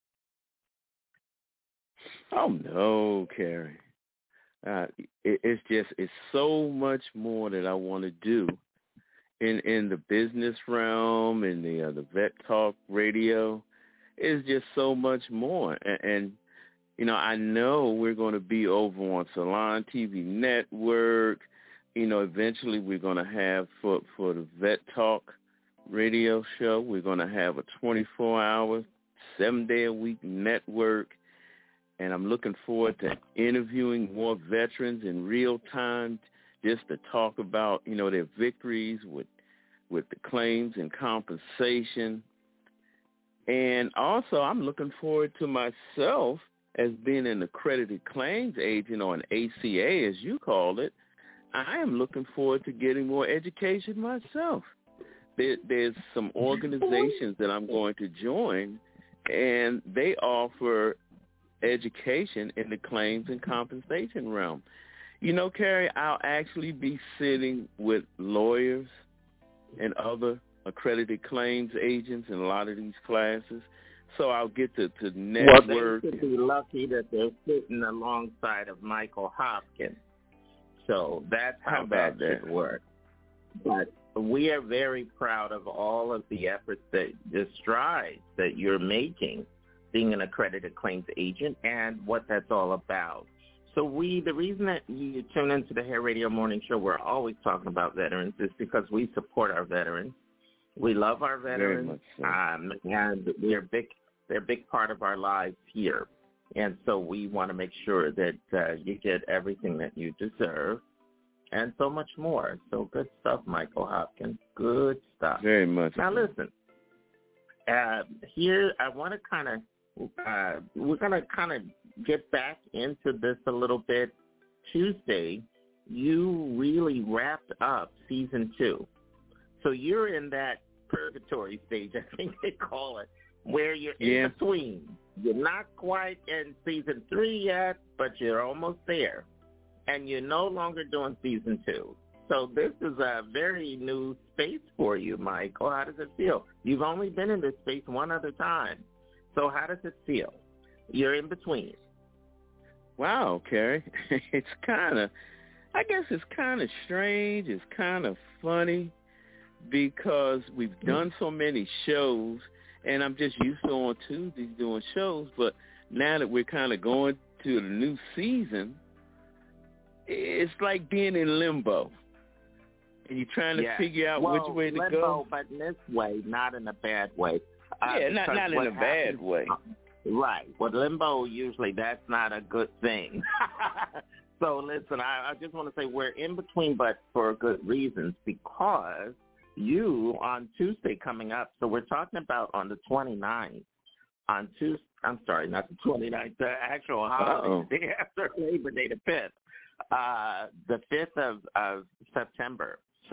Oh, no, Carrie. Uh, it, it's just, it's so much more that I want to do in in the business realm, in the, uh, the Vet Talk radio. It's just so much more. And, and you know, I know we're going to be over on Salon T V Network. You know, eventually we're going to have for, for the Vet Talk radio show, we're going to have a twenty-four hour, seven-day-a-week network. And I'm looking forward to interviewing more veterans in real time just to talk about, you know, their victories with with the claims and compensation. And also I'm looking forward to myself as being an accredited claims agent, or an A C A, as you call it. I am looking forward to getting more education myself. There, there's some organizations that I'm going to join, and they offer education in the claims and compensation realm. You know, Carrie, I'll actually be sitting with lawyers and other accredited claims agents in a lot of these classes. So I'll get to, to network.
Well, they should be lucky that they're sitting alongside of Michael Hopkins. So that's how, how that should work. But we are very proud of all of the efforts, that the strides that you're making, being an accredited claims agent, and what that's all about. So we, the reason that you tune into the Hair Radio Morning Show, we're always talking about veterans, is because we support our veterans. We love our veterans, so. um, and they're big. They're a big part of our lives here. And so we want to make sure that uh, you get everything that you deserve and so much more. So good stuff, Michael Hopkins. Good stuff.
Very much.
Now, listen, uh, here I want to kind of, uh, we're going to kind of get back into this a little bit. Tuesday, you really wrapped up season two. So you're in that purgatory stage, I think they call it, where you're
yeah.
in between. You're not quite in season three yet, but you're almost there. And you're no longer doing season two. So this is a very new space for you, Michael. How does it feel? You've only been in this space one other time. So how does it feel? You're in between.
Wow, Carrie. It's kind of, I guess it's kind of strange. It's kind of funny because we've done so many shows, and I'm just used to on Tuesdays doing shows. But now that we're kind of going to the new season, it's like being in limbo. And you're trying to
yeah.
figure out
well,
which way to
limbo,
go.
But in this way, not in a bad way. Uh,
yeah, not, not in a
happens,
bad way.
Right. With limbo, usually that's not a good thing. So listen, I, I just want to say we're in between, but for good reasons, because you on Tuesday coming up, so we're talking about on the twenty-ninth, on Tuesday, I'm sorry, not the twenty-ninth, the actual holiday, day after Labor Day, the fifth, uh, the fifth of, of September. So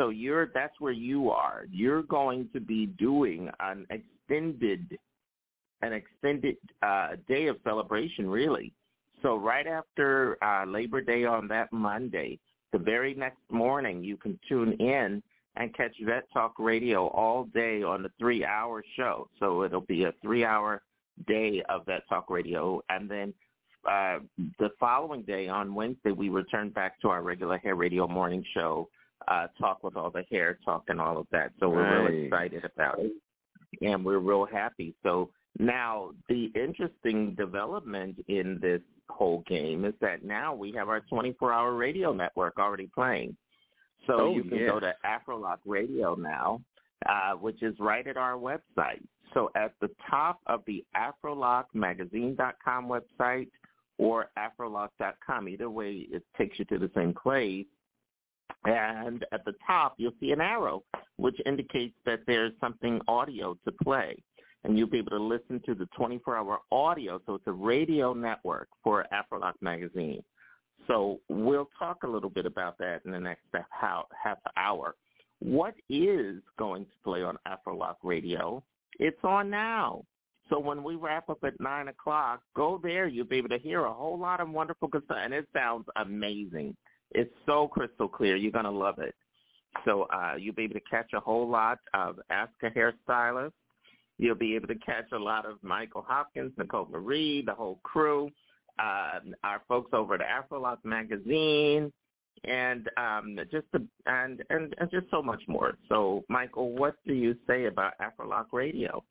So you're that's where you are. You're going to be doing an extended, an extended uh, day of celebration, really. So right after uh, Labor Day on that Monday, the very next morning, you can tune in and catch Vet Talk Radio all day on the three-hour show. So it'll be a three-hour day of Vet Talk Radio, and then uh, the following day on Wednesday, we return back to our regular Hair Radio morning show, uh, talk with all the hair talk and all of that. So we're
Right.
really excited about it, and we're real happy. So now the interesting development in this whole game is that now we have our twenty-four hour radio network already playing. So
Oh,
you can
yeah.
go to Afrolock Radio now, uh, which is right at our website. So at the top of the afrolock magazine dot com website or afrolock dot com, either way, it takes you to the same place. And at the top, you'll see an arrow, which indicates that there's something audio to play. And you'll be able to listen to the twenty-four hour audio. So it's a radio network for Afrolock Magazine. So we'll talk a little bit about that in the next half, half hour. What is going to play on Afrolock Radio? It's on now. So when we wrap up at nine o'clock, go there. You'll be able to hear a whole lot of wonderful good stuff, and it sounds amazing. It's so crystal clear. You're going to love it. So uh, you'll be able to catch a whole lot of Ask a Hairstylist. You'll be able to catch a lot of Michael Hopkins, Nicole Marie, the whole crew, uh, our folks over at Afrolock Magazine, and um, just the, and, and and just so much more. So, Michael, what do you say about Afrolock Radio?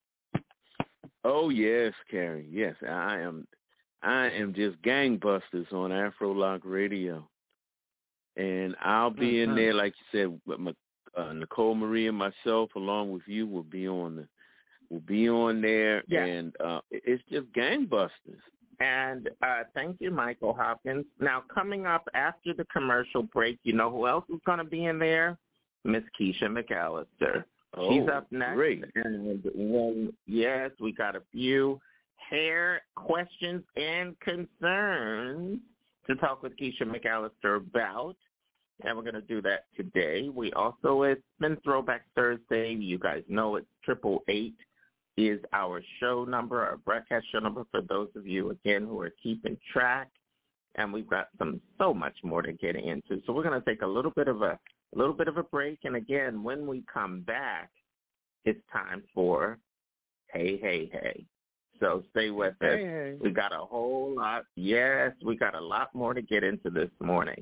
Oh yes, Carrie. Yes, I am. I am just gangbusters on Afrolock Radio, and I'll be mm-hmm. in there, like you said, with my, uh, Nicole Marie and myself, along with you, will be on the. We'll be on there,
yeah.
and uh, it's just gangbusters.
And uh, thank you, Michael Hopkins. Now, coming up after the commercial break, you know who else is going to be in there? Miss Keisha McAllister.
Oh,
She's up next.
Great.
And when, yes, we got a few hair questions and concerns to talk with Keisha McAllister about. And we're going to do that today. We also, it's been Throwback Thursday. You guys know it's triple eight is our show number, our broadcast show number for those of you, again, who are keeping track. And we've got some so much more to get into. So we're going to take a little bit of a, a little bit of a break. And again, when we come back, it's time for Hey, Hey, Hey. So stay with
hey,
us.
Hey.
We got a whole lot. Yes, we got a lot more to get into this morning.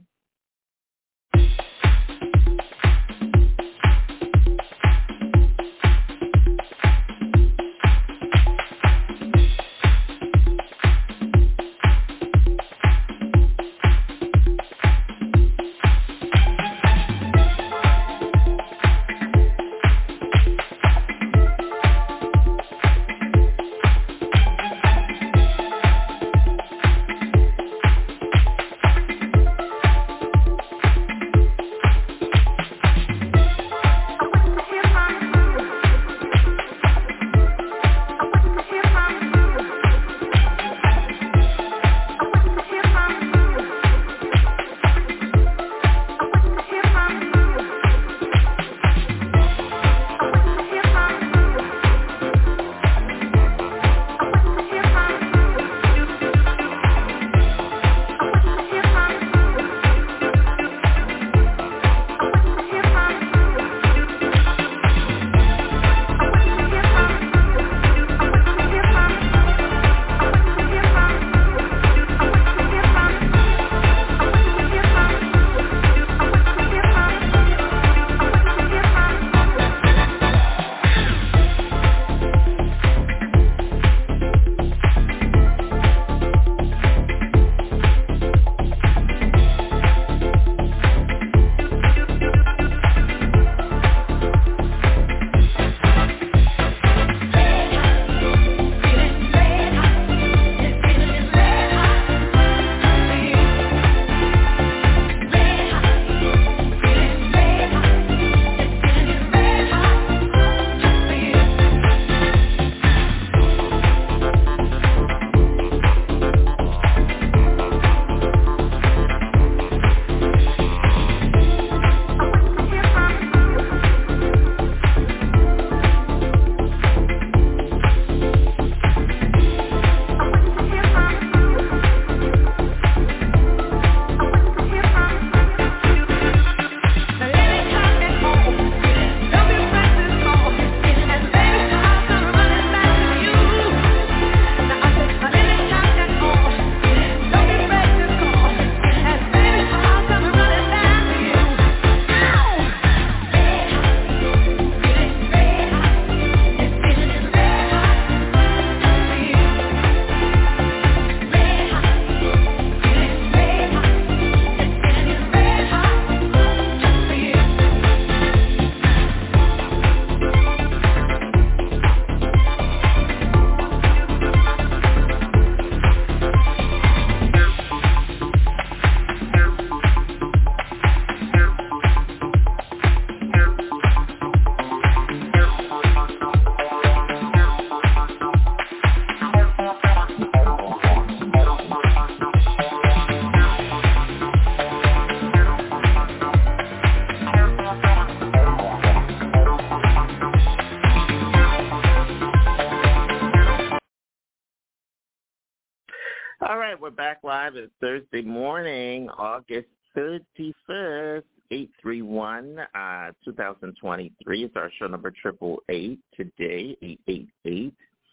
we're back live. It's Thursday morning, August thirty-first, eight three one, uh, two thousand twenty-three. It's our show number triple eight today, eight eight eight.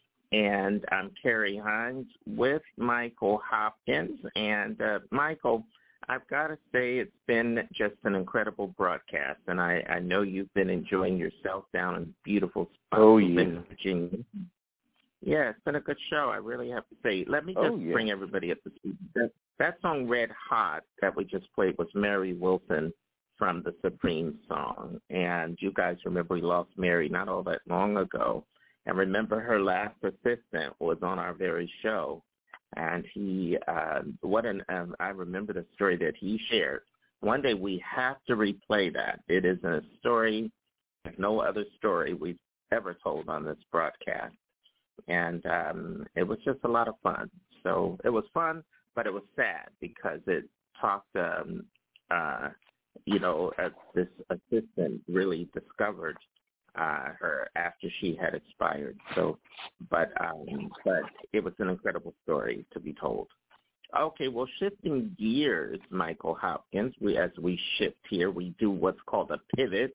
And I'm Carrie Hines with Michael Hopkins. And, uh, Michael, I've got to say it's been just an incredible broadcast. And I, I know you've been enjoying yourself down in beautiful
Oh, yeah.
Virginia. Yeah, it's been a good show, I really have to say. Let me just
Oh, yeah.
bring everybody up to speed. That, that song, Red Hot, that we just played was Mary Wilson from the Supreme song. And you guys remember we lost Mary not all that long ago. And remember her last assistant was on our very show. And he, uh, what an, um, I remember the story that he shared. One day we have to replay that. It is a story like no other story we've ever told on this broadcast. And um, it was just a lot of fun. So it was fun, but it was sad because it talked, um, uh, you know, uh, this assistant really discovered uh, her after she had expired. So, but um, but it was an incredible story to be told. Okay, well, shifting gears, Michael Hopkins, we as we shift here, we do what's called a pivot.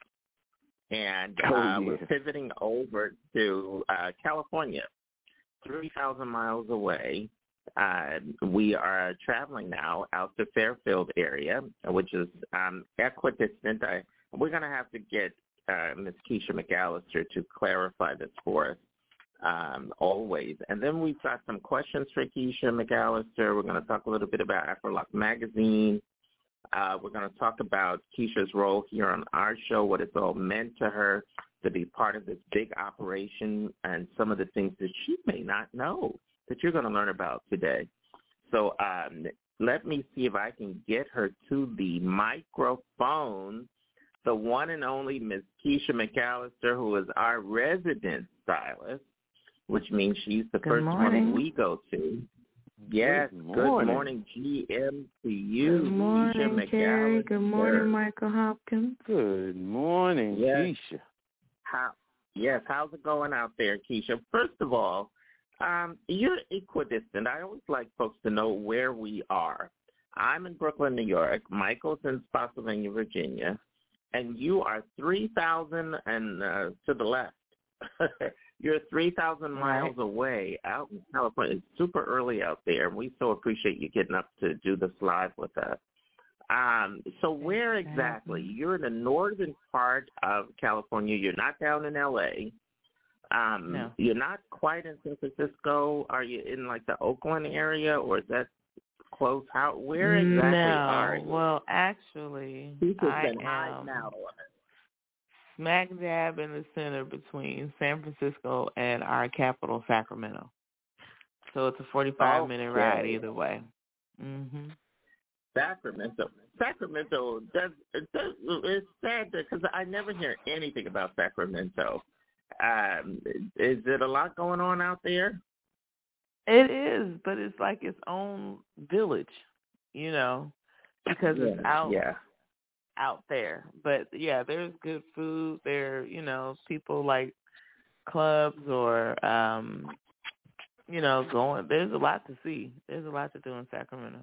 And uh,
Oh, yeah.
we're pivoting over to uh, California, three thousand miles away. Uh, we are traveling now out to Fairfield area, which is um, equidistant. I, we're going to have to get uh, Miz Keisha McAllister to clarify this for us um, always. And then we've got some questions for Keisha McAllister. We're going to talk a little bit about Afrolock Magazine. Uh, we're going to talk about Keisha's role here on our show, what it's all meant to her to be part of this big operation, and some of the things that she may not know that you're going to learn about today. So um, let me see if I can get her to the microphone, the one and only Miz Keisha McAllister, who is our resident stylist, which means she's the
Good
first
morning.
one we go to. Yes,
Good
good morning,
morning.
G M to you,
Good morning,
Keisha
Carrie. Good morning,
McAllister.
Michael Hopkins.
Good morning,
Yes.
Keisha.
How, yes, how's it going out there, Keisha? First of all, um, you're equidistant. I always like folks to know where we are. I'm in Brooklyn, New York. Michael's in Spotsylvania, Virginia. And you are three thousand and uh, to the left. You're three thousand miles
Right.
away out in California. It's super early out there, and we so appreciate you getting up to do this live with us. Um, so where exactly? You're in the northern part of California. You're not down in L A. Um,
No.
You're not quite in San Francisco. Are you in, like, the Oakland area, or is that close? How? Where exactly
no.
are you?
Well, actually,
Keisha's
I
been hiding
am
out.
smack dab in the center between San Francisco and our capital, Sacramento. So it's a forty-five minute
Okay.
ride either way. Mhm.
Sacramento. Sacramento, does, it does, it's sad because I never hear anything about Sacramento. Um, is it a lot going on out there?
It is, but it's like its own village, you know, because it's
Yeah,
out
yeah.
out there. But yeah, there's good food. There, you know, people like clubs or um, you know, going. There's a lot to see. There's a lot to do in Sacramento.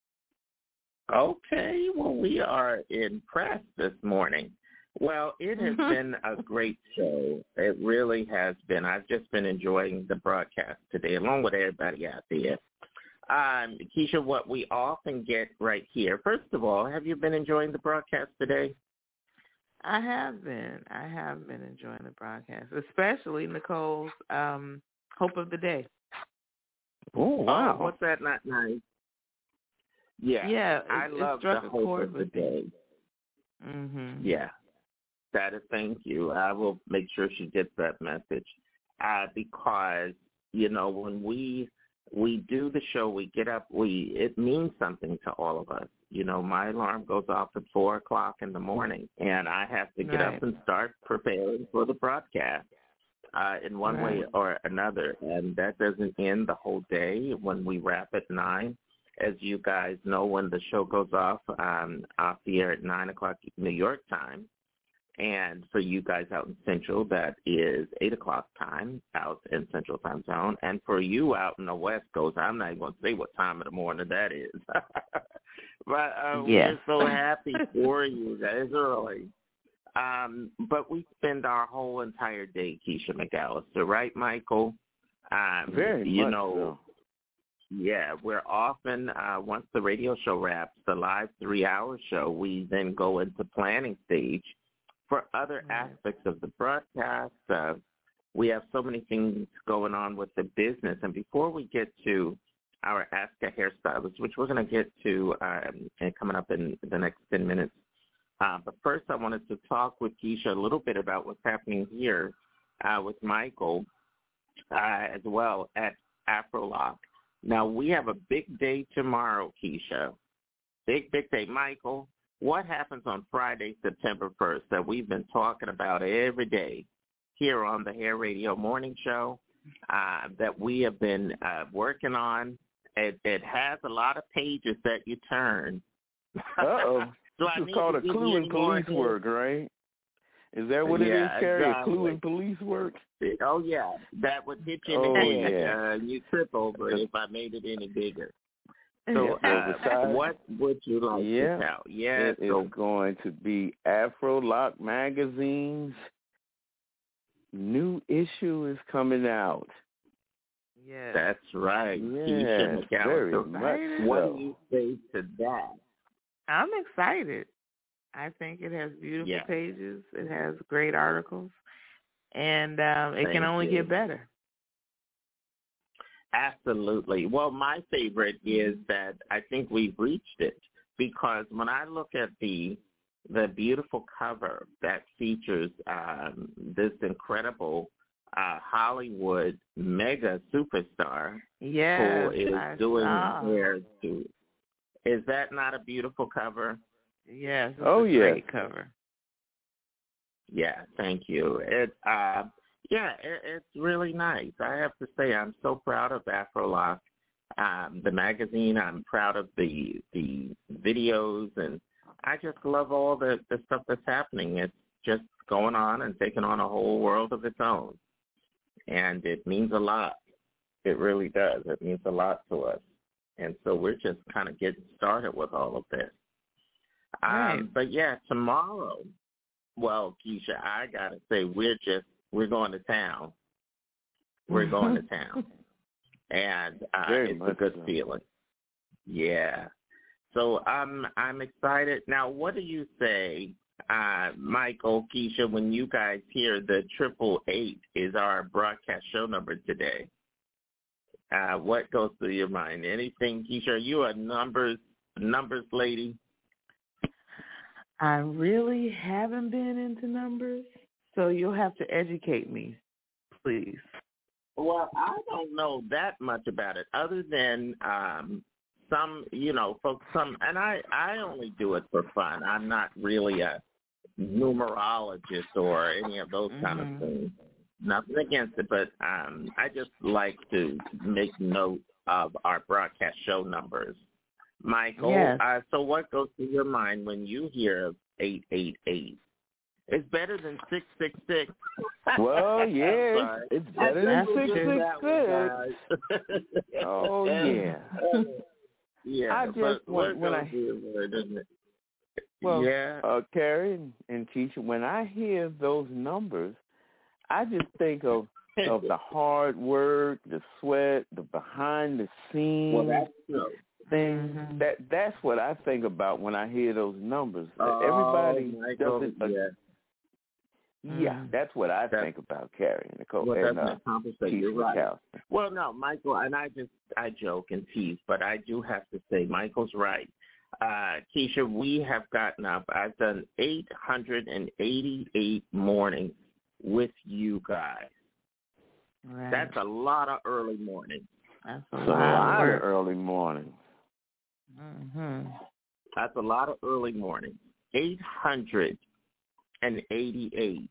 Okay, well, we are impressed this morning. Well, it has been a great show. It really has been. I've just been enjoying the broadcast today, along with everybody out there. Um, Keisha, what we often get right here, first of all, have you been enjoying the broadcast today?
I have been. I have been enjoying the broadcast, especially Nicole's um, Hope of the Day.
Oh, wow.
Oh, what's that? Not nice. Yeah,
Yeah, it,
I
it
love
struck
the
a
hope
chord
of the
with me.
day.
Mhm.
Yeah, that is. Thank you. I will make sure she gets that message, uh, because you know when we we do the show, we get up. We it means something to all of us. You know, my alarm goes off at four o'clock in the morning, and I have to get
Right.
up and start preparing for the broadcast. Uh, in one way
Right.
or another, and that doesn't end the whole day when we wrap at nine. As you guys know, when the show goes off um, off the air at nine o'clock New York time, And for you guys out in Central, that is eight o'clock time out in Central Time Zone. And for you out in the West Coast, I'm not even going to say what time of the morning that is. But uh,
yes.
we're so happy for you. That is early. Um, but we spend our whole entire day, Keisha McAllister, right, Michael? Um,
Very
you
much
know,
so.
Yeah, we're often, uh, once the radio show wraps, the live three-hour show, we then go into planning stage for other aspects of the broadcast. Uh, we have so many things going on with the business. And before we get to our Ask a Hairstylist, which we're going to get to um, and coming up in the next ten minutes, uh, but first I wanted to talk with Keisha a little bit about what's happening here uh, with Michael uh, as well at AfroLock. Now, we have a big day tomorrow, Keisha. Big, big day. Michael, what happens on Friday, September first, that we've been talking about every day here on the Hair Radio Morning Show, uh, that we have been uh, working on? It, it has a lot of pages that you turn.
Uh-oh.
So
this is called a clue in police work, right? Is that what
yeah,
it is, Carrie?
exactly.
A clue in police work?
Oh, yeah. That would hit you in
oh,
the head.
Yeah.
Uh, you trip over it if I made it any bigger. So
yeah,
uh, what would you like
yeah,
to tell? Yeah,
it
so,
is going to be AfroLock Magazine's new issue is coming out.
Yes.
That's right.
Yes,
Keisha McAllister.
very
So
much
what
so.
do you say to that?
I'm excited. I think it has beautiful
Yeah.
pages. It has great articles. And um, it
Thank
can only
you.
get better.
Absolutely. Well, my favorite is that I think we've reached it, because when I look at the the beautiful cover that features um, this incredible uh, Hollywood mega superstar
Yes,
who is
I
doing
saw.
hair to, is that not a beautiful cover?
Yes, it's
Oh,
a
yeah.
great cover.
Yeah, thank you. It, uh, yeah, it, it's really nice. I have to say, I'm so proud of AfroLock, um, the magazine. I'm proud of the the videos, and I just love all the, the stuff that's happening. It's just going on and taking on a whole world of its own, and it means a lot. It really does. It means a lot to us, and so we're just kind of getting started with all of this.
Right.
Um, but yeah, tomorrow. Well, Keisha, I gotta say, we're just we're going to town. We're going to town, and uh,
Very
it's
much
a good
so.
feeling. Yeah. So I'm I'm excited. Now, what do you say, uh, Michael, Keisha, when you guys hear the triple eight is our broadcast show number today? Uh, what goes through your mind? Anything, Keisha? Are you a numbers numbers lady?
I really haven't been into numbers, so you'll have to educate me, please.
Well, I don't know that much about it, other than um, some, you know, folks. Some, and I, I only do it for fun. I'm not really a numerologist or any of those
Mm-hmm.
kind of things. Nothing against it, but um, I just like to make note of our broadcast show numbers. Michael,
Yes.
uh, so what goes through your mind when you hear eight eight eight? It's better than six six six.
Well, yeah,
Sorry.
it's better than
That's
six
true.
six six. Oh, yeah.
Yeah,
I just,
but
when,
what
when
goes
I,
through your mind, doesn't it?
well,
yeah.
uh, Carrie and, and Keisha, when I hear those numbers, I just think of of the hard work, the sweat, the behind the scenes.
Well, that's true.
Things
Mm-hmm.
that that's what I think about when I hear those numbers.
Oh,
Everybody
Michael,
doesn't. Uh,
yeah.
yeah,
Mhm.
that's what I
That-
think about Carrie and Nicole
Well,
and
that's
uh,
not compensated. You're
Keisha
right.
McAllister.
Well, no, Michael, and I just I joke and tease, but I do have to say Michael's right. Uh, Keisha, we have gotten up. I've done eight hundred eighty-eight mornings with you guys.
Right.
That's a lot of early mornings.
That's a
It's a
lot
lot
of
of
work.
early morning.
Mm-hmm.
That's a lot of early mornings. eight hundred eighty-eight.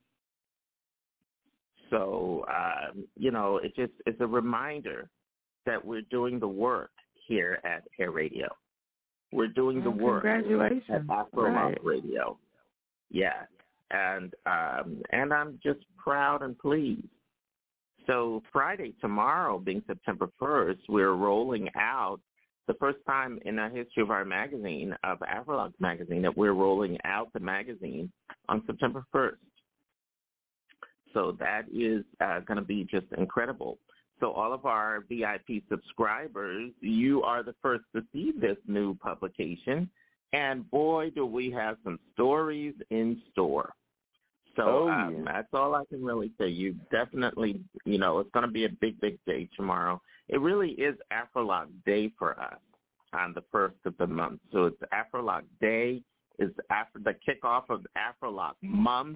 So, um, you know, it just it's a reminder that we're doing the work here at Hair Radio. We're doing the
Well,
work at
congratulations.
AfroLock
Right.
Radio. Yeah. and um, and I'm just proud and pleased. So Friday, tomorrow, being September first, we're rolling out the first time in the history of our magazine, of Afrolux magazine, that we're rolling out the magazine on September first. So that is uh, going to be just incredible. So all of our V I P subscribers, you are the first to see this new publication. And boy, do we have some stories in store. So
oh,
um,
yeah.
that's all I can really say. You definitely, you know, it's going to be a big, big day tomorrow. It really is Afrolux Day for us on the first of the month. So it's Afrolux Day. Is after the kickoff of Afrolux Month,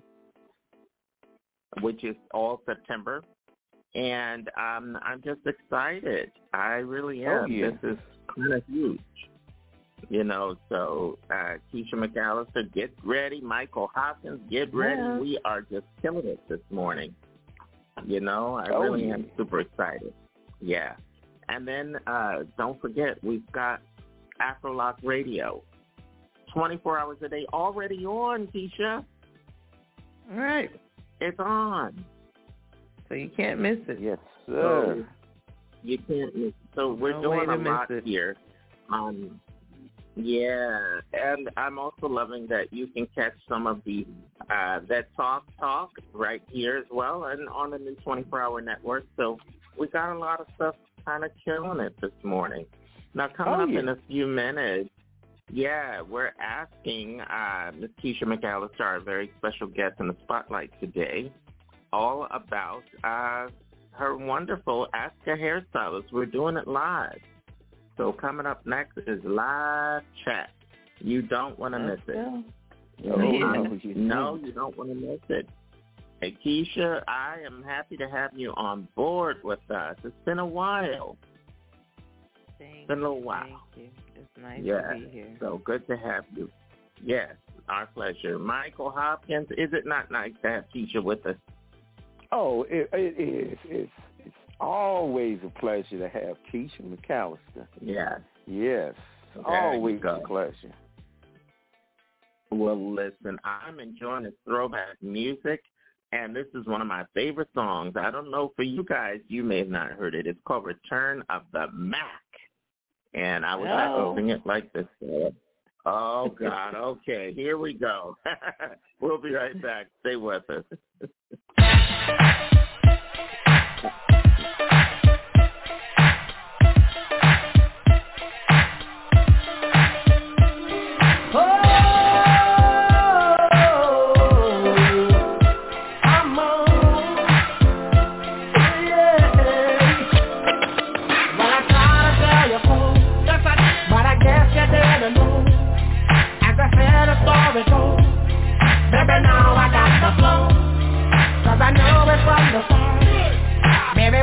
which is all September. And um, I'm just excited. I really am.
Oh, yeah.
This is kind of huge. You know, so uh, Keisha McAllister, get ready. Michael Hopkins, get ready.
Yeah.
We are just killing it this morning. You know, I
oh,
really
yeah.
am super excited. Yeah. And then uh, don't forget, we've got Afrolux Radio, twenty-four hours a day, already on, Keisha.
All right.
It's on.
So you can't miss it.
Yes, sir.
So you can't miss it. So we're
No
doing
way to
a
miss
lot
it.
here. Um, yeah, and I'm also loving that you can catch some of the uh, that talk talk right here as well, and on the new twenty-four hour network. So we got a lot of stuff kind of killing it this morning. Now coming
oh,
up
yeah.
in a few minutes, yeah, we're asking uh, Miss Keisha McAllister, our very special guest in the spotlight today, all about uh, her wonderful Ask a Hairstylist. We're doing it live. So coming up next is live chat. You don't want to miss it.
Oh,
no,
yeah.
no, you don't want to miss it. Hey, Keisha, I am happy to have you on board with us. It's been a while.
Thank
it's been a little while.
Thank you. It's nice
yeah,
to be here.
So good to have you. Yes, our pleasure. Michael Hopkins, is it not nice to have Keisha with us?
Oh, it, it is. It's, it's always a pleasure to have Keisha McAllister.
Yeah.
Yes,
There
always
you go.
a pleasure.
Well, listen, I'm enjoying this throwback music, and this is one of my favorite songs. I don't know for you guys, you may have not heard it. It's called Return of the Mac, and I was
Oh.
going to sing it like this. Oh, God, okay, here we go. We'll be right back. Stay with us.
Baby, now I got the flow, 'cause I know it from the start. Baby,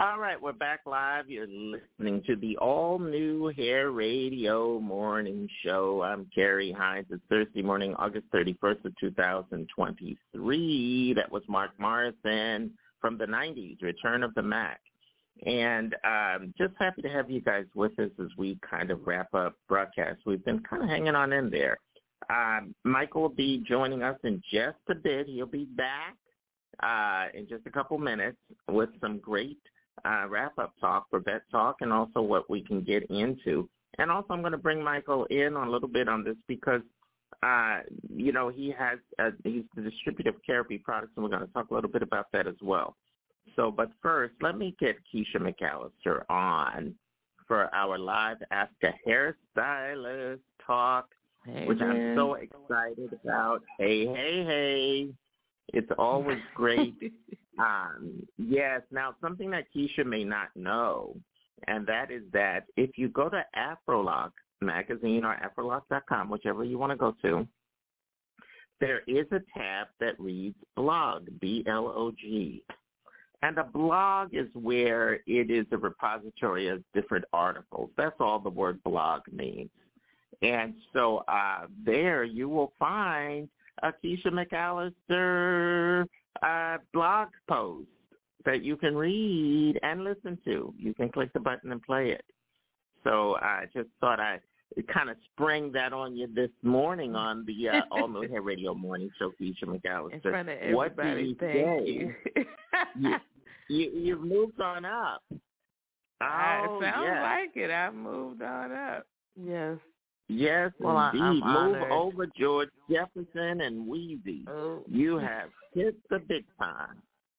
All right, we're back live. You're listening to the all-new Hair Radio Morning Show. I'm Carrie Hines. It's Thursday morning, August thirty-first of two thousand twenty-three. That was Mark Morrison from the nineties, Return of the Mac. And um, just happy to have you guys with us as we kind of wrap up broadcast. We've been kind of hanging on in there. Um, Michael will be joining us in just a bit. He'll be back uh, in just a couple minutes with some great uh, wrap-up talk for Vet Talk and also what we can get into. And also I'm going to bring Michael in on a little bit on this because, uh, you know, he has uh, he's the distributor of Carapy products, and we're going to talk a little bit about that as well. So, but first, let me get Keisha McAllister on for our live Ask a Hairstylist talk, hey, which man. I'm so excited about. Hey, hey, hey. It's always great. um, yes, now something that Keisha may not know, and that is that if you go to Afrolock magazine or afrolock dot com, whichever you want to go to, there is a tab that reads blog, B L O G. And a blog is where it is a repository of different articles. That's all the word blog means. And so uh, there you will find a Keisha McAllister uh, blog post that you can read and listen to. You can click the button and play it. So I just thought I'd kind of spring that on you this morning on the uh, All New Hair Radio Morning Show, Keisha McAllister.
In front of everybody,
what do you
thank
say?
you.
you, you. You've moved on up. Oh,
it sounds
yes.
like it. I've moved on up. Yes.
Yes,
well,
indeed.
I'm
Move
honored.
over George Jefferson and Weezy.
Oh.
You have hit the big time.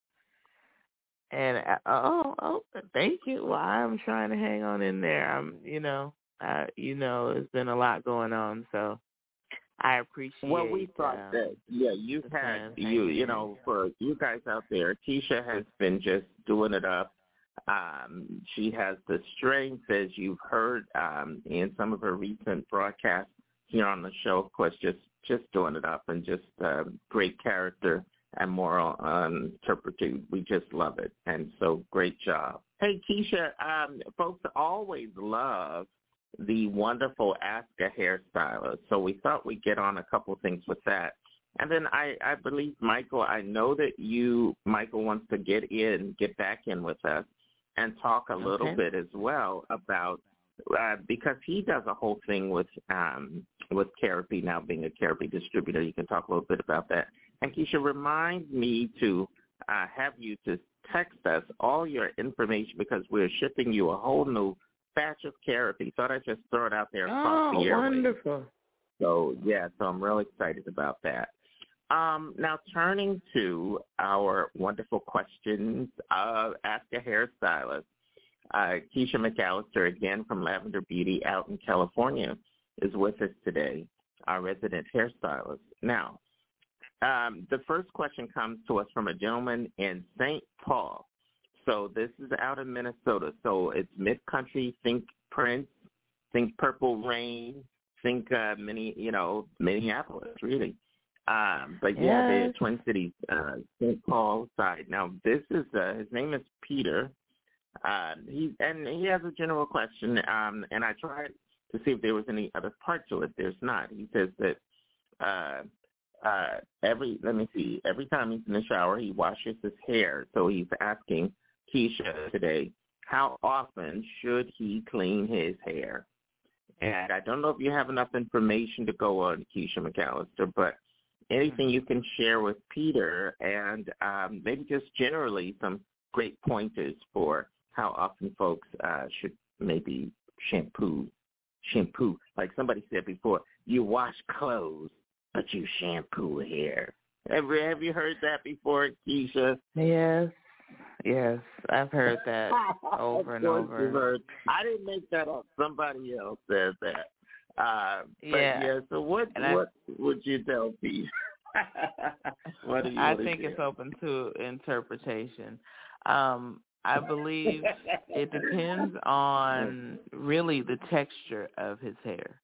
And uh, oh, oh, thank you. Well, I'm trying to hang on in there. I'm, you know, uh, you know, there's been a lot going on, so I appreciate.
Well, we thought
um,
that, yeah, you've had you, you know, for you guys out there, Keisha has been just doing it up. Um, she has the strength, as you've heard um, in some of her recent broadcasts here on the show. Of course, just just doing it up and just uh, great character and moral um, turpitude. We just love it, and so great job. Hey, Keisha, um, folks always love the wonderful Ask a Hairstylist, so we thought we'd get on a couple things with that. And then I, I believe, Michael, I know that you, Michael, wants to get in, get back in with us and talk a little
okay.
bit as well about, uh, because he does a whole thing with um, with Carapy now being a Carapy distributor. You can talk a little bit about that. And Keisha, remind me to uh, have you to text us all your information because we're shipping you a whole new batch of Carapy. Thought I'd just throw it out there across
oh,
the airwaves.
Wonderful.
So, yeah, so I'm real excited about that. Um, now, turning to our wonderful questions of Ask a Hairstylist, uh, Keisha McAllister, again from Lavender Beauty out in California, is with us today, our resident hairstylist. Now, um, the first question comes to us from a gentleman in Saint Paul. So this is out in Minnesota. So it's mid-country, think Prince, think Purple Rain, think uh, mini, you know, Minneapolis, really. Um, but yeah,
yes.
the Twin Cities, uh, Saint Paul side. Now this is uh, his name is Peter. Uh, he and he has a general question, um, and I tried to see if there was any other part to it. There's not. He says that uh, uh, every let me see every time he's in the shower, he washes his hair. So he's asking Keisha today, how often should he clean his hair? And I don't know if you have enough information to go on, Keisha McAllister, but anything you can share with Peter and um, maybe just generally some great pointers for how often folks uh, should maybe shampoo, shampoo. Like somebody said before, you wash clothes, but you shampoo hair. Have, have you heard that before, Keisha?
Yes. Yes, I've heard that over and over.
Heard. I didn't make that up. Somebody else said that. Uh, but
yeah.
yeah. So what
and
what I, would you tell Pete? What do you
I think it's open to interpretation. Um, I believe it depends on really the texture of his hair,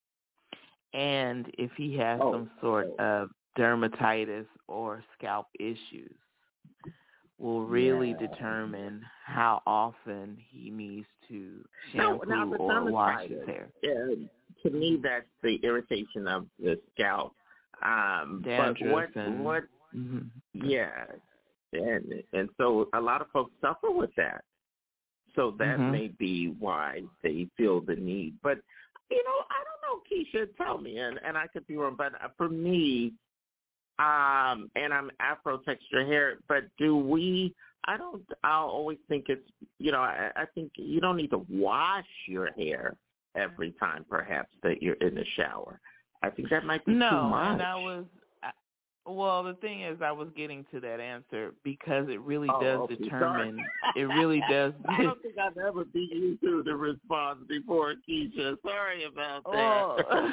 and if he has
oh.
some sort of dermatitis or scalp issues. will really
Yeah.
determine how often he needs to shampoo
no, now,
or wash his hair.
Uh, to me, that's the irritation of the scalp. Um,
Dandruff
but what,
and,
what,
mm-hmm.
yeah, and and so a lot of folks suffer with that. So that
mm-hmm.
may be why they feel the need. But, you know, I don't know, Keisha, tell me, and, and I could be wrong, but for me, um, and I'm Afro texture hair, but do we, I don't, I'll always think it's, you know, I, I think you don't need to wash your hair every time, perhaps, that you're in the shower. I think that might be
no,
too much.
and I was, well, the thing is, I was getting to that answer because it really
oh,
does
okay,
determine.
Sorry.
It really does.
I don't think I've ever beat you to the response before, Keisha. Sorry about that.
Well,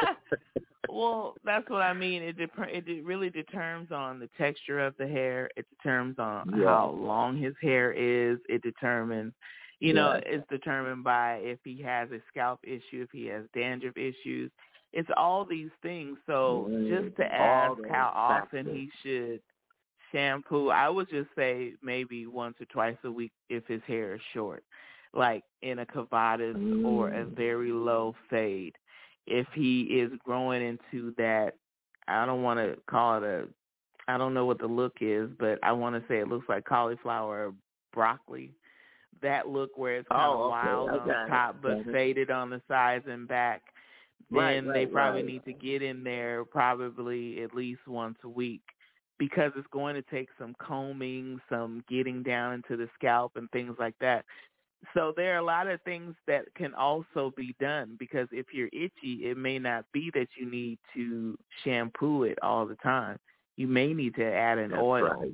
well, that's what I mean. It dep- it really determines on the texture of the hair. It determines on
yeah.
how long his hair is. It determines, you know,
yeah.
it's determined by if he has a scalp issue, if he has dandruff issues. It's all these things. So
mm,
just to ask how often he should shampoo, I would just say maybe once or twice a week if his hair is short, like in a cavadas mm. or a very low fade. If he is growing into that, I don't want to call it a, I don't know what the look is, but I want to say it looks like cauliflower or broccoli. That look where it's kind of
oh, okay.
wild on the top but
mm-hmm.
faded on the sides and back. Then
right, right,
they probably
right.
need to get in there probably at least once a week because it's going to take some combing, some getting down into the scalp and things like that. So there are a lot of things that can also be done because if you're itchy, it may not be that you need to shampoo it all the time. You may need to add an
That's
oil
right.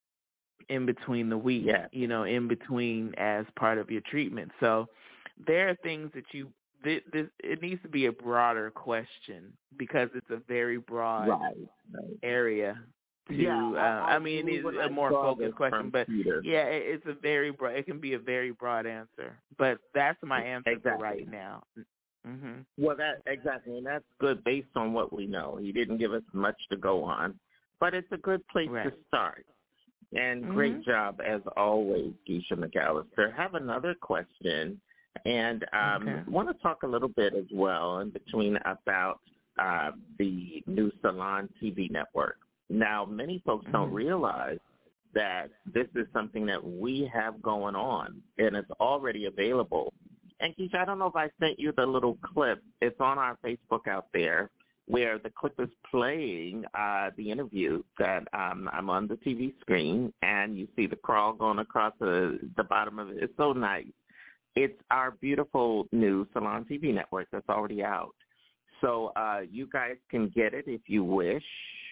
in between the week,
yeah.
you know, in between as part of your treatment. So there are things that you This, this, it needs to be a broader question because it's a very broad
right, right.
area. To,
yeah,
uh,
I, I,
I mean, it's
a
more focused question, but
Peter.
yeah, it, it's a very broad. It can be a very broad answer, but that's my answer
exactly.
for right now. Mm-hmm.
Well, that exactly, and that's good based on what we know. He didn't give us much to go on, but it's a good place
right.
to start. And
mm-hmm.
great job as always, Keisha McAllister. Have another question. And um,
okay.
want to talk a little bit as well in between about uh, the new Salon T V network. Now, many folks
mm-hmm.
don't realize that this is something that we have going on, and it's already available. And, Keisha, I don't know if I sent you the little clip. It's on our Facebook out there where the clip is playing uh, the interview that um, I'm on the T V screen, and you see the crawl going across the, the bottom of it. It's so nice. It's our beautiful new Salon T V network that's already out. So uh, you guys can get it if you wish.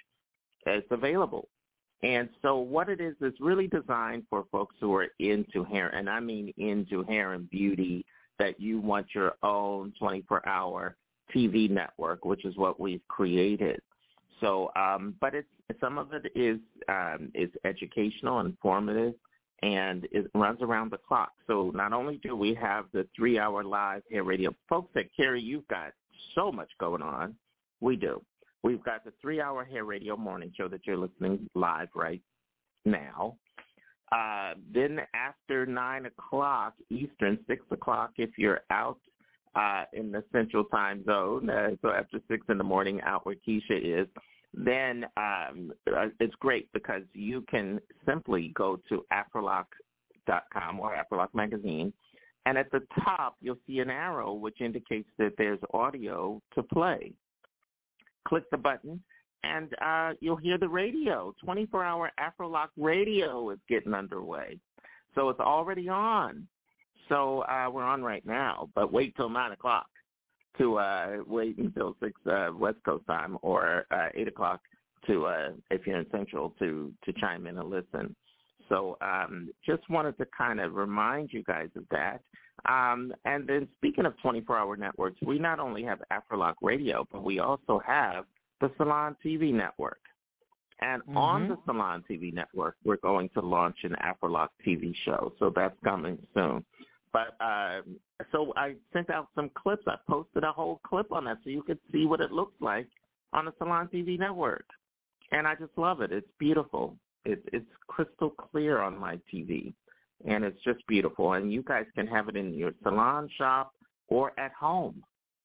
It's available. And so what it is, is really designed for folks who are into hair, and I mean into hair and beauty, that you want your own twenty-four hour T V network, which is what we've created. So, um, but it's, some of it is um, is educational, informative, and it runs around the clock. So not only do we have the three-hour live hair radio, folks at Carrie, you've got so much going on. We do. We've got the three-hour hair radio morning show that you're listening live right now. Uh, then after nine o'clock Eastern, six o'clock if you're out uh, in the Central Time Zone, uh, so after six in the morning out where Keisha is, then um, it's great because you can simply go to afrolock dot com or Afrolock Magazine, and at the top you'll see an arrow which indicates that there's audio to play. Click the button, and uh, you'll hear the radio. twenty-four hour Afrolock radio is getting underway. So it's already on. So uh, we're on right now, but wait till nine o'clock to uh, wait until six uh, West Coast time, or uh, eight o'clock to uh, if you're in Central to, to chime in and listen. So um, just wanted to kind of remind you guys of that. Um, and then speaking of twenty-four hour networks, we not only have Afrolock Radio, but we also have the Salon T V network. And mm-hmm. on the Salon T V network, we're going to launch an Afrolock T V show. So that's coming soon. But uh, so I sent out some clips. I posted a whole clip on that so you could see what it looks like on the Salon T V network. And I just love it. It's beautiful. It, it's crystal clear on my T V, and it's just beautiful. And you guys can have it in your salon shop or at home.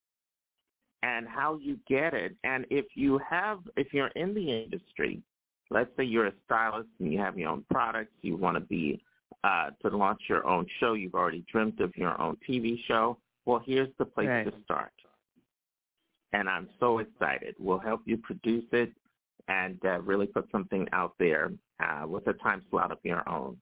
And how you get it, and if you have, if you're in the industry, let's say you're a stylist and you have your own products, you want to be, uh, to launch your own show, you've already dreamt of your own T V show, well, here's the place right. to start. And I'm so excited. We'll help you produce it and uh, really put something out there uh, with a time slot of your own.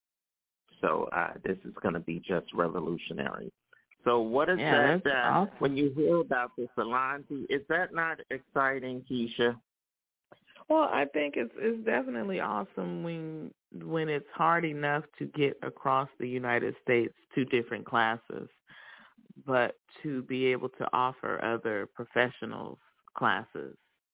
So uh, this is going to be just revolutionary. So what is
yeah,
that, uh,
awesome.
when you hear about the salon, is that not exciting, Keisha?
Well, I think it's it's definitely awesome when when it's hard enough to get across the United States to different classes, but to be able to offer other professionals classes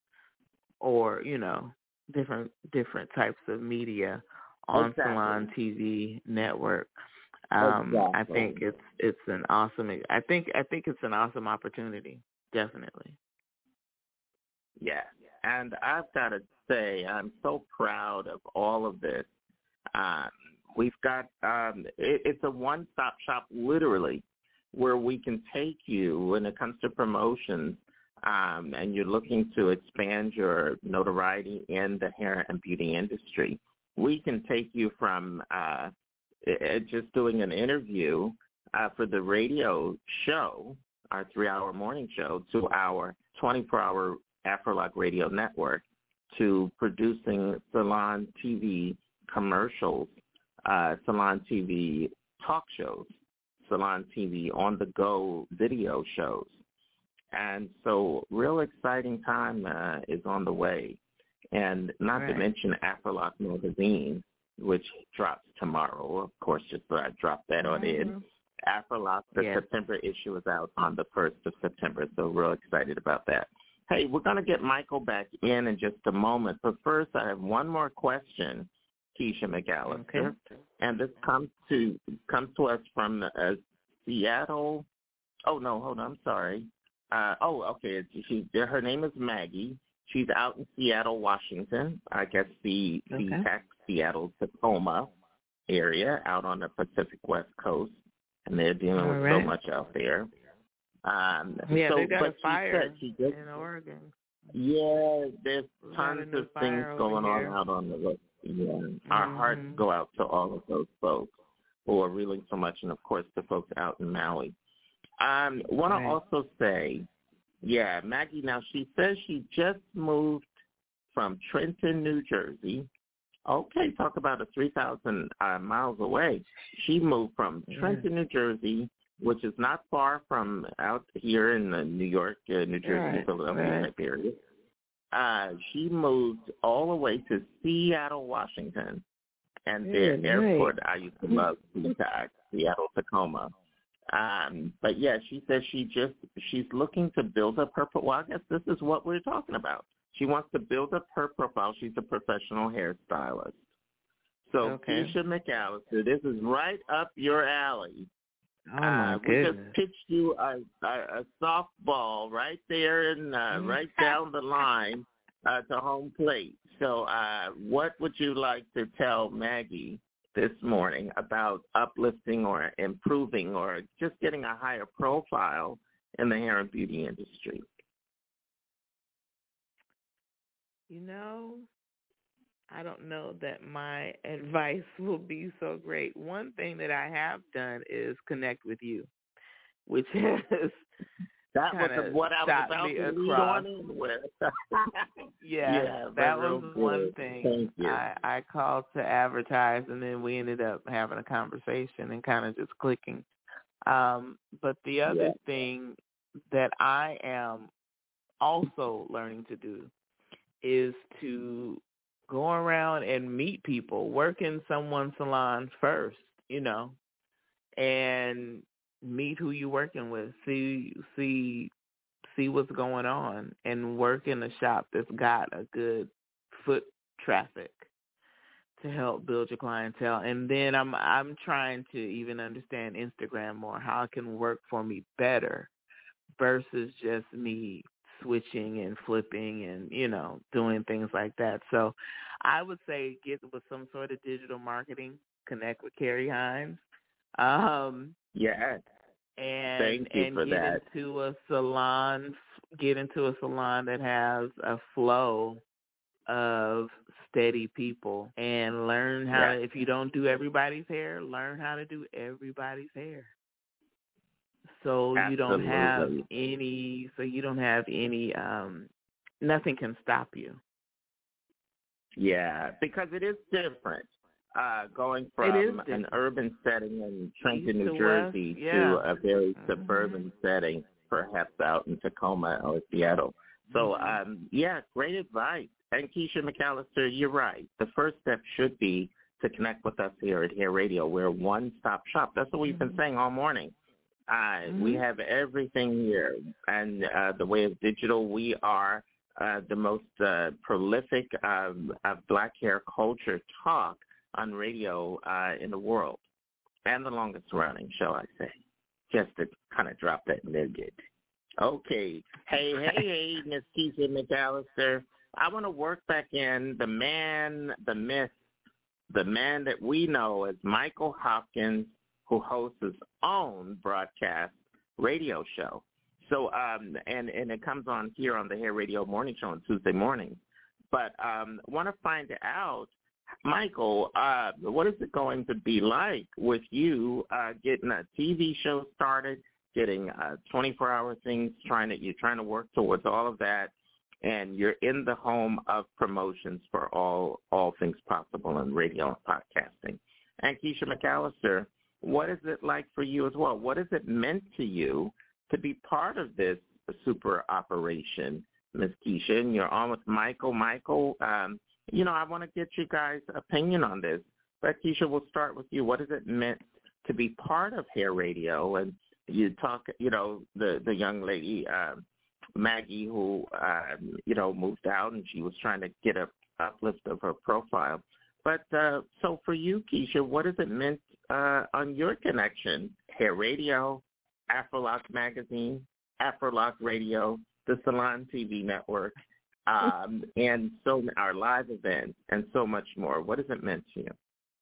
or, you know, different different types of media on
exactly.
Salon T V network. Um,
exactly.
I think it's it's an awesome. I think I think it's an awesome opportunity. Definitely.
Yeah, and I've got to say I'm so proud of all of this. Um, we've got um, it, it's a one-stop shop, literally, where we can take you when it comes to promotions, um, and you're looking to expand your notoriety in the hair and beauty industry. We can take you from uh, It, just doing an interview uh, for the radio show, our three-hour morning show, to our twenty-four hour Afrolock radio network, to producing Salon T V commercials, uh, Salon T V talk shows, Salon T V on-the-go video shows. And so real exciting time uh, is on the way. And not right. to mention Afrolock Magazine, which drops tomorrow. Of course, just so I dropped that on
mm-hmm.
in. Afrolock, the yes. September issue is out on the first of September, so real excited about that. Hey, we're going to get Michael back in in just a moment, but first I have one more question, Keisha McAllister,
okay.
and this comes to comes to us from uh, Seattle. Oh, no, hold on, I'm sorry. Uh, oh, okay, she, her name is Maggie. She's out in Seattle, Washington. I guess the
okay.
the Seattle, Tacoma area out on the Pacific West Coast, and they're dealing
All
with
right.
so much out there. Um,
yeah,
so,
they got
but
a fire
she said she just,
in Oregon.
Yeah, there's
we
tons of things going on out on the list. Yeah, mm-hmm. Our hearts go out to all of those folks who are reeling so much, and of course the folks out in Maui. Um, want
right.
to also say, yeah, Maggie. Now she says she just moved from Trenton, New Jersey. Okay, talk about a three thousand uh, miles away. She moved from
yeah.
Trenton, New Jersey, which is not far from out here in the New York, uh, New Jersey,
right.
Philadelphia
right.
type area. Uh, she moved all the way to Seattle, Washington, and
yeah,
their airport I used to love, Seattle, Tacoma. Um, but yeah, she says she just she's looking to build up her. Well, I guess this is what we're talking about. She wants to build up her profile. She's a professional hairstylist. So,
okay.
Keisha McAllister, this is right up your alley.
Oh, my
uh,
goodness.
We just pitched you a, a, a softball right there and uh, right down the line uh, to home plate. So uh, what would you like to tell Maggie this morning about uplifting or improving or just getting a higher profile in the hair and beauty industry?
You know, I don't know that my advice will be so great. One thing that I have done is connect with you, which has
that was what I was about to lead on in with.
yeah,
yeah,
that was
good.
one thing. I, I called to advertise, and then we ended up having a conversation and kind of just clicking. Um, but the other yeah. thing that I am also learning to do is to go around and meet people, work in someone's salon first, you know, and meet who you're working with, see see see what's going on, and work in a shop that's got a good foot traffic to help build your clientele. And then I'm I'm trying to even understand Instagram more, how it can work for me better versus just me switching and flipping and, you know, doing things like that. So I would say get with some sort of digital marketing, connect with Carrie Hines. Um,
yeah.
And,
Thank you
and
for
get
that.
into a salon, get into a salon that has a flow of steady people and learn how,
yeah.
if you don't do everybody's hair, learn how to do everybody's hair. So
Absolutely.
you don't have any, so you don't have any, um, nothing can stop you.
Yeah, because it is different. Uh, going from an urban setting in Trenton, New Jersey,
yeah.
to a very
mm-hmm.
suburban setting, perhaps out in Tacoma or Seattle. So,
mm-hmm.
um, yeah, great advice. And Keisha McAllister, you're right. The first step should be to connect with us here at Hair Radio. We're a one-stop shop. That's what we've been saying all morning. Uh,
mm-hmm.
We have everything here. And uh, the way of digital, we are uh, the most uh, prolific um, of black hair culture talk on radio uh, in the world, and the longest running, shall I say, just to kind of drop that nugget. Okay. Hey, hey, hey, Miss Keisha McAllister. I want to work back in the man, the myth, the man that we know as Michael Hopkins, who hosts his own broadcast radio show. So, um, and, and it comes on here on the Hair Radio Morning Show on Tuesday mornings. But um, I want to find out, Michael, uh, what is it going to be like with you uh, getting a T V show started, getting uh, twenty-four hour things, trying to, you're trying to work towards all of that, and you're in the home of promotions for all all things possible in radio and podcasting. And Keisha McAllister, what is it like for you as well? What has it meant to you to be part of this super operation, Miss Keisha? And you're on with Michael. Michael, um, you know, I want to get you guys' opinion on this. But, Keisha, we'll start with you. What has it meant to be part of Hair Radio? And you talk, you know, the, the young lady, uh, Maggie, who, uh, you know, moved out, and she was trying to get a uplift of her profile. But uh, so for you, Keisha, what has it meant uh, on your connection? Hair Radio, Afrolock Magazine, Afrolock Radio, the Salon T V Network, um, and so our live events, and so much more. What has it meant to you?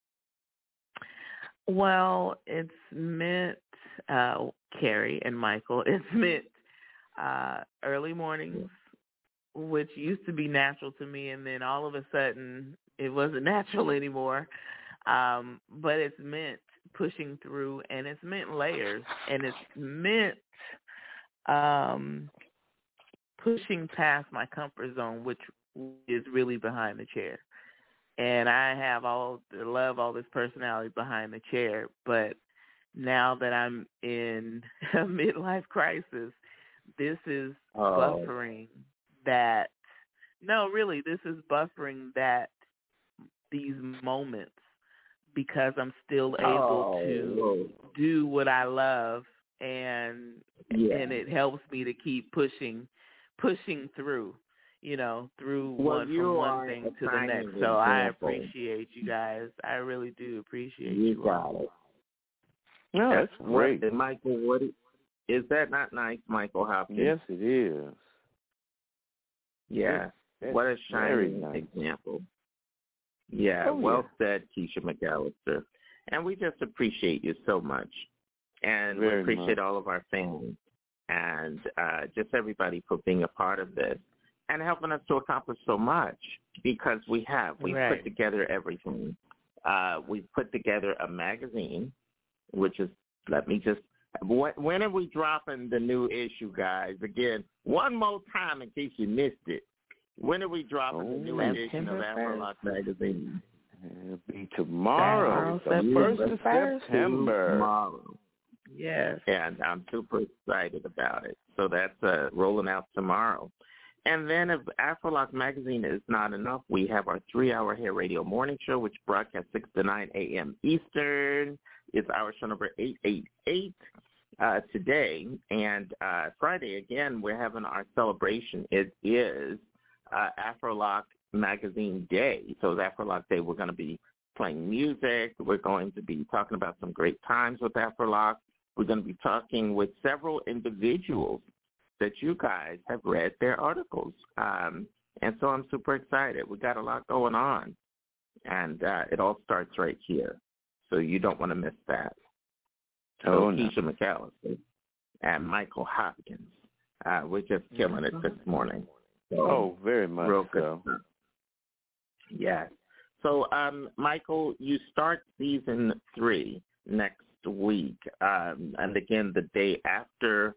Well, it's meant, uh, Carrie and Michael, it's meant uh, early mornings, which used to be natural to me, and then all of a sudden it wasn't natural anymore. Um, but it's meant pushing through, and it's meant layers, and it's meant um, pushing past my comfort zone, which is really behind the chair. And I have all love all this personality behind the chair, but now that I'm in a midlife crisis, this is
oh.
buffering that. No, really, this is buffering that these moments, because I'm still able
oh.
to do what I love, and
yeah.
and it helps me to keep pushing, pushing through. You know, through
well,
one from one thing to the next. So
example.
I appreciate you guys. I really do appreciate you.
You got
all.
it.
No, that's, that's great.
What, Michael, what is that not nice, Michael Hopkins?
Yes, it is.
Yeah.
That's
what a shining
nice.
example. Yeah,
oh,
well
yeah.
said, Keisha McAllister. And we just appreciate you so much. And
Very
we appreciate
much.
all of our fans and uh, just everybody for being a part of this and helping us to accomplish so much, because we have. We've
right.
put together everything. Uh, we've put together a magazine, which is, let me just, when, when are we dropping the new issue, guys? Again, one more time in case you missed it. When are we dropping
oh,
the new edition of Afrolock Magazine?
It'll be tomorrow,
tomorrow
the first of September.
Tomorrow.
Yes.
And I'm super excited about it. So that's uh, rolling out tomorrow. And then if Afrolock Magazine is not enough, we have our three-hour Hair Radio morning show, which broadcasts six to nine a.m. Eastern. It's our show number eight eight eight uh, today. And uh, Friday, again, we're having our celebration. It is uh, Afrolock Magazine Day. So it's Afrolock Day. We're going to be playing music. We're going to be talking about some great times with Afrolock. We're going to be talking with several individuals that you guys have read their articles. Um, and so I'm super excited. We got a lot going on, and uh, it all starts right here. So you don't want to miss that. So
oh, no.
Keisha McAllister and Michael Hopkins, uh, we're just killing it this morning. So,
oh, very much
real good
so.
stuff. Yes. So, um, Michael, you start season three next week, um, and again, the day after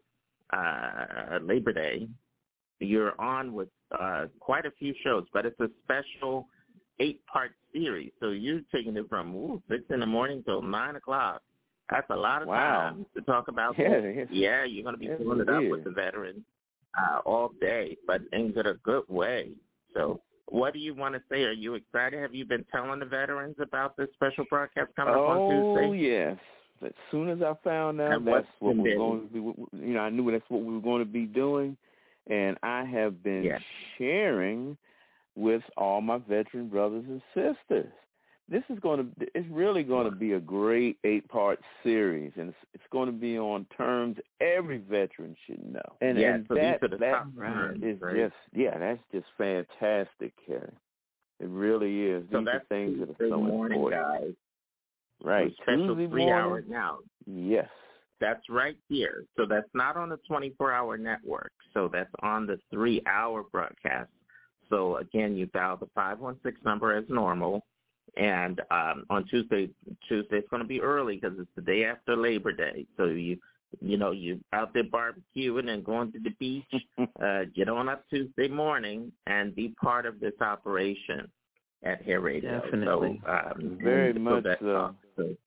uh, Labor Day, you're on with uh, quite a few shows, but it's a special eight-part series. So you're taking it from ooh, six in the morning till nine o'clock. That's a lot of
wow.
time to talk about.
Yeah,
this. yeah, you're going to be
yes,
pulling it
it
up
is.
with the veterans uh, all day, but in a good way. So what do you want to say? Are you excited? Have you been telling the veterans about this special broadcast coming
oh,
up on Tuesday?
Oh, yes. As soon as I found out
and
that's what
we
we're going to be, you know, I knew that's what we were going to be doing, and I have been
yeah.
sharing with all my veteran brothers and sisters. This is going to, it's really going to be a great eight-part series, and it's, it's going to be on terms every veteran should know. And,
yeah,
and
so
that,
these are the
that
top terms,
is
right?
just, yeah, that's just fantastic, Kerry. It really is.
So
These
that's
are things that are
Tuesday
so
morning,
important.
guys.
Right.
So special
Tuesday
three
morning.
hours now.
Yes.
That's right here. So that's not on the twenty-four hour network. So that's on the three-hour broadcast. So, again, you dial the five one six number as normal. And um, on Tuesday, Tuesday it's going to be early because it's the day after Labor Day. So, you you know, you're out there barbecuing and going to the beach. uh, get on up Tuesday morning and be part of this operation at Hair Radio.
Definitely.
So, um,
Very
so
much
that's
so.
so.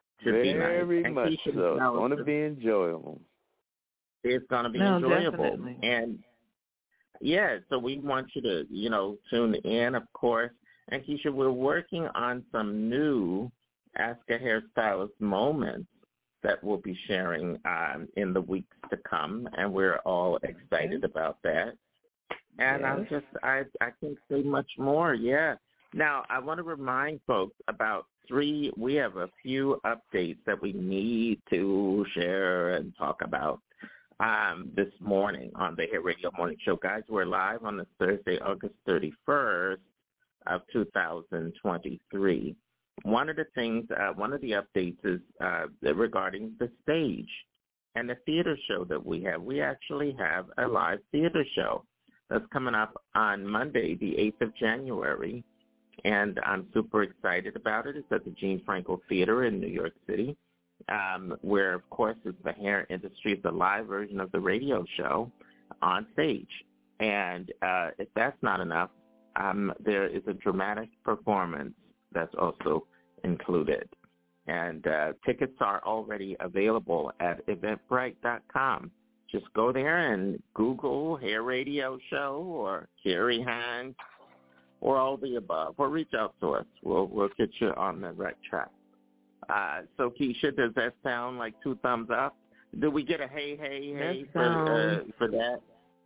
Very
nice.
much so. It's going to be enjoyable.
It's going to be
no,
enjoyable.
Definitely.
And, yeah, so we want you to, you know, tune in, of course. And, Keisha, we're working on some new Ask a Hairstylist moments that we'll be sharing um, in the weeks to come, and we're all excited about that. And
yes.
I'm just, I, I can't say much more, yeah. Now, I want to remind folks about three, we have a few updates that we need to share and talk about um, this morning on the Hair Radio Morning Show. Guys, we're live on this Thursday, August thirty-first of two thousand twenty-three. One of the things, uh, one of the updates is uh, regarding the stage and the theater show that we have. We actually have a live theater show that's coming up on Monday, the eighth of January. And I'm super excited about it. It's at the Gene Frankel Theater in New York City, um, where, of course, it's the hair industry. It's a live version of the radio show on stage. And uh, if that's not enough, um, there is a dramatic performance that's also included. And uh, tickets are already available at eventbrite dot com. Just go there and Google Hair Radio Show or Kerry Hines, or all the above, or reach out to us. We'll we'll get you on the right track. Uh, so, Keisha, does that sound like two thumbs up? Did we get a hey, hey, hey
that
for, uh,
sounds...
for that?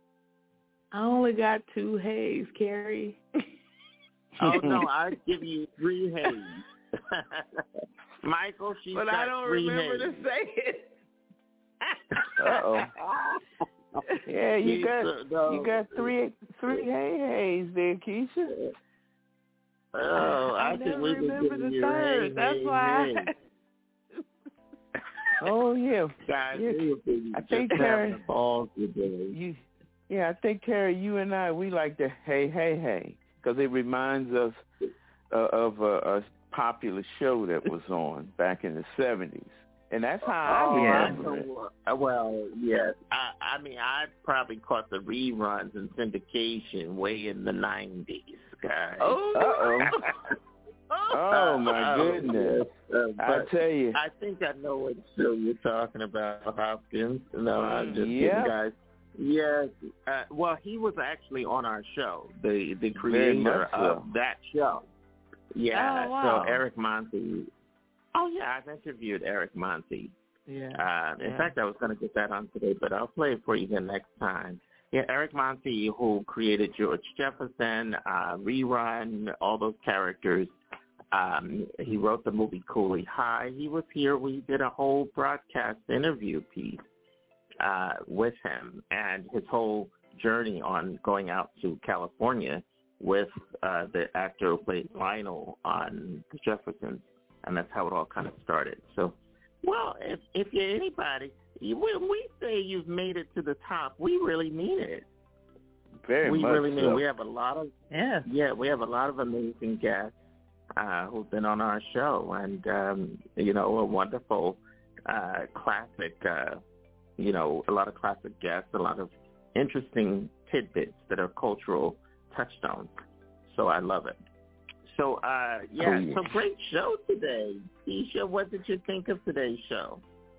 I only got two hays, Carrie.
Oh, no, I'd give you three hays. Michael, she's
but
got
I don't
three
remember
hays.
to say it.
Uh-oh. Yeah, you
Keisha,
got
no.
you got three three hey hays there, Keisha.
Oh, I,
I
think
never
we can
remember
give
the
you
third.
hey,
That's
hey,
why.
hey.
Oh yeah,
Guys,
yeah.
we were
I think Carrie,
balls today.
you, yeah, I think Carrie, you and I, we like the hey hey hey because it reminds us uh, of a, a popular show that was on back in the seventies. And that's how
oh,
I remember it.
Uh, well, yes. I, I mean, I probably caught the reruns and syndication way in the nineties, guys.
Oh, uh-oh. Oh, my goodness.
Uh,
I tell you.
I think I know what show you're talking about, Hopkins. No, I'm just
yep.
kidding, guys. Yes. Uh, well, he was actually on our show, the, the
Very
creator
much so.
of that show. Yeah,
Oh, wow.
so Eric Monty. Oh, yeah, I've interviewed Eric Monty.
Yeah.
Uh, in
yeah.
fact, I was going to get that on today, but I'll play it for you the next time. Yeah, Eric Monty, who created George Jefferson, uh, Rerun, all those characters. Um, he wrote the movie Cooley High. He was here. We did a whole broadcast interview piece uh, with him and his whole journey on going out to California with uh, the actor who played Lionel on The Jeffersons, and that's how it all kind of started. So, well, if, if you're anybody, you, when we say you've made it to the top, we really mean it.
Very
we
much
really mean
so.
it. We have a lot of yeah, yeah, we have a lot of amazing guests uh, who've been on our show, and um, you know, a wonderful uh, classic, uh, you know, a lot of classic guests, a lot of interesting tidbits that are cultural touchstones. So I love it. So uh, yeah,
oh, yeah,
so great show today, Keisha. What did you think of today's show?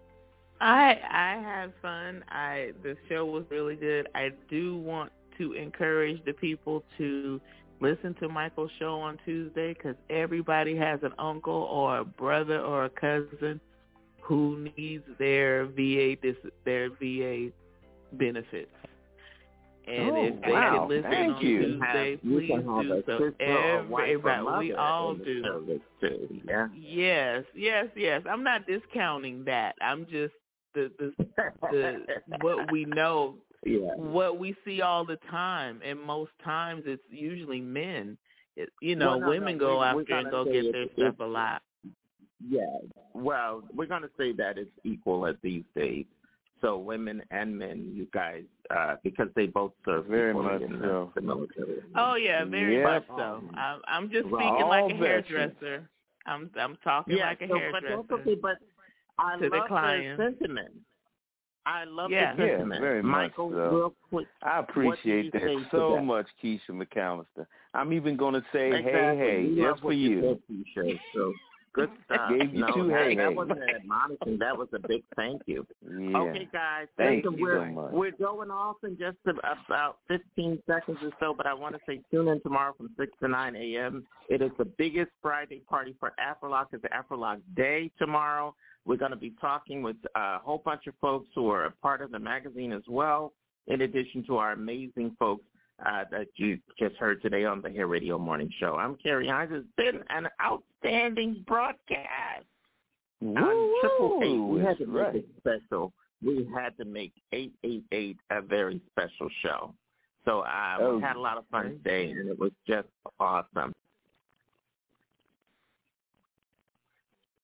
I I had fun. I the show was really good. I do want to encourage the people to listen to Michael's show on Tuesday, because everybody has an uncle or a brother or a cousin who needs their V A dis- their V A benefits. And
oh,
if they
wow.
can listen
Thank
on
you.
Tuesday,
You
please
can have
do
a
so.
sister or wife or
Everybody,
mother
we all
in the
do.
service too, yeah.
Yes, yes, yes. I'm not discounting that. I'm just the the, the what we know,
yeah.
what we see all the time, and most times it's usually men. It, you know,
well, no,
women
no,
go
we,
after and go get their stuff a lot.
Yeah, well, we're going to say that it's equal at these days. So women and men, you guys, uh, because they both serve
very
equally
much
in
so.
the, the military.
Oh yeah, very
yep.
much so. I'm, I'm just
Well,
speaking like a
veterans.
hairdresser. I'm I'm talking
yeah,
like a
so,
hairdresser.
But, okay, but I
to
love
the client.
the sentiment. I love
yeah.
the sentiment.
Yeah, very
Michael,
much so.
real quick,
I appreciate that so much, Keisha McAllister. I'm even going to say,
exactly.
hey, hey,
we
just for you.
you said, so good stuff.
Gave you
no,
two
that,
hey,
that
hey.
wasn't an admonishing. That was a big thank you.
Yeah.
Okay, guys.
Thank
listen,
you
we're,
so much.
We're going off in just about fifteen seconds or so, but I want to say tune in tomorrow from six to nine a.m. It is the biggest Friday party for Afrolock. It's Afrolock Day tomorrow. We're going to be talking with a whole bunch of folks who are a part of the magazine as well, in addition to our amazing folks uh, that you just heard today on the Hair Radio Morning Show. I'm Carrie Hines. It's been an outstanding broadcast.
Woo,
on Triple Eight, we had to
right.
make it special. We had to make eight eight eight a very special show. So uh,
oh,
we had a lot of fun today, and it was just awesome.